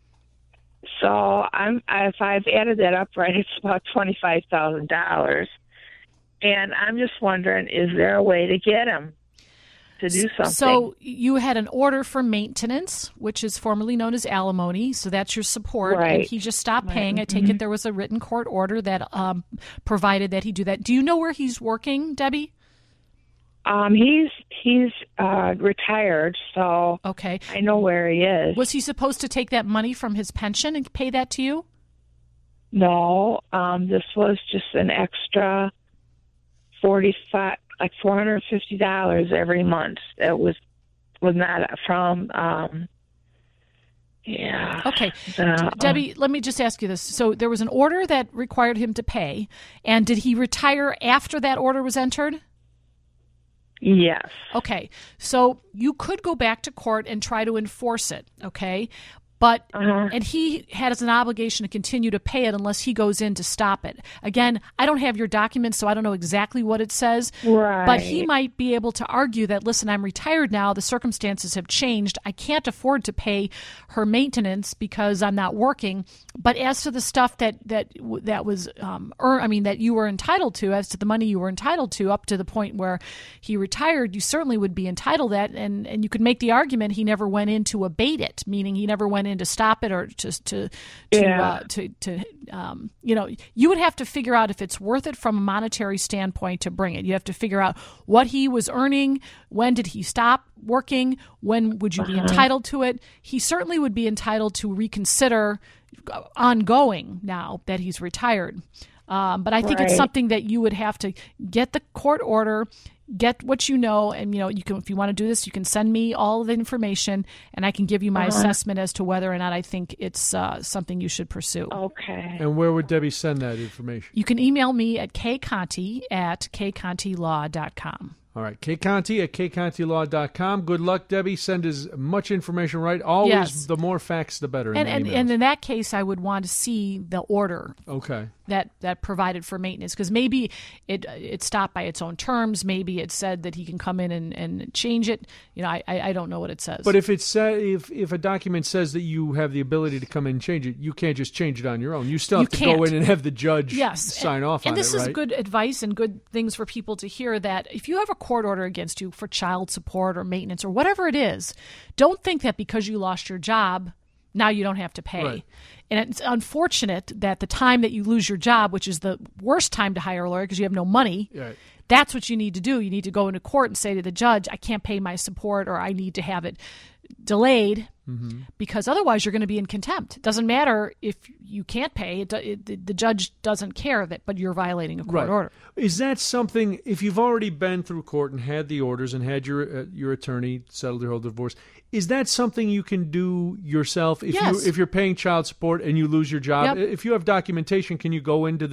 So I'm if I've added that up right, it's about twenty-five thousand dollars. And I'm just wondering, is there a way to get him to do something? So you had an order for maintenance, which is formerly known as alimony. So that's your support. Right. And he just stopped Right. paying. I take Mhm. it there was a written court order that um, provided that he do that. Do you know where he's working, Debbie? Um, he's he's uh, retired, so okay, I know where he is. Was he supposed to take that money from his pension and pay that to you? No, um, this was just an extra forty-five, like four hundred fifty dollars every month. It was was not from. Um, yeah. Okay. Uh, Debbie, let me just ask you this. So there was an order that required him to pay, and did he retire after that order was entered? Yes. Okay. So you could go back to court and try to enforce it, okay? But, uh-huh. and he has an obligation to continue to pay it unless he goes in to stop it. Again, I don't have your documents, so I don't know exactly what it says. Right. But he might be able to argue that, listen, I'm retired now. The circumstances have changed. I can't afford to pay her maintenance because I'm not working. But as to the stuff that that that was, um, earn, I mean, that you were entitled to, as to the money you were entitled to up to the point where he retired, you certainly would be entitled to that. And, and you could make the argument he never went in to abate it, meaning he never went in to stop it or just to to Yeah. uh, to, to um, you know, you would have to figure out if it's worth it from a monetary standpoint to bring it. You have to figure out what he was earning, when did he stop working, when would you be Uh-huh. entitled to it. He certainly would be entitled to reconsider ongoing now that he's retired. Um, but I think it's Right. something that you would have to get the court order, get what you know, and you know you can. If you want to do this, you can send me all of the information, and I can give you my Uh-huh. assessment as to whether or not I think it's uh, something you should pursue. Okay. And where would Debbie send that information? You can email me at kconti at k conti law dot com. All right, kconti at k conti law dot com. Good luck, Debbie. Send as much information right. Always, Yes. the more facts, the better. in And the and, emails. and in that case, I would want to see the order. Okay. That that provided for maintenance, because maybe it it stopped by its own terms. Maybe it said that he can come in and, and change it. You know, I, I I don't know what it says. But if it sa- if if a document says that you have the ability to come in and change it, you can't just change it on your own. You still have You to go can't. in and have the judge yes. sign and, off and on this it, is right? good advice and good things for people to hear, that if you have a court order against you for child support or maintenance or whatever it is, don't think that because you lost your job, now you don't have to pay. Right. And it's unfortunate that the time that you lose your job, which is the worst time to hire a lawyer because you have no money, Right. that's what you need to do. You need to go into court and say to the judge, I can't pay my support, or I need to have it delayed, Mm-hmm. because otherwise you're going to be in contempt. It doesn't matter if you can't pay. It, it, the, the judge doesn't care of it, but you're violating a court Right. order. Is that something, if you've already been through court and had the orders and had your uh, your attorney settle your whole divorce, is that something you can do yourself? If Yes. you if you're paying child support and you lose your job, Yep. if you have documentation, can you go into the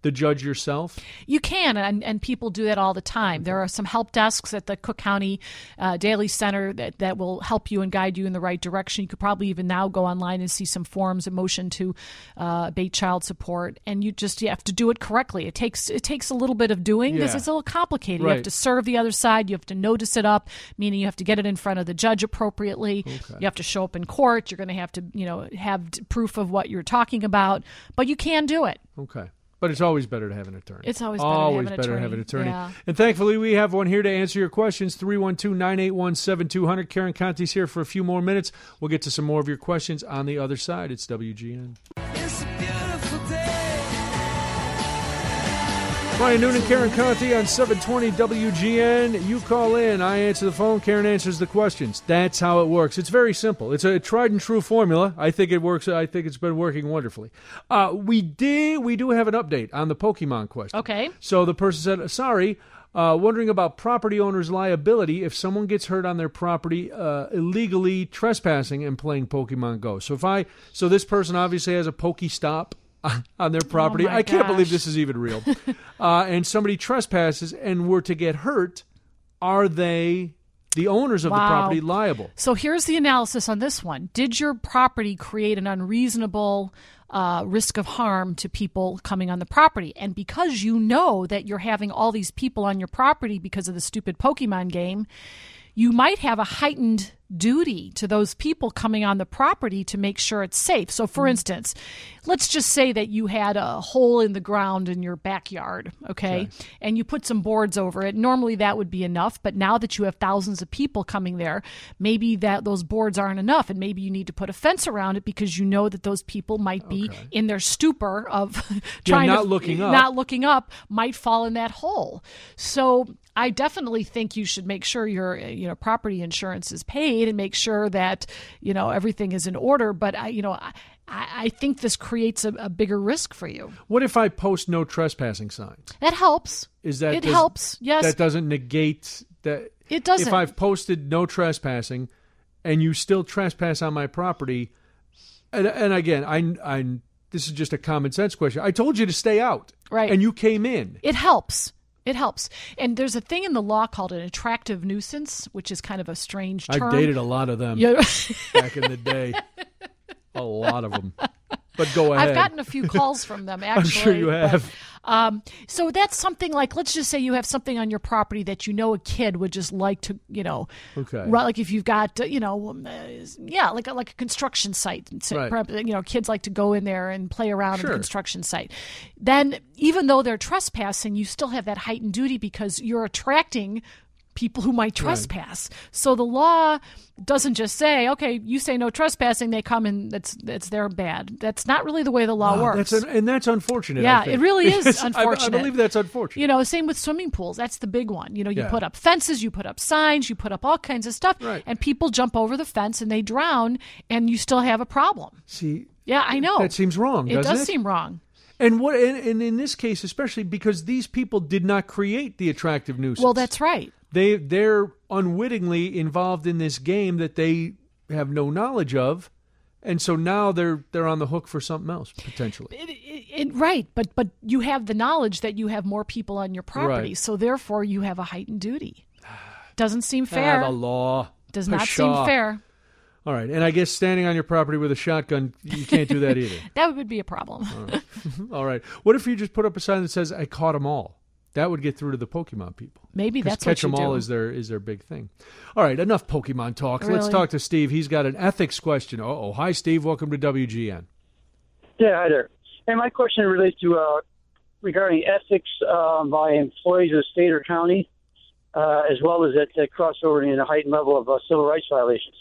the judge yourself? You can, and, and people do that all the time. There are some help desks at the Cook County uh, Daily Center that, that will help you and guide you in the right direction. You could probably even now go online and see some forms, a motion to uh, abate child support, and you just you have to do it correctly. It takes it takes a little bit of doing because Yeah. it's a little complicated. Right. You have to serve the other side. You have to notice it up, meaning you have to get it in front of the judge appropriately. Okay. You have to show up in court. You're going to have to, you know, have t- proof of what you're talking about, but you can do it. Okay. But it's always better to have an attorney. It's always better to have always an better to have attorney. an attorney. Yeah. And thankfully, we have one here to answer your questions. three one two, nine eight one, seven two zero zero. Karen Conti's here for a few more minutes. We'll get to some more of your questions on the other side. It's W G N. It's a beautiful day. Brian Noonan, Karen Conti on seven twenty W G N. You call in, I answer the phone, Karen answers the questions. That's how it works. It's very simple. It's a tried and true formula. I think it works. I think it's been working wonderfully. Uh, we did. We do have an update on the Pokemon question. Okay. So the person said, sorry, uh, wondering about property owner's liability if someone gets hurt on their property uh, illegally trespassing and playing Pokemon Go. So if I, so this person obviously has a Pokestop on their property. Oh my I can't believe gosh. this is even real. uh, and somebody trespasses and were to get hurt, are they, the owners of the Wow. property, liable? So here's the analysis on this one. Did your property create an unreasonable uh, risk of harm to people coming on the property? And because you know that you're having all these people on your property because of the stupid Pokemon game, you might have a heightened duty to those people coming on the property to make sure it's safe. So, for instance, let's just say that you had a hole in the ground in your backyard, okay, Okay. and you put some boards over it. Normally that would be enough, but now that you have thousands of people coming there, maybe that those boards aren't enough, and maybe you need to put a fence around it because you know that those people might be in their stupor of trying not to looking up. not looking up, might fall in that hole. So I definitely think you should make sure your you know property insurance is paid and make sure that you know everything is in order. But I you know I, I think this creates a, a bigger risk for you. What if I post no trespassing signs? That helps. Is that it does- helps? Yes, That doesn't negate that. It doesn't. If I've posted no trespassing, and you still trespass on my property, and, and again, I, I this is just a common sense question. I told you to stay out, Right. And you came in. It helps. It helps. And there's a thing in the law called an attractive nuisance, which is kind of a strange term. I dated a lot of them Yeah. back in the day. A lot of them. But go ahead. I've gotten a few calls from them, actually. I'm sure you but, have. um, so that's something like, let's just say you have something on your property that you know a kid would just like to, you know, Okay. right, like if you've got, uh, you know, um, uh, yeah, like a, like a construction site. So, Right. perhaps, you know, kids like to go in there and play around Sure. in a construction site. Then even though they're trespassing, you still have that heightened duty because you're attracting people who might trespass. So the law doesn't just say, okay, you say no trespassing, they come and that's that's their bad. That's not really the way the law Wow, works. That's an, and that's unfortunate. Yeah, I think. it really is Because I- unfortunate. I, believe that's unfortunate. You know, same with swimming pools. That's the big one. You know, you Yeah. put up fences, you put up signs, you put up all kinds of stuff, Right. and people jump over the fence and they drown, and you still have a problem. See, Yeah, I know. that seems wrong, It doesn't does it? seem wrong. And what? And, and in this case, especially because these people did not create the attractive nuisance. Well, that's right. They they're unwittingly involved in this game that they have no knowledge of, and so now they're they're on the hook for something else potentially. It, it, right, but but you have the knowledge that you have more people on your property, Right. so therefore you have a heightened duty. Doesn't seem fair. Ah, the law Does not seem Pshaw. fair. All right, and I guess standing on your property with a shotgun, you can't do that either. That would be a problem. All right. All right. What if you just put up a sign that says "I caught them all"? That would get through to the Pokemon people. Maybe 'Cause that's catch what you them all do. is their is their big thing. All right, enough Pokemon talk. Let's Really? talk to Steve. He's got an ethics question. Oh, hi, Steve. Welcome to W G N. Yeah, hi there. And my question relates to uh, regarding ethics um, by employees of the state or county, uh, as well as that, that crossover in a heightened level of uh, civil rights violations.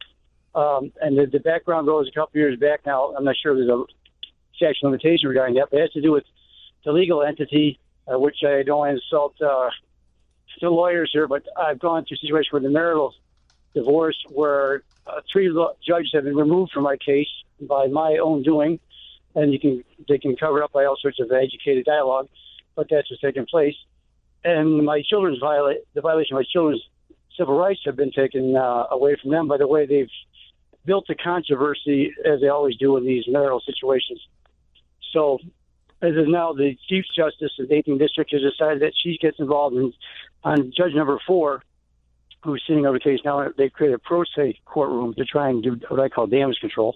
Um, and the, the background goes a couple years back now. I'm not sure if there's a statute of limitation regarding that, but it has to do with the legal entity, uh, which I don't want to insult uh, the lawyers here, but I've gone through a situation with a marital divorce where uh, three lo- judges have been removed from my case by my own doing, and you can they can cover it up by all sorts of educated dialogue, but that's what's taking place. And my children's violate the violation of my children's civil rights have been taken uh, away from them by the way they've built the controversy, as they always do in these marital situations. So as of now, the Chief Justice of the eighteenth District has decided that she gets involved in, on Judge number four, who's sitting over the case now. They've created a pro se courtroom to try and do what I call damage control.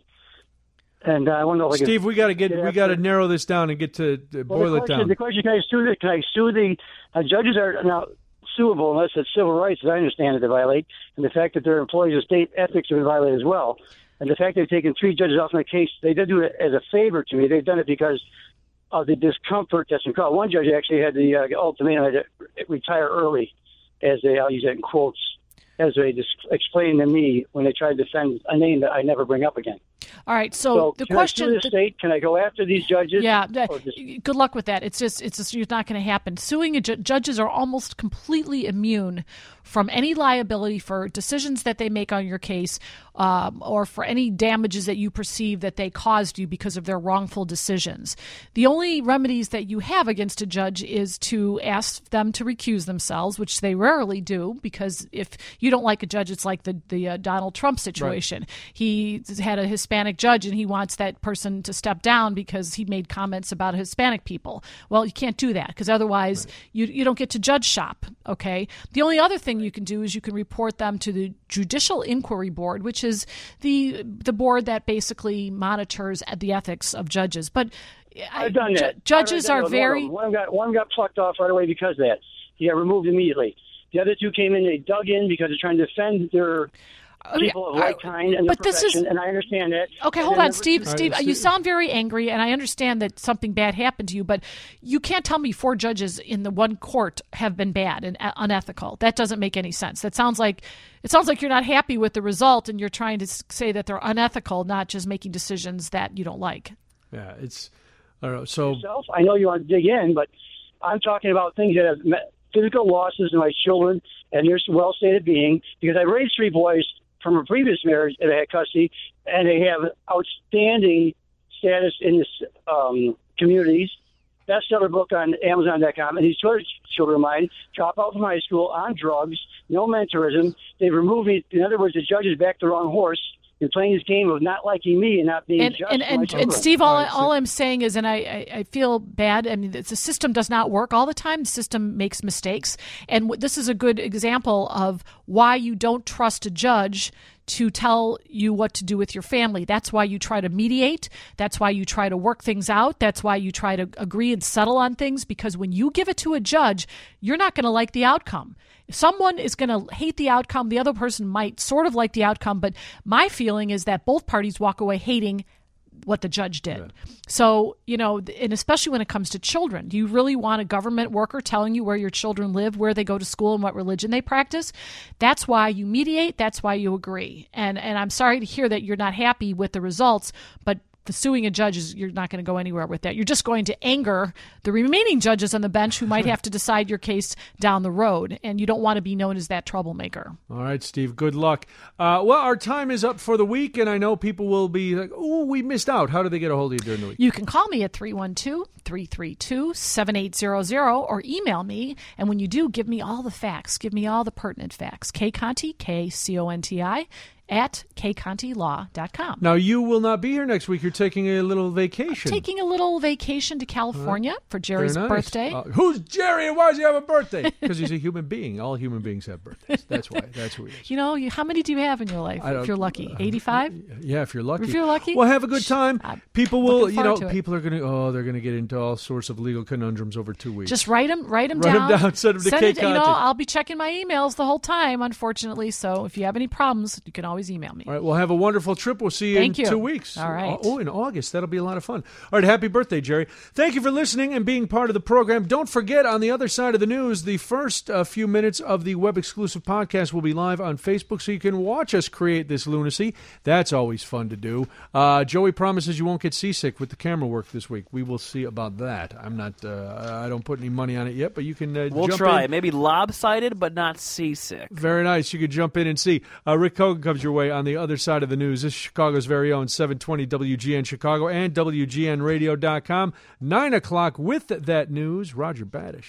And uh, I want to know, if Steve, I we got to get, get we got to narrow this down and get to uh, well, boil the it question, down. The question: Can I sue? The, can I sue the uh, judges? Are now suable unless it's civil rights, as I understand it, they violate, and the fact that their employees of state ethics have been violated as well. And the fact they've taken three judges off my case, they did do it as a favor to me. They've done it because of the discomfort that's been caused. One judge actually had the uh, ultimatum had to retire early, as they, I'll use that in quotes, as they just explained to me when they tried to defend a name that I never bring up again. All right, so, so the can question... I sue the state? Can I go after these judges? Yeah, just... good luck with that. It's just it's just not going to happen. Suing a ju- judges are almost completely immune from any liability for decisions that they make on your case, um, or for any damages that you perceive that they caused you because of their wrongful decisions. The only remedies that you have against a judge is to ask them to recuse themselves, which they rarely do, because if you don't like a judge, it's like the, the uh, Donald Trump situation. Right. He had a Hispanic judge and he wants that person to step down because he made comments about Hispanic people. Well, you can't do that because otherwise right. you you don't get to judge shop, okay? The only other thing you can do is you can report them to the Judicial Inquiry Board, which is the the board that basically monitors the ethics of judges. But I, I've done that. Ju- judges done are very... One got, one got plucked off right away because of that. He got removed immediately. The other two came in, they dug in because they're trying to defend their... people of like kind and but their this profession, is, and I understand that. Okay, hold on, Steve. Steve, you sound very angry, and I understand that something bad happened to you, but you can't tell me four judges in the one court have been bad and unethical. That doesn't make any sense. That sounds like it sounds like you're not happy with the result, and you're trying to say that they're unethical, not just making decisions that you don't like. Yeah, it's I don't know. So Yourself, I know you want to dig in, but I'm talking about things that have met physical losses to my children and their well-stated being, because I raised three boys from a previous marriage that I had custody, and they have outstanding status in this um, communities. Bestseller book on Amazon dot com. And these other children of mine drop out from high school on drugs, no mentorism. They've removed me. In other words, the judges backed the wrong horse in playing this game of not liking me and not being and, just and, to and, my and children. Steve, all, all I'm saying is, and I, I, I feel bad, I mean, the system does not work all the time. The system makes mistakes. And w- this is a good example of why you don't trust a judge to tell you what to do with your family. That's why you try to mediate. That's why you try to work things out. That's why you try to agree and settle on things, because when you give it to a judge, you're not going to like the outcome. Someone is going to hate the outcome. The other person might sort of like the outcome, but my feeling is that both parties walk away hating what the judge did. Yeah. So, you know, and especially when it comes to children, do you really want a government worker telling you where your children live, where they go to school, and what religion they practice? That's why you mediate. That's why you agree. And and I'm sorry to hear that you're not happy with the results, but the suing a judge is, you're not going to go anywhere with that. You're just going to anger the remaining judges on the bench who might have to decide your case down the road, and you don't want to be known as that troublemaker. All right, Steve, good luck. Uh, well, our time is up for the week, and I know people will be like, oh, we missed out. How do they get a hold of you during the week? You can call me at three one two, three three two, seven eight zero zero or email me, and when you do, give me all the facts. Give me all the pertinent facts. K Conti, K C O N T I, at k conti law dot com. Now, you will not be here next week. You're taking a little vacation. I'm taking a little vacation to California for Jerry's nice. birthday. Uh, who's Jerry, and why does he have a birthday? Because he's a human being. All human beings have birthdays. That's why. That's who he is. You know, you, how many do you have in your life, if you're lucky? eighty-five? Uh, yeah, if you're lucky. If you're lucky? Well, have a good time. I'm people will, you know, to people are going to, oh, they're going to get into all sorts of legal conundrums over two weeks. Just write them, write them write down. them down, send them to K Conti. You know, I'll be checking my emails the whole time, unfortunately. So if you have any problems, you can always email me. All right, well, have a wonderful trip. We'll see you Thank in you. two weeks. All right. Oh, in August. That'll be a lot of fun. All right, happy birthday, Jerry. Thank you for listening and being part of the program. Don't forget, on the other side of the news, the first uh, few minutes of the web-exclusive podcast will be live on Facebook, so you can watch us create this lunacy. That's always fun to do. Uh, Joey promises you won't get seasick with the camera work this week. We will see about that. I'm not, uh, I don't put any money on it yet, but you can uh, we'll jump try. in. Maybe lopsided, but not seasick. Very nice. You can jump in and see. Uh, Rick Kogan comes your way on the other side of the news. This is Chicago's very own seven twenty W G N Chicago and W G N radio dot com. Nine o'clock with that news, Roger Badish.